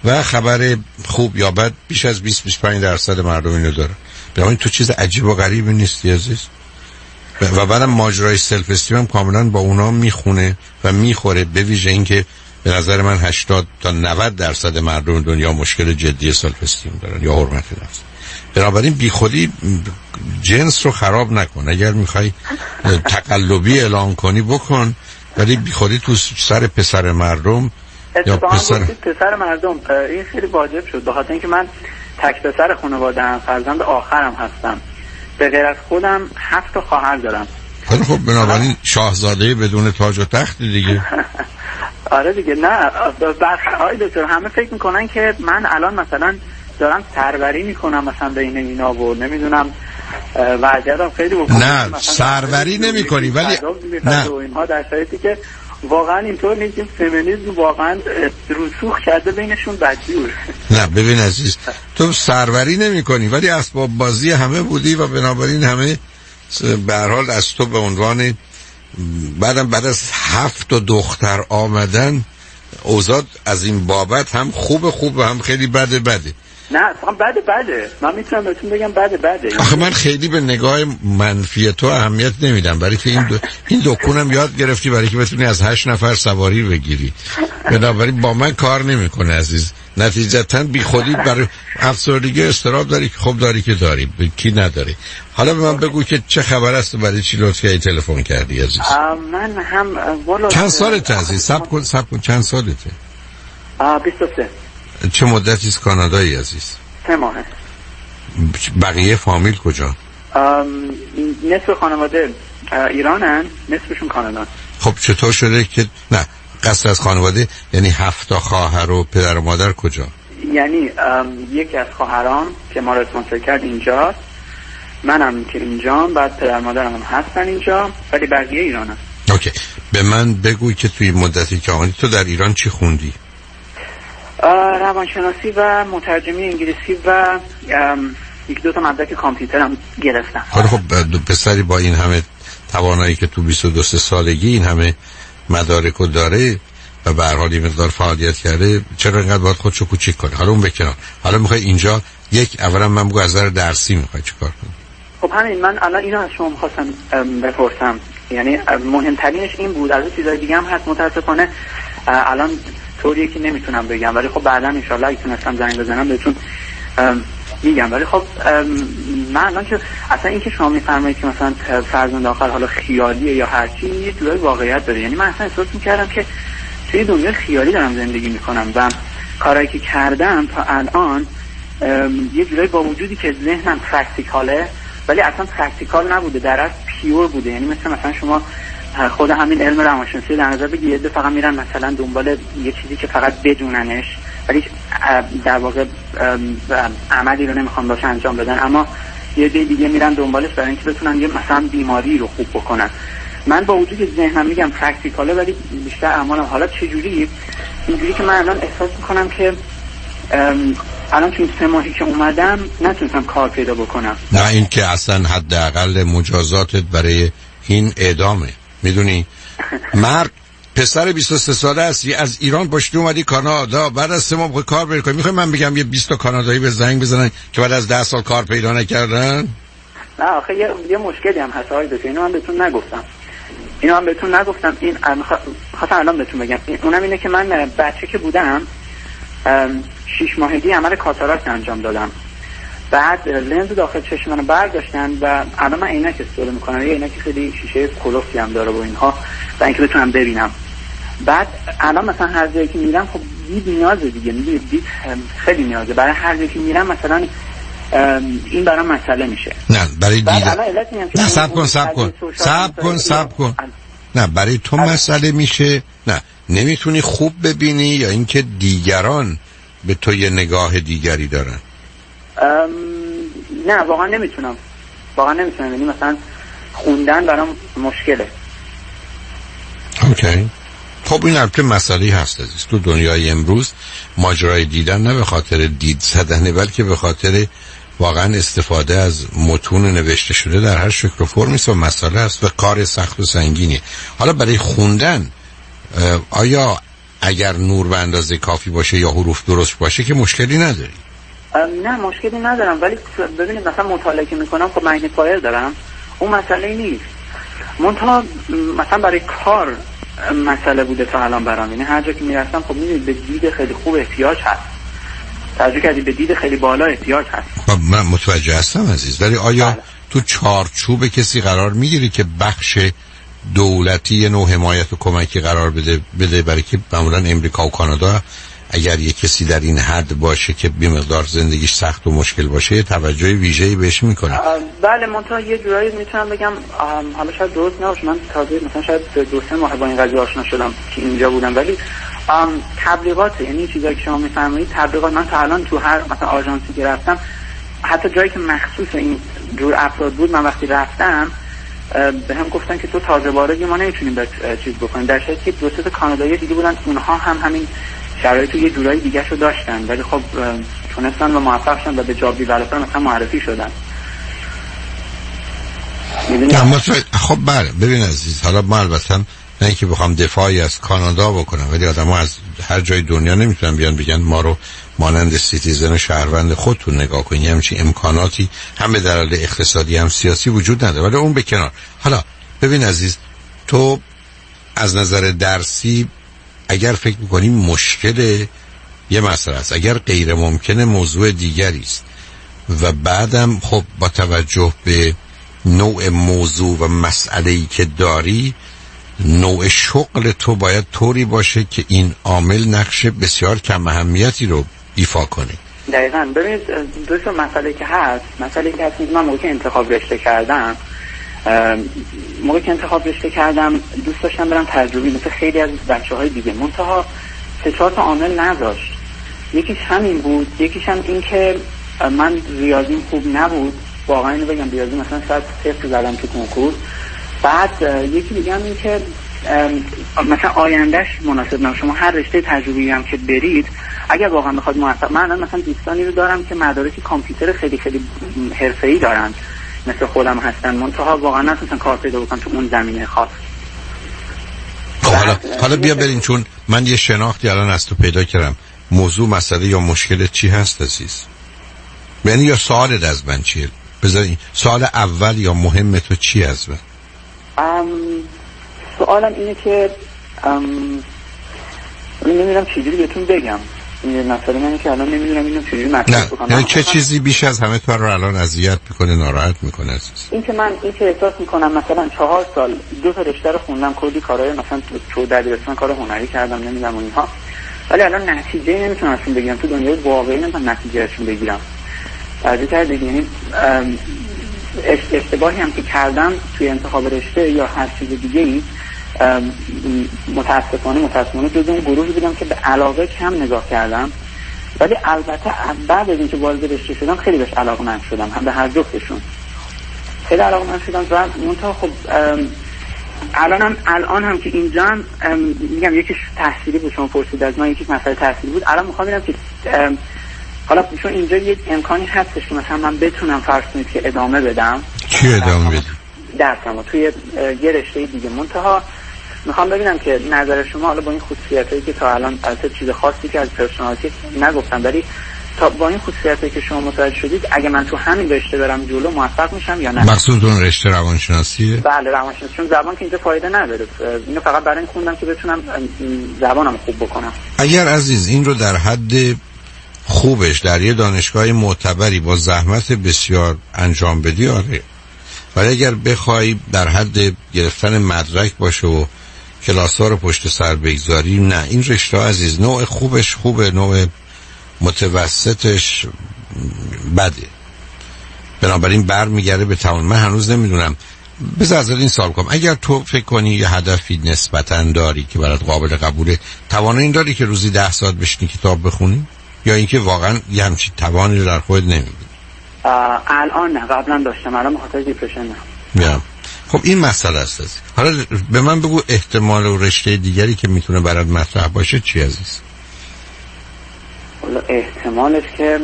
و خبر خوب یا بد بیش از بیست تا بیست و پنج درصد مردم اینو دارن. بنابراین تو چیز عجیب و غریبی نیستی عزیز. و بعدم ماجرای سلف استیم هم کاملا با اونا میخونه و میخوره، به ویژه اینکه به نظر من هشتاد تا نود درصد مردم دنیا مشکل جدی سلف استیم دارن یا حرمت نفس. بنابراین بیخودی جنس رو خراب نکن. اگر میخوای تقلبی اعلام کنی بکن، ولی بیخودی تو سر پسر مردم یا پسر پسر مردم این خیلی واجب شد، به خاطر اینکه من تک پسر خانواده‌ام، فرزند آخرم هستم. به غیر از خودم هفت تا خواهر دارم. خب بنابراین شاهزاده بدون تاج و تخت دیگه. آره دیگه. نه برخی دکتر همه فکر میکنن که من الان مثلا دارم سروری میکنم مثلا بین اینا و نمیدونم وضعیتم خیلی بکنم. نه سروری نمی کنی ولی نه اینها در صورتی که واقعا اینطور نیست. این فمینیسم واقعا رسوخ کرده بینشون بدجور. نه ببین عزیز، تو سروری نمی کنی ولی اسباب بازی همه بودی و بنابراین همه به هر حال از تو به عنوان بعدم بعد از هفت تا دختر آمدن اوضاع از این بابت هم خوب خوب و هم خیلی بده بده. نه فقط بده بده. من میتونم بهتون بگم بده بده. آخه من خیلی به نگاه منفی تو اهمیت نمیدم، برای که این دو... این دکونم یاد گرفتی برای که بتونی از هشت نفر سواری بگیری. بنابراین با من کار نمیکنه عزیز. نتیجتا بی خودی برای افسردگی استراب داری که خب داری که داری کی نداری. حالا به من بگو که چه خبر است و برای چی لطف کردی تلفن کردی عزیز؟ من هم والا چند سالته عزیز؟ صبر کن صبر کن چند سالته؟ بیست و سه. چه مدتی از کانادایی عزیز؟ سه ماهه. بقیه فامیل کجا؟ نصف خانواده ایرانن، نصفشون کانادان. خب چطور شده که نه قصد از خانواده یعنی هفت تا خواهر و پدر و مادر کجا؟ یعنی یکی از خواهرام که ما رو اسپانسر کرد اینجاست، منم که اینجام، بعد پدر مادرم هم هستن اینجا، ولی بقیه ایرانن. اوکی. به من بگوی که توی مدتی که آمدی تو در ایران چی خوندی؟ روانشناسی و مترجمی انگلیسی و یک دو تا مدرک کامپیوتر هم گرفتم. خب خب پسری با این همه توانایی که تو بیست و دو سالگی این همه مدارکو داره و به هر حال این مقدار فعالیت کرده، چرا اینقدر باید خودشو کوچیک کنه؟ حالا اون بکنم. حالا میخوای اینجا یک اولا من بگو از نظر درسی میخوای چیکار کنی؟ خب همین من الان اینو از شما می‌خواستم بپرسم. یعنی مهمترینش این بود. از چیزای دیگه هم هست متاسفانه الان طوریه که نمیتونم بگم، ولی خب بعدا ان شاء الله اگه تونستم زنگ بزنم بهتون میگم. ولی خب من الان که اصلا این که شما میفرمایید که مثلا فرزند آخر حالا خیالیه یا هر چی، یه جورای واقعیت داره. یعنی من اصلا احساس میکردم که توی دنیای خیالی دارم زندگی میکنم و کارهایی که کردم تا الان یه جورایی با وجودی که ذهنم پرکتیکاله ولی اصلا پرکتیکال نبوده، در اصل پیور بوده. یعنی مثلا مثلا شما خود همین علم روانشناسی در نظر بگیرید، یه فقط میرن مثلا دنبال یه چیزی که فقط بدوننش ولی در واقع عملی رو نمیخوان باشه انجام بدن، اما یه دی دیگه میرن دنبالش برای اینکه بتونن یه مثلا بیماری رو خوب بکنن. من با وجود ذهنم میگم پرکتیکاله ولی بیشتر اعمالم. حالا چه جوری؟ اینجوری که من الان احساس میکنم که الان تو این سه ماهی که اومدم نتونستم کار پیدا بکنم. نه این که اصلا حداقل مجازاتت برای این اعدامه. میدونی مرد پسر بیست و سه ساله هستی، از ایران پشتی اومدی کانادا، بعد از سه ماه کار بری کنی. میخوای من بگم یه بیست تا کانادایی به زنگ بزنن که بعد از ده سال کار پیدا نکردن؟ نه آخه یه, یه مشکلی هم هست آقای دکتر، اینو من بهتون نگفتم. اینو من بهتون نگفتم. این خواستم الان بهتون بگم. این اونم اینه که من بچه که بودم شش ماهگی عمل کاتاراکت انجام دادم. بعد لنز داخل چشم منو برداشتن و الان من عینک استفاده میکنم. یه عینک خیلی شیشه کلوفتی هم داره و اینها، برای اینکه بتونم ببینم. بعد الان مثلا هر جایی که میرم خب دید نیازه دیگه، میدونید دید خیلی نیازه. برای هر جایی که میرم مثلا این برام مسئله میشه. نه برای دیدن نه صبر کن صبر کن صبر کن صبر کن نه برای تو مسئله میشه. نه نمیتونی خوب ببینی یا اینکه دیگران به تو یه نگاه دیگری دارن؟ ام... نه واقعا نمیتونم واقعا نمیتونم. یعنی مثلا خوندن برام مشکله. اوکی. خب این البته مسئله هست عزیز. تو دنیای امروز ماجرای دیدن نه به خاطر دید زدنه، بلکه به خاطر واقعا استفاده از متون نوشته شده در هر شکل و فرمی است و مسئله است و کار سخت و سنگینی. حالا برای خوندن آیا اگر نور به اندازه کافی باشه یا حروف درست باشه که مشکلی نداری. نه مشکلی ندارم، ولی ببینید مثلا مطالعه که میکنم خب مگنیفایر دارم، اون مسئله نیست. منتها مثلا برای کار مسئله بوده تا الان برام، یعنی هر جا که میرفتم خب میدونید به دید خیلی خوب احتیاج هست، توجه کردی به دید خیلی بالا احتیاج هست. خب من متوجه هستم عزیز، ولی آیا بله. تو چارچوب کسی قرار میگیری که بخش دولتی یه نوع حمایت و کمکی قرار بده بده برای که معمولا امریکا و کانادا اگر یه کسی در این حد باشه که بی مقدار زندگیش سخت و مشکل باشه توجه ویژه‌ای بهش میکنه؟ بله منتها یه جورایی میتونم بگم حالا شاید درست نباشه، من تازه مثلا شاید دو سه ماه با این قضیه آشنا شدم که اینجا بودم، ولی تبلیغات، یعنی چیزایی که شما میفرمایید تبلیغات، من تا الان تو هر مثلا آژانسی که رفتم حتی جایی که مخصوص این جور افراد بود من وقتی رفتم به هم گفتن که تو تازه واردی ما نمیتونیم به چیز بکنیم، در حالی که دو سه تا کانادایی دیگه بودن اونها هم همین شرایط یه جورایی دیگه شو داشتن، ولی خب تونستن و موفق شدن و به جاب دیولپر مثلا معرفی شدن. خب بله ببین عزیز، حالا ما البته نه اینکه بخوام دفاعی از کانادا بکنم، ولی آدم‌ها از هر جای دنیا نمیتونن بیان بگن ما رو مانند سیتیزن شهروند خودتون نگاه کنید، همچین امکاناتی هم به دلایل اقتصادی هم سیاسی وجود نداره. ولی اون به کنار، حالا ببین عزیز، تو از نظر درسی اگر فکر می‌کنی مشکل یه مسئله است، اگر غیر ممکنه موضوع دیگری است، و بعدم خب با توجه به نوع موضوع و مسئله‌ای که داری نوع شغل تو باید طوری باشه که این عامل نقش بسیار کم اهمیتی رو ایفا کنه. دقیقاً. ببینید دو تا مسئله که هست، مسئله که هست من موقعی که انتخاب رشته کردم موقعی که انتخاب رشته کردم دوست داشتم برم تجربی مثل خیلی از بچه‌های دیگه، منتها سه چهار تا عامل نداشت. یکیش همین بود، یکیش هم این که من ریاضیم خوب نبود، واقعا اینو بگم ریاضی مثلا شاید صفر زدم تو کنکور. بعد یکی دیگه هم این که مثلا آیندهش مناسب نبود. شما هر رشته تجربی هم که برید اگر واقعا بخواد موفق، من مثلا دوستانی رو دارم که مدارک کامپیوتر خیلی خیلی حرفه‌ای دارن مثل خودم هستن، منتها واقعا نتونستن کار پیدا بکنن تو اون زمینه خاص. حالا حالا بیا بریم، چون من یه شناختی الان از تو پیدا کردم. موضوع مسئله یا مشکل چی هست عزیز؟ یعنی یا سوالت از من چیه؟ بذارین سوال اول یا مهم تو چی از من؟ ام سوالم اینه که ام نمیدونم چجوری بهتون بگم. این مسئله منه که الان نمیدونم اینو چجوری مطرح بکنم. نه چه چیزی بیش از همه تو رو الان اذیت میکنه، ناراحت میکنه عزیز؟ این که من این که احساس میکنم مثلا چهار سال دو تا رشته رو خوندم، کلی کارهای مثلا تو دبیرستان کار هنری کردم نمیدونم اینها، ولی الان نتیجه نمیتونم ازشون بگیرم، تو دنیای واقعی نمیتونم نتیجه ازشون بگیرم. از این طریق یعنی اشتباهی هم که کردم توی انتخاب رشته یا هر چیز دیگه ای متاسفانه متاسفانه جز اون گروهی بودم که به علاقه کم نگاه کردم، ولی البته بعد از اینکه وارد رشته شدم خیلی بهش علاقه‌مند شدم، هم به هر جفتشون خیلی علاقه‌مند شدم. و منتها خب الان هم الان هم که اینجا هم میگم یکیش تحصیلی بود، شما پرسید از من، یکیش مسئله تحصیلی بود. الان میخوام ببینم که حالا چون اینجا یک امکانی هستش که مثلا من بتونم فرض کنید که ادامه بدم. چی ادامه بدم؟ درسمو توی یه رشته دیگه. منتها میخوام ببینم که نظر شما حالا با این خصوصیتایی که تا الان البته چیز خاصی که از پرسونالیتی نگفتم، ولی تا با این خصوصیتایی که شما متوجه شدید اگه من تو همین رشته برم جلو موفق میشم یا نه؟ مقصود اون رشته روانشناسیه؟ بله روانشناسی، چون زبان که اینجا فایده نداره. اینو فقط برای این خوندم که بتونم زبانم خوب بکنم. اگر عزیز این رو در حد خوبش در یه دانشگاه معتبری با زحمت بسیار انجام بدی آره، ولی اگر بخوای در حد گرفتن مدرک باشه و کلاس‌ها رو پشت سر بگذاری، نه این رشته عزیز نوع خوبش خوبه، نوع متوسطش بده. بنابراین برمیگرده به تمام. من هنوز نمیدونم، بذار از این سوال کنم، اگر تو فکر کنی یه هدفی نسبتاً داری که برات قابل قبوله، توانایی این داری که روزی ده ساعت بشینی کتاب بخونی؟ یا اینکه واقعا یه همچین توانی رو در خودت نمی‌بینی؟ الان نه، قبلا داشتم، الان بخاطر دیپرشن نه. yeah. خب این مسئله است. حالا به من بگو احتمال و رشته دیگری که میتونه برات مطرح باشه چی عزیز؟ حالا احتمالش که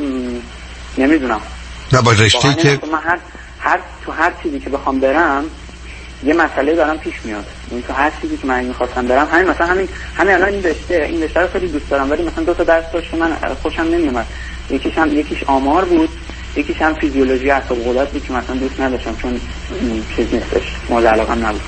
نمیدونم. نه با رشته که من هر هر تو هر چیزی که بخوام برم یه مسئله دارم پیش میاد. این تو هر چیزی که من می‌خواستم برم، همین مثلا همین همین الان این رشته این رشته رو خیلی دوست دارم، ولی مثلا دو تا درس داشت که من خوشم نمیومد. یکیش هم یکیش آمار بود، یکیش هم فیزیولوژی اعصاب و غدد بود که مثلا دوست نداشتم چون چیز نیستش، مورد علاقه‌ام نبود.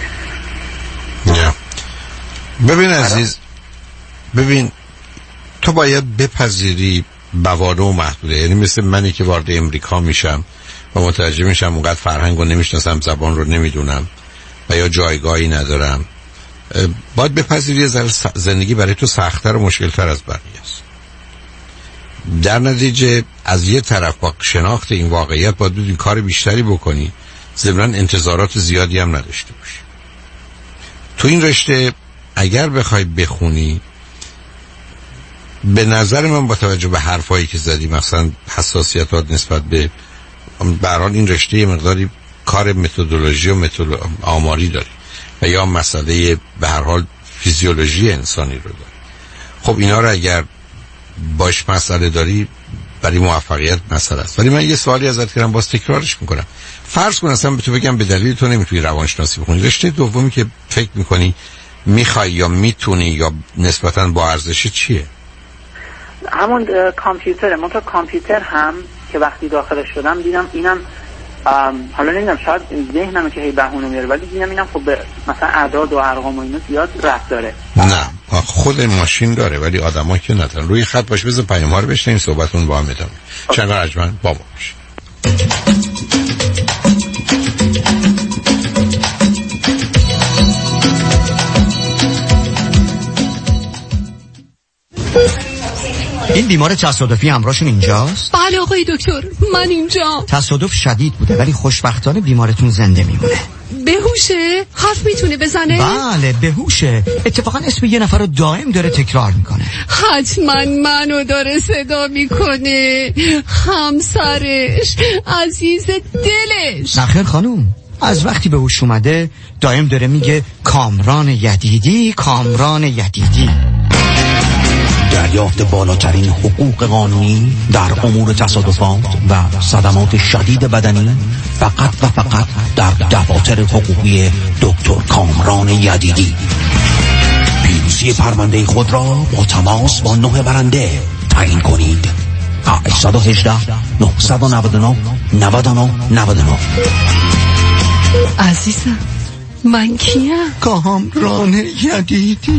ببین عزیز، ببین تو باید بپذیری موانع و محدوده. یعنی مثل منی که وارد امریکا میشم و متوجه میشم اونقدر فرهنگ رو نمیشناسم، زبان رو نمیدونم و یا جایگاهی ندارم، باید بپذیری زندگی برای تو سخت‌تر و مشکل‌تر از بقیه است. در نتیجه از یه طرف با شناخت این واقعیت باید بدونی کار بیشتری بکنی، ضمناً انتظارات زیادی هم نداشته باشی. تو این رشته اگر بخوای بخونی، به نظر من با توجه به حرفایی که زدی، مثلا حساسیتات نسبت به بران این رشته یه مقداری کار متدولوژی و متدول آماری داری و یا مسئله به هر حال فیزیولوژی انسانی رو داری. خب اینا رو اگر باش مسئله داری، برای موفقیت مسئله است. ولی من یه سوالی ازت کردم، باز تکرارش میکنم. فرض کن اصلا به تو بگم به دلیل تو نمیتونی روانشناسی بخونی، رشته دومی که فکر میکنی میخوای یا میتونی یا نسبتاً با ارزش چیه؟ همون کامپیوتره. من تا کامپیوتر هم که وقتی داخلش شدم دیدم اینم حالا نمیدونم، شاید ذهنمه که هی بهونه میاره، ولی دیدم اینم خب مثلا اعداد و ارقام و اینا زیاد ربط داره. نه خود ماشین داره ولی آدما که ندارن. روی خط باش، بذار پیام‌ها رو بشنویم، صحبتون با هم ادامه. چند ارجمند با ما باش. این بیمار تصادفی همراهشون اینجاست؟ بله آقای دکتر، من اینجا. تصادف شدید بوده ولی خوشبختانه بیمارتون زنده میمونه. بهوشه؟ حرف میتونه بزنه؟ بله بهوشه. اتفاقا اسم یه نفر رو دائم داره تکرار میکنه. حتما منو داره صدا میکنه، همسرش، عزیز دلش. نخیر خانوم، از وقتی به هوش اومده دائم داره میگه کامران یدیدی، کامران یدیدی. دریافت بالاترین حقوق قانونی در امور تصادفات و صدمات شدید بدنی فقط و فقط در دفاتر حقوقی دکتر کامران یدیدی. پیروزی پرونده خود را با تماس با نه برنده تعیین کنید. هشت یک هشت نه نه نه نه نه نه نه. عزیزم من کیم؟ کامران یدیدی.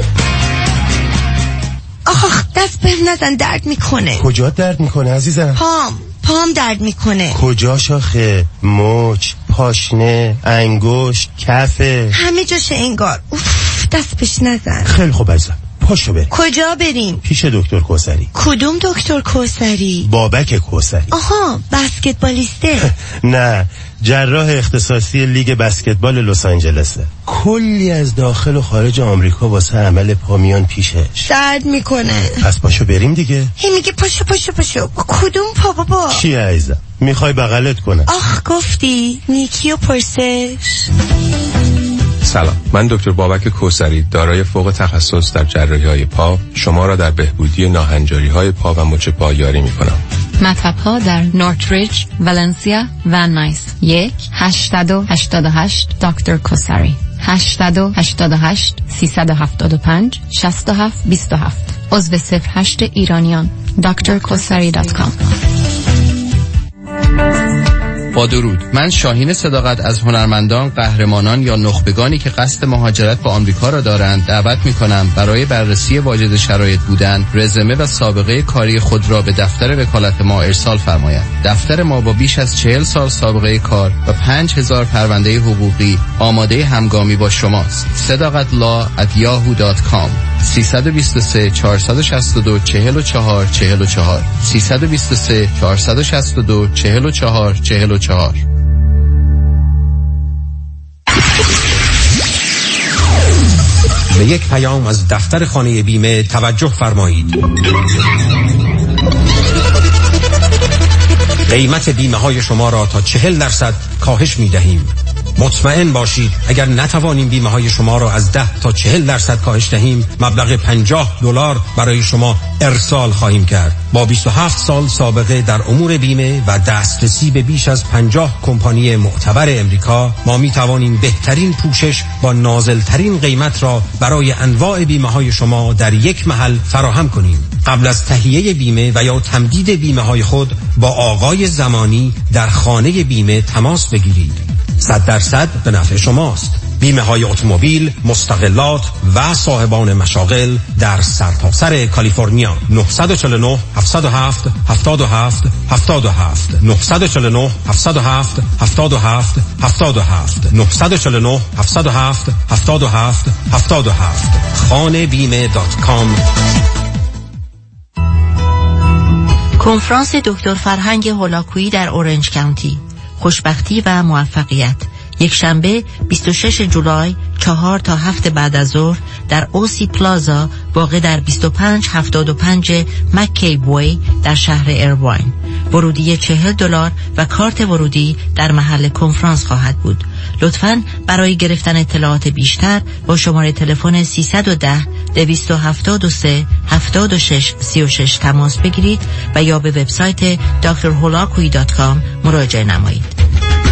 آخ دست به نزن، درد میکنه. کجا درد میکنه عزیزم؟ پام پام درد میکنه. کجا شاخه؟ مچ، پاشنه، انگشت، کفه، همه جاشه انگار. اوف دست بهش نزن. خیلی خوب عزیزم، پاشو بریم. کجا بریم؟ پیش دکتر کوثری. کدوم دکتر کوثری؟ بابک کوثری. آها بسکتبالیسته. نه، جراح اختصاصی لیگ بسکتبال لس آنجلسه. کلی از داخل و خارج آمریکا واسه عمل پا میان پیشش. درد میکنه. پس پاشو بریم دیگه. هی میگه پاشو پاشو پاشو. کدوم پا بابا؟ چیه عزیزم؟ میخوای بغلت کنم؟ آخ گفتی نیکی و پرسش. سلام، من دکتر بابک کوثری دارای فوق تخصص در جراحی‌های پا شما را در بهبودی ناهنجاری‌های پا و مچ پا یاری می‌کنم. مطب‌ها در نورتریج، ولنسیا و نایس. یک هشتصد و هشتاد و هشت دکتر کوثری. هشتصد و هشتاد و هشت سیصد و هفتاد و پنج شصت و هفت بیست و هفت. عضو صفر هشت ایرانیان. دکتر کوثری دات کام. با درود، من شاهین صداقت از هنرمندان، قهرمانان یا نخبگانی که قصد مهاجرت به آمریکا را دارند دعوت می‌کنم برای بررسی واجد شرایط بودن، رزومه و سابقه کاری خود را به دفتر وکالت ما ارسال فرمایند. دفتر ما با بیش از چهل سال سابقه کار و پنج هزار پرونده حقوقی آماده همگامی با شماست. صداقت لا ات یاهو دات کام. سیصد و بیست و سه چهارصد و شصت و دو چهل و چهار چهل و چهار سیصد و بیست و سه چهارصد و شصت و دو چهل و چهار چهل و چهار. به یک پیام از دفتر خانه بیمه توجه فرمایید. قیمت بیمه های شما را تا چهل درصد کاهش می دهیم. مطمئن باشید اگر نتوانیم بیمه های شما را از ده تا چهل درصد کاهش دهیم، مبلغ پنجاه دلار برای شما ارسال خواهیم کرد. با بیست و هفت سال سابقه در امور بیمه و دسترسی به بیش از پنجاه کمپانی معتبر امریکا، ما می توانیم بهترین پوشش با نازلترین قیمت را برای انواع بیمه های شما در یک محل فراهم کنیم. قبل از تهیه بیمه و یا تمدید بیمه های خود با آقای زمانی در خانه بیمه تماس بگیرید. صد درصد به نفع شماست. بیمه های اتومبیل، مستقلات و صاحبان مشاغل در سرتاسر کالیفرنیا. نه چهار نه هفت صفر هفت هفت هفت هفت هفت نه چهار نه هفت صفر هفت هفت هفت هفت هفت نه چهار نه هفت صفر هفت هفت هفت هفت هفت خانه بیمه دات کام. کنفرانس دکتر فرهنگ هولاکویی در اورنج کانتی، خوشبختی و موفقیت، یک شنبه بیست و شش جولای چهار تا هفت بعد از ظهر در اوسی پلازا واقع در بیست و پنج هفتاد و پنج مکی بوی در شهر ایرواین. ورودی چهل دلار و کارت ورودی در محل کنفرانس خواهد بود. لطفاً برای گرفتن اطلاعات بیشتر با شماره تلفن سیصد و ده دویست و هفتاد و سه هفتاد و شش سی و شش تماس بگیرید و یا به وبسایت دکتر هولاکویی دات کام مراجعه نمایید.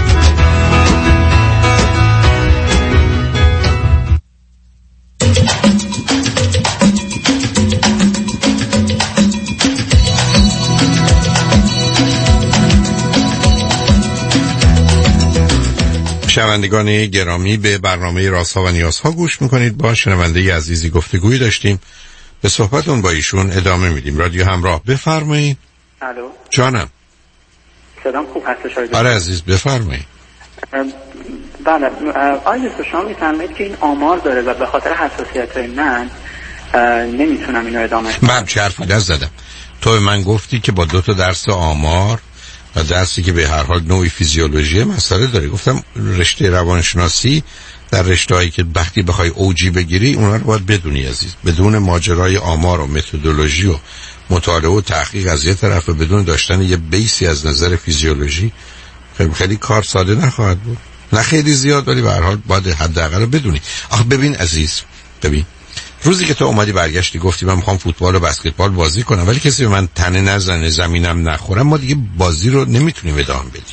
شنوندگان گرامی، به برنامه رازها و نیازها گوش میکنید. با شنونده عزیزی گفتگویی داشتیم، به صحبتون با ایشون ادامه میدیم. رادیو همراه، بفرمایید. الو جانم. صدام خوب هستش آقای؟ آره عزیز بفرمایید. بله آقای دکتر، شما میفرمایید که این آمار داره و به خاطر حساسیت های من نمیتونم اینو ادامه کنم. من چه حرفی زدم؟ تو به من گفتی که با دو تا درس آمار و درسی که به هر حال نوعی فیزیولوژی مسئله داره. گفتم رشته روانشناسی در رشته‌هایی که وقتی بخوای اوجی بگیری اونا رو باید بدونی عزیز. بدون ماجرای آمار و متدولوژی و مطالعه و تحقیق از یه طرف و بدون داشتن یه بیسی از نظر فیزیولوژی خیلی خیلی کار ساده نخواهد بود. نه خیلی زیاد، ولی به هر حال باید حداقل بدونی. آخه ببین عزیز، ببین روزی که تو اومدی برگشتی گفتی من میخوام فوتبال و بسکتبال بازی کنم ولی کسی به من تنه نزنه، زمینم نخورم، ما دیگه بازی رو نمیتونیم ادامه بدیم.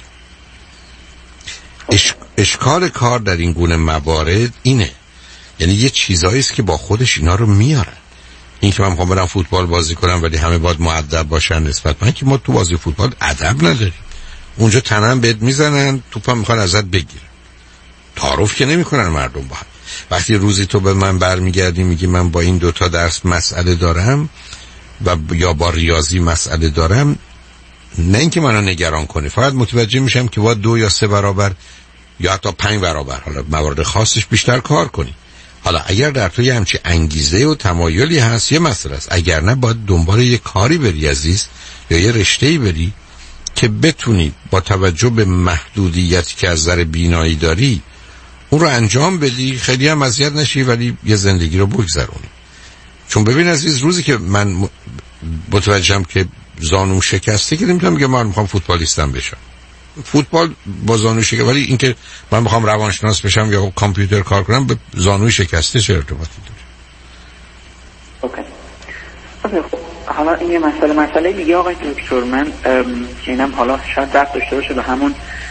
اش... اشکال کار در این گونه موارد اینه، یعنی یه چیزایی است که با خودش اینا رو میارن. این که من میخوام برم فوتبال بازی کنم ولی همه باید مؤدب باشن نسبت من، که ما تو بازی فوتبال ادب نداریم. اونجا تنم بهت میزنن، توپم میخوان ازت بگیرن، تعارف که نمیکنن مردم با هم. وقتی روزی تو به من برمیگردی میگی من با این دوتا درس مسئله دارم و یا با ریاضی مسئله دارم، نه اینکه منو نگران کنی، فقط متوجه میشم که باید دو یا سه برابر یا حتی پنج برابر، حالا موارد خاصش بیشتر کار کنی. حالا اگر در توی همچی انگیزه و تمایلی هست یه مسئله است، اگر نه باید دنبال یه کاری بری عزیز، یا یه رشته‌ای بری که بتونی با توجه به محدودیتی که از نظر بینایی داری اون رو انجام بدی، خیلی هم اذیت نشی ولی یه زندگی رو بگذرونی. چون ببین عزیز، روزی که من متوجهم که زانوم شکسته که نمیتونم بگم من میخوام فوتبالیستم بشم. فوتبال با زانو شکسته، ولی اینکه من میخوام روانشناس بشم یا کامپیوتر کار کنم به زانوی شکسته چه ارتباطی داره؟ اوکی. خب حالا این یه مسئله مسئله دیگه آقای دکتر، من که اینم حالا شاید ربط داشته باشه به همون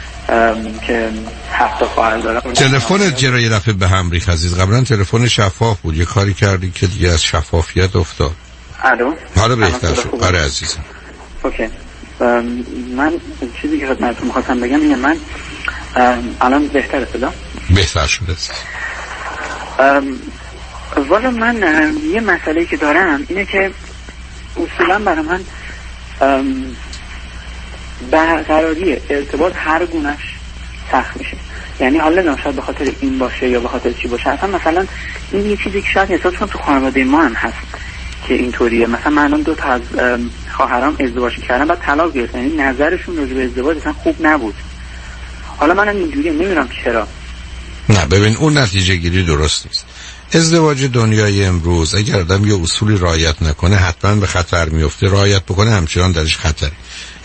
که هفت تا خواهر دارم. تلفنت چرا یه دفعه به هم ریخت عزیز؟ قبلا تلفن شفاف بود، یه کاری کردی که دیگه از شفافیت افتاد. الو حالا بهتر شد. آره عزیزم. اوکی. من چیزی که خدمتتون می‌خواستم بگم اینه، من الان بهتره صدا؟ بهتر شده. والا من یه مسئله که دارم اینه که اصولا برای من برقراری ارتباط هر گونهش سخت میشه. یعنی حالا نشاید به خاطر این باشه یا به خاطر چی باشه، اصلا مثلا این یه چیزی که شاید احساس کنم تو خانواده ما هم هست که اینطوریه. مثلا من الان دو تا از خواهرام ازدواج کردن بعد طلاق گرفتن، یعنی نظرشون راجع به ازدواج اصلا خوب نبود. حالا منم اینجوریه، نمیدونم چرا. نه ببین، اون نتیجه گیری درست نیست. ازدواج دنیای امروز اگر آدم یه اصولی رعایت نکنه حتما به خطر میفته، رعایت بکنه همچنان درش خطره.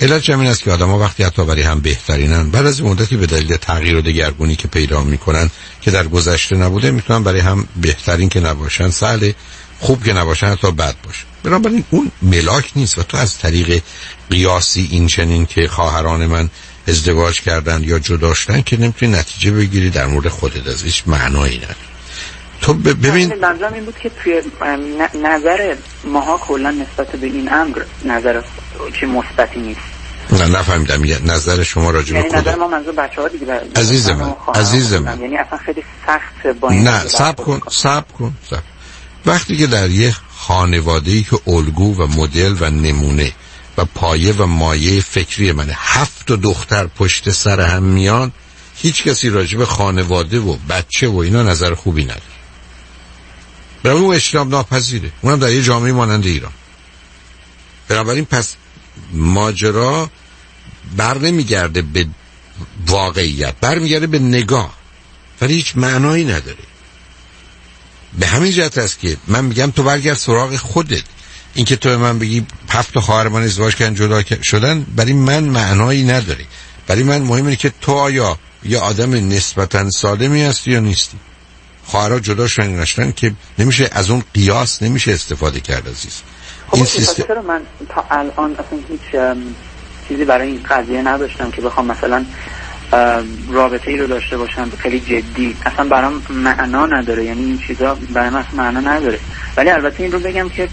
علت همین است که آدم‌ها وقتی حتی برای هم بهترینن، بعد از مدتی به دلیل تغییر و دگرگونی که پیدا میکنن که در گذشته نبوده، میتونن برای هم بهترین که نباشن، سهل خوب که نباشن حتی بد باشه. بنابراین اون ملاک نیست و تو از طریق قیاسی این چنین که خواهران من ازدواج کردن یا جدا شدن که نمیتونی نتیجه بگیری در مورد خودت، از هیچ معنایی نداره. تو ببین منظورم این بود که توی نظر ماها کلا نسبت به این امر نظر چه مثبتی نیست. نه نفهمیدم نظر شما راجع به یعنی خودت. نظر ما منظور بچه‌ها دیگه. عزیز من عزیز من یعنی اصلا خیلی سخت با این. نه صبر کن صبر کن صبر. وقتی که در یک خانواده‌ای که الگو و مدل و نمونه و پایه و مایه فکری منه هفت دختر پشت سر هم میان، هیچ کسی راجع به خانواده و بچه و اینا نظر خوبی نداره. برای اون اجتناب ناپذیره، اونم در یه جامعه مانند ایران. بنابراین پس ماجرا بر نمیگرده به واقعیت، بر میگرده به نگاه، ولی هیچ معنایی نداره. به همین جهت است که من میگم تو برگرد سراغ خودت. این که تو به من بگی هفت خواهر من ازدواج کردن جدا شدن، برای من معنایی نداره. برای من مهم اینه که تو آیا یه آدم نسبتاً سالمی هستی یا نیستی. خواهرها جدا شدن نشدن که نمیشه از اون قیاس نمیشه استفاده کرد عزیز. خب این سیستم چرا من تا الان اصلا هیچ چیزی برای این قضیه نداشتم که بخوام مثلا رابطه ای رو داشته باشم خیلی جدی، اصلا برام معنا نداره. یعنی این چیزا برای من معنا نداره. ولی البته این رو بگم که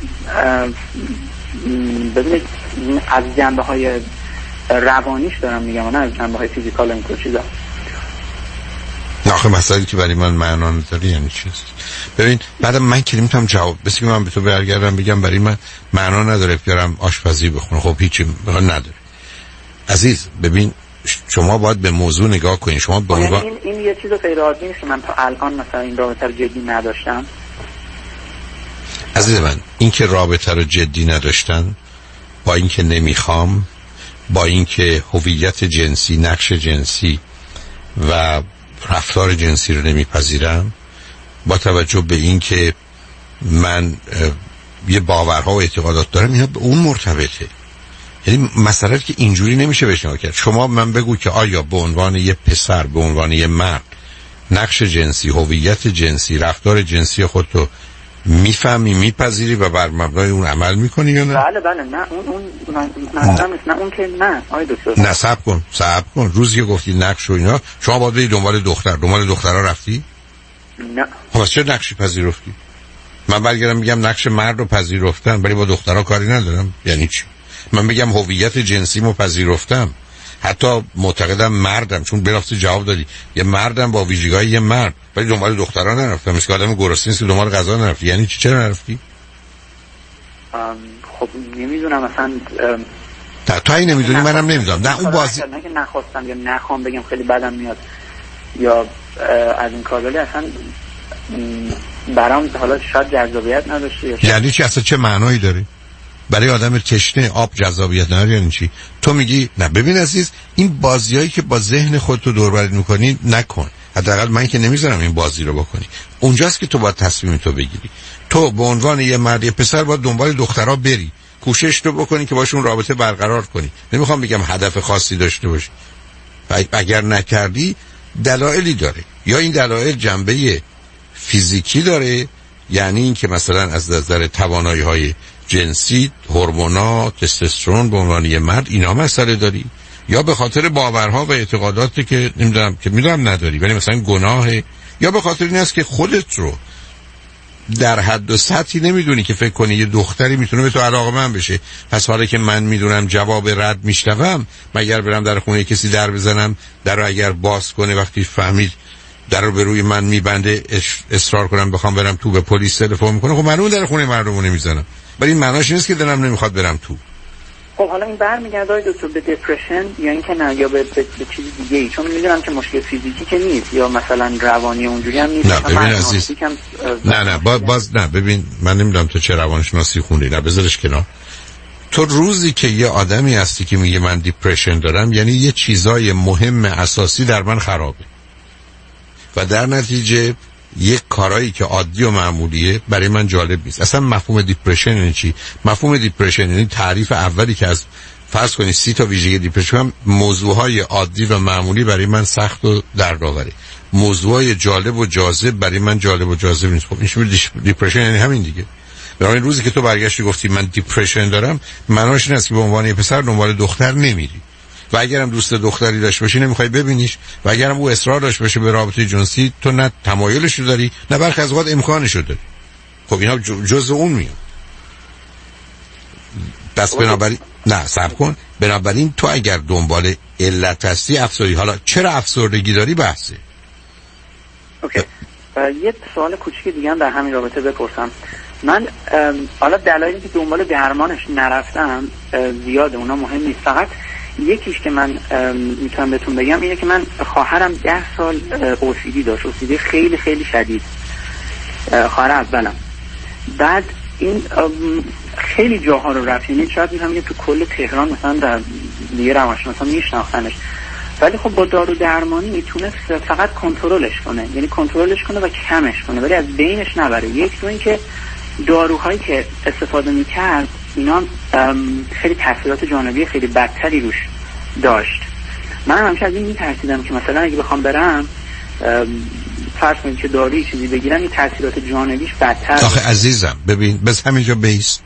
ببینید از جنبه های روانیش دارم میگم، نه از جنبه های فیزیکال این چیزا. نه آخه مسئله که برای من معنا نداره یعنی چیز. ببین بعدم من که نمیتونم جواب بسی که من به تو برگردم بگم برای من معنا نداره بیارم آشپزی بخونم، خب هیچی نداره عزیز. ببین شما باید به موضوع نگاه کنید. شما به عنوان این این یه چیز غیر عادی نیست که من تا الان مثلا این رابطه رو جدی نداشتم. عزیز من این که رابطه رو جدی نداشتن با این که نمیخوام، با این که هویت جنسی، نقش جنسی و رفتار جنسی رو نمیپذیرم، با توجه به این که من یه باورها و اعتقادات دارم، اینا به اون مرتبطه. یعنی مسئله که اینجوری نمیشه بهش نگاه کرد. شما من بگو که آیا به عنوان یه پسر، به عنوان یه مرد، نقش جنسی، هویت جنسی، رفتار جنسی خودتو میفهمی، میپذیری و بر مبنای اون عمل میکنی یا نه؟ بله بله. نه اون اون نه نه اون که نه آی دکتر. نه صبر کن صبر کن. روزی که گفتی نقش و اینا، شما باید بری دنبال دختر، دنبال دخترها رفتی؟ نه. خب چه نقشی پذیرفتی؟ من برگردم میگم نقش مرد رو پذیرفتم ولی با دخترها کاری ندارم، یعنی چی؟ من بگم هویت جنسیمو پذیرفتم، حتی معتقدم مردم، چون برافتی جواب دادی یه مردم با ویژگی‌های یه مرد، ولی دنبال دخترها نرفتم. مثل آدم گرسنه نیست که دنبال غذا نرفتی. یعنی چی؟ چرا نرفتی؟ خب نمیدونم اصلا. تا تو این نمیدونی منم نمیدونم. نه اون بازی نه که نخواستم یا نخوام بگم خیلی بدم میاد یا از این کار، ولی اصلا برام حالا شاید جذابیت نداشته. یعنی چی؟ اصلا چه معنایی داره؟ برای آدم تشنه آب جذابیت نداره یعنی چی؟ تو میگی نه. ببین عزیز، این بازیایی که با ذهن خودت رو دور برد میکنی نکن. حداقل من که نمیذارم این بازی رو بکنی. اونجاست که تو باید تصمیم تو بگیری. تو به عنوان یه مرد، یه پسر، باید دنبال دخترها بری، کوشش تو بکنی که باشون رابطه برقرار کنی. نمیخوام بگم هدف خاصی داشته باشی. اگر نکردی دلایلی داره، یا این دلایل جنبه فیزیکی داره، یعنی این که مثلا از نظر توانایی‌های جنسی، هورمونا، تستوسترون به عنوان یه مرد اینا مسئله داری، یا به خاطر باورها و اعتقاداتی که نمیدونم که میدونم نداری ولی مثلا گناهه، یا به خاطر این است که خودت رو در حد و سطحی نمیدونی که فکر کنی یه دختری میتونه به تو علاقه‌مند بشه. پس حالا که من میدونم جواب رد میشنوم، مگر برم در خونه کسی در بزنم، در رو اگر باز کنه وقتی فهمید در رو به روی من میبنده اصرار کنم بخوام برم تو، به پلیس تلفن میکنه، خب من اون در خونه مردمو نمیزنم. ولی این معناش نیست که دلم نمیخواد برم تو. خب حالا این برمیگرده دکتر به دپرشن یا اینکه نه، یا به, به, به چیز دیگه ای؟ چون میدونم که مشکل فیزیکی که نیست، یا مثلا روانی اونجوری هم نیست. نه ببین عزیز، نه نه باز, باز نه ببین، من نمیدونم تو چه روانشناسی خوندی، نه بذارش کنار. تو روزی که یه آدمی هستی که میگه من دیپرشن دارم، یعنی یه چیزای مهم اساسی در من خرابه و در نتیجه یک کارایی که عادی و معمولیه برای من جالب نیست. اصلا مفهوم دیپرشن یعنی چی؟ مفهوم دیپرشن یعنی تعریف اولی که از فرض کنید سی تا ویژگی دیپرشن، موضوعهای عادی و معمولی برای من سخت و دردآوره، موضوعهای جالب و جاذب برای من جالب و جاذب نیست. خب این دیپرشن یعنی همین دیگه. برای روزی که تو برگشتی گفتی من دیپرشن دارم، معناش این است که به عنوان یه پسر دنبال دختر نمیری و اگرم دوست دختری داشته باشی نمیخوای ببینیش و اگرم او اصرار داشته باشه به رابطه جنسی، تو نه تمایلش رو داری نه برخی از اوقات امکانش رو داری. خب اینا جزء اون میاد. پس بنابراین نه صبر کن، بنابراین تو اگر دنبال علت هستی افسردگی، حالا چرا افسردگی داری بحثه. اوکی. یه سوال کوچیک دیگه هم در همین رابطه بپرسم. من حالا دلایلی که دنبال درمانش نرفتم زیاده، اونا مهم نیست، فقط یکیش که من میتونم بهتون بگم اینه که من خواهرم ده سال او سی دی داشت، او سی دی خیلی خیلی شدید، خواهر اولم. بعد این خیلی جاها رو رفت، یعنی شاید میتونم تو کل تهران مثلا در دیگه روانشناسا میشناختنش، ولی خب با دارو درمانی میتونه فقط کنترلش کنه، یعنی کنترلش کنه و کمش کنه ولی از بینش نبره. یک دو این که داروهایی که استفاده میکرد اینا خیلی تاثیرات جانبی خیلی بدتری روش داشت. من همیشه از این میترسیدم که مثلا اگه بخوام برم فرض کنید که دارویی چیزی بگیرم این تاثیرات جانبیش بدتر. آخه عزیزم ببین، بس همینجا بیست،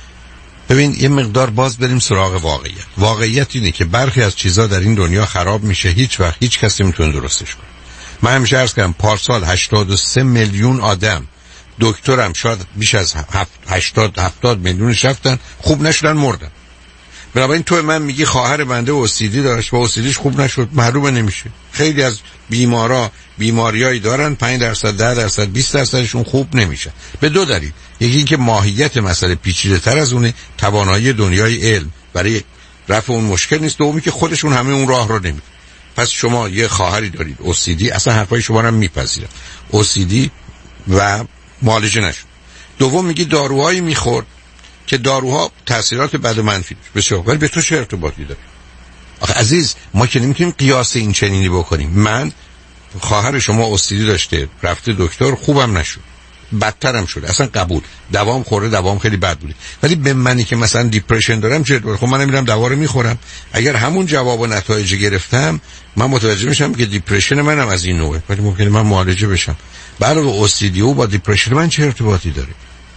ببین یه مقدار باز بریم سراغ واقعیت. واقعیت اینه که برخی از چیزا در این دنیا خراب میشه، هیچ وقت هیچ کسی میتونه درستش کنه. من همیشه عرض کردم پارسال هشتاد و سه میلیون آدم، دکترم شاید بیش از هشتاد هفتاد میلیونش رفتن خوب نشدن مردن. بنابراین تو من میگی خواهر بنده او سی دی داشت و او سی دیش خوب نشد، معلومه نمیشه. خیلی از بیمارا بیماریایی دارن پنج درصد ده درصد بیست درصدشون خوب نمیشه به دو دلیل. یکی اینکه ماهیت مسئله پیچیده تر از اونه، توانایی دنیای علم برای رفع اون مشکل نیست. دومی که خودشون همه اون راه رو نمیدن. پس شما یه خواهری دارید او سی دی، اصلا حرفای شما رو میپذیرم، او سی دی و معالجه نشد. دوم میگی داروهایی میخورد که داروها تاثیرات بد و منفی داشت. بسیار، ولی به تو چه ارتباطی داره؟ آخه عزیز ما که نمیتونیم قیاس این چنینی بکنیم. من خواهر شما او سی دی داشته، رفته دکتر، خوبم نشد، بدترم شده، اصلا قبول، دوام خورده، دوام خیلی بد بوده. ولی به منی که مثلا دیپرشن دارم چه؟ خب من میرم دوا رو میخورم، اگر همون جواب و نتایج گرفتم من متوجه میشم که دیپرشن منم از این نوعه، ولی ممکنه من معالجه بشم. برای او سی دی و با دیپرشن من چه ارتباطی داره؟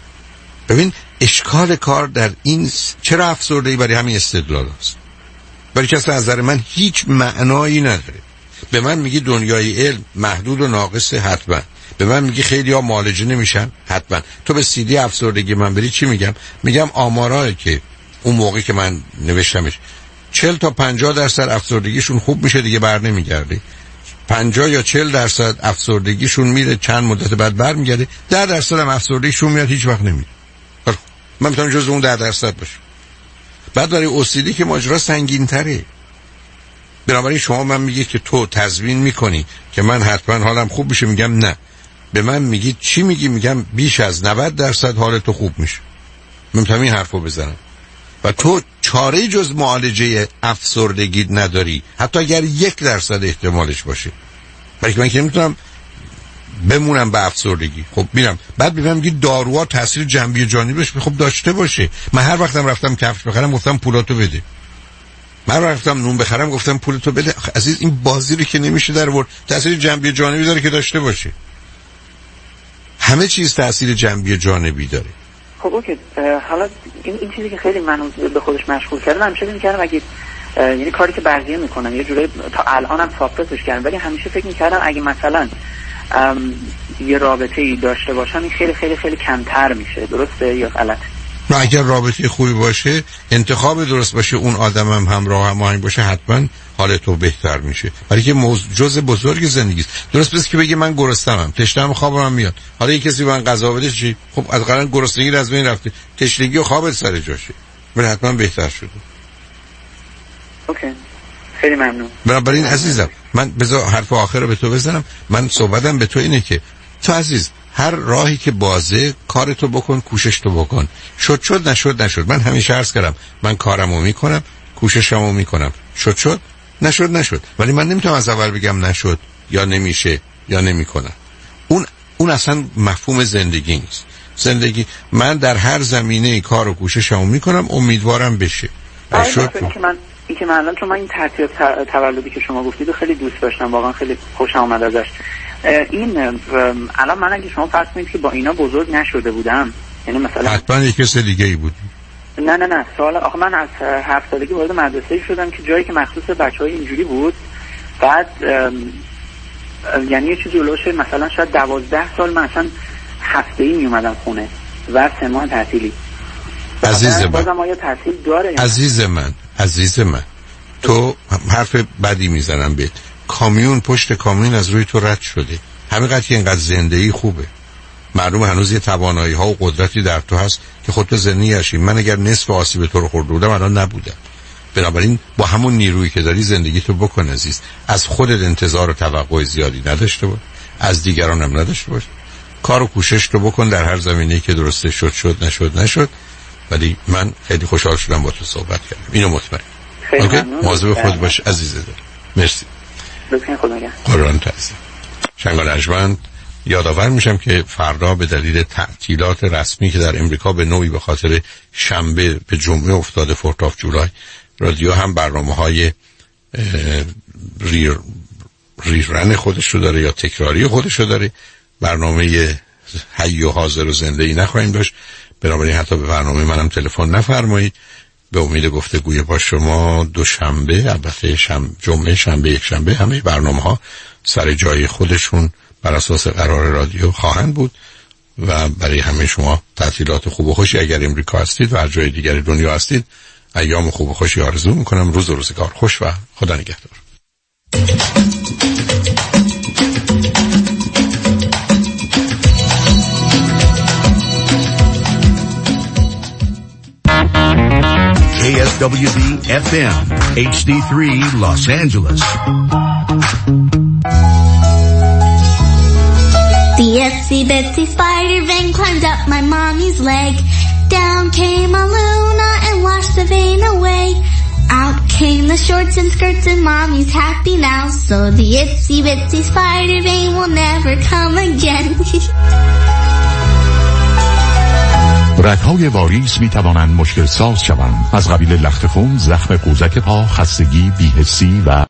ببین اشکال کار در این چرا افسردگی برای همین استدلال است. برای کسی از نظر من هیچ معنایی نداره. به من میگی دنیای علم محدود و ناقصه، حتما. به من میگی خیلی ها معالجه نمیشن، حتما. تو به سی دی افسردگی من بری چی میگم؟ میگم آمارایی که اون موقعی که من نوشتمش چهل تا پنجاه درصد افسردگیشون خوب میشه دیگه بر نمیگرده، پنجاه یا چهل درصد افسردگیشون میره چند مدت بعد برمیگرده، ده درصد هم افسردگیشون میاد هیچ وقت نمیره. من میتونم جز اون ده درصد باشم. بعد برای او سی دی که ماجرا سنگین تره. بنابراین شما من میگی که تو تضمین میکنی که من حتما حالم خوب بشه، میگم نه. به من میگی چی میگی؟ میگم بیش از نود درصد حال تو خوب میشه. من میتونم این حرفو بزنم و تو چاره جز معالجه افسردگی نداری، حتی اگر یک درصد احتمالش باشه. بلکه من که نمیتونم بمونم به افسردگی. خب میرم بعد ببینم میگی داروها تاثیر جنبی جانبیش خب داشته باشه. من هر وقتم رفتم کفش بخرم گفتم پولاتو بده، من رفتم نون بخرم گفتم پولتو بده. عزیز این بازی رو که نمیشه در آورد. تاثیر جنبی جانبی داره که داشته باشه. همه چیز تاثیر جنبی جانبی داره. خب اوکی، حالا این این چیزی که خیلی منو به خودش مشغول کرده، من همیشه فکر می‌کردم اگه یعنی کاری که بقیه میکنن یه جوری تا الانم ساپرسش کردم، ولی همیشه فکر می‌کردم اگه مثلا یه رابطه‌ای داشته باشم این خیلی خیلی خیلی کمتر میشه. درسته یا غلط؟ نه، اگر رابطه خوبی باشه، انتخاب درست باشه، اون آدم هم همراه هماهنگ باشه، حتما حال تو بهتر میشه. ولی که جزء بزرگ زندگی است. درست پس که بگی من گرسنه‌ام، تشنه‌ام، خوابم میاد، حالا یه کسی من غذا بده چی؟ خب از قرن گرسنگی از بین رفته، تشنگی و خوابت سر جاشه، ولی حتما بهتر شده. اوکی، خیلی ممنون. بنابراین عزیزم من بذار حرف آخر رو به تو بزنم. من صحبتم به تو اینه که تو عزیز هر راهی که بازه کارتو بکن، کوشش تو بکن. شد شد، نشد نشد. من همیشه عرض کردم من کارمو میکنم، کوششمو میکنم، شد شد، نشد نشد. ولی من نمیتونم از اول بگم نشد یا نمیشه یا نمیکنم. اون اون اصلا مفهوم زندگی نیست. زندگی من در هر زمینه کار و کوششمو میکنم، امیدوارم بشه. آره که من این که من الان چون من این تعطیلات تولدی که شما گفتید خیلی دوست داشتم، واقعا خیلی خوشم اومد ازش. این الان من اگه شما فرض کنید که با اینا بزرگ نشده بودم، یعنی مثلا حتما یک کس دیگه ای بود. نه نه نه سوال آخه من از هفت سالگی وارد مدرسه شدم که جایی که مخصوص بچهای اینجوری بود. بعد یعنی یه چیزی اولوشه مثلا شاید دوازده سال من اصلا هفته ای می اومدم خونه و سه ماه تعطیلی. عزیز من بازم آیا تحصیل داره؟ عزیز من عزیز من تو حرف بدی میزنم بهت. کامیون پشت کامیون از روی تو رد شده. همینقدر که اینقدر زندگی خوبه، معلومه هنوز یه توانایی ها و قدرتی در تو هست که خودت زندگی هستی. من اگر نصف آسیب تو رو خورده بودم الان نبودم. بنابراین با همون نیرویی که داری زندگی تو بکن عزیز. از خودت انتظار و توقع زیادی نداشته باش، از دیگران هم نداشته باش. کار و کوشش تو بکن در هر زمینه‌ای که درسته شد شد نشد نشد. ولی من خیلی خوشحال شدم با تو صحبت کردم. اینو مطمئن. اوکی؟ مواظب خود باش عزیز دل. مرسی. لطفاً خدا نگهدار. قربان تو عزیزم. شنگال اجمند یادآور میشم که فردا به دلیل تعطیلات رسمی که در امریکا به نوعی به خاطر شنبه به جمعه افتاده فورت آف جولای، رادیو هم برنامه‌های ری ریرن خودش رو داره یا تکراری خودش رو داره. برنامه حی و حاضر و زنده ای نخواهیم داشت. بنابراین حتی به برنامه منم تلفن نفرمایید. به امید گفتگوی با شما دوشنبه، البته شنبه، جمعه، شنبه، یک شنبه همه برنامه‌ها سر جای خودشون بر اساس قرار رادیو خواهند بود و برای همه شما تعطیلات خوب و خوشی اگر امریکا هستید و هر جای دیگر دنیا هستید ایام خوب و خوشی آرزو میکنم. روز و روزگار خوش و خدا نگهدار. K S W B F M H D three Los Angeles. The itsy bitsy spider vein climbed up my mommy's leg. Down came a Luna and washed the vein away. Out came the shorts and skirts and mommy's happy now. So the itsy bitsy spider vein will never come again. رگ‌های واریس می توانند مشکل ساز شوند، از قبیل لخت خون، زخم قوزک پا، خستگی، بی‌حسی و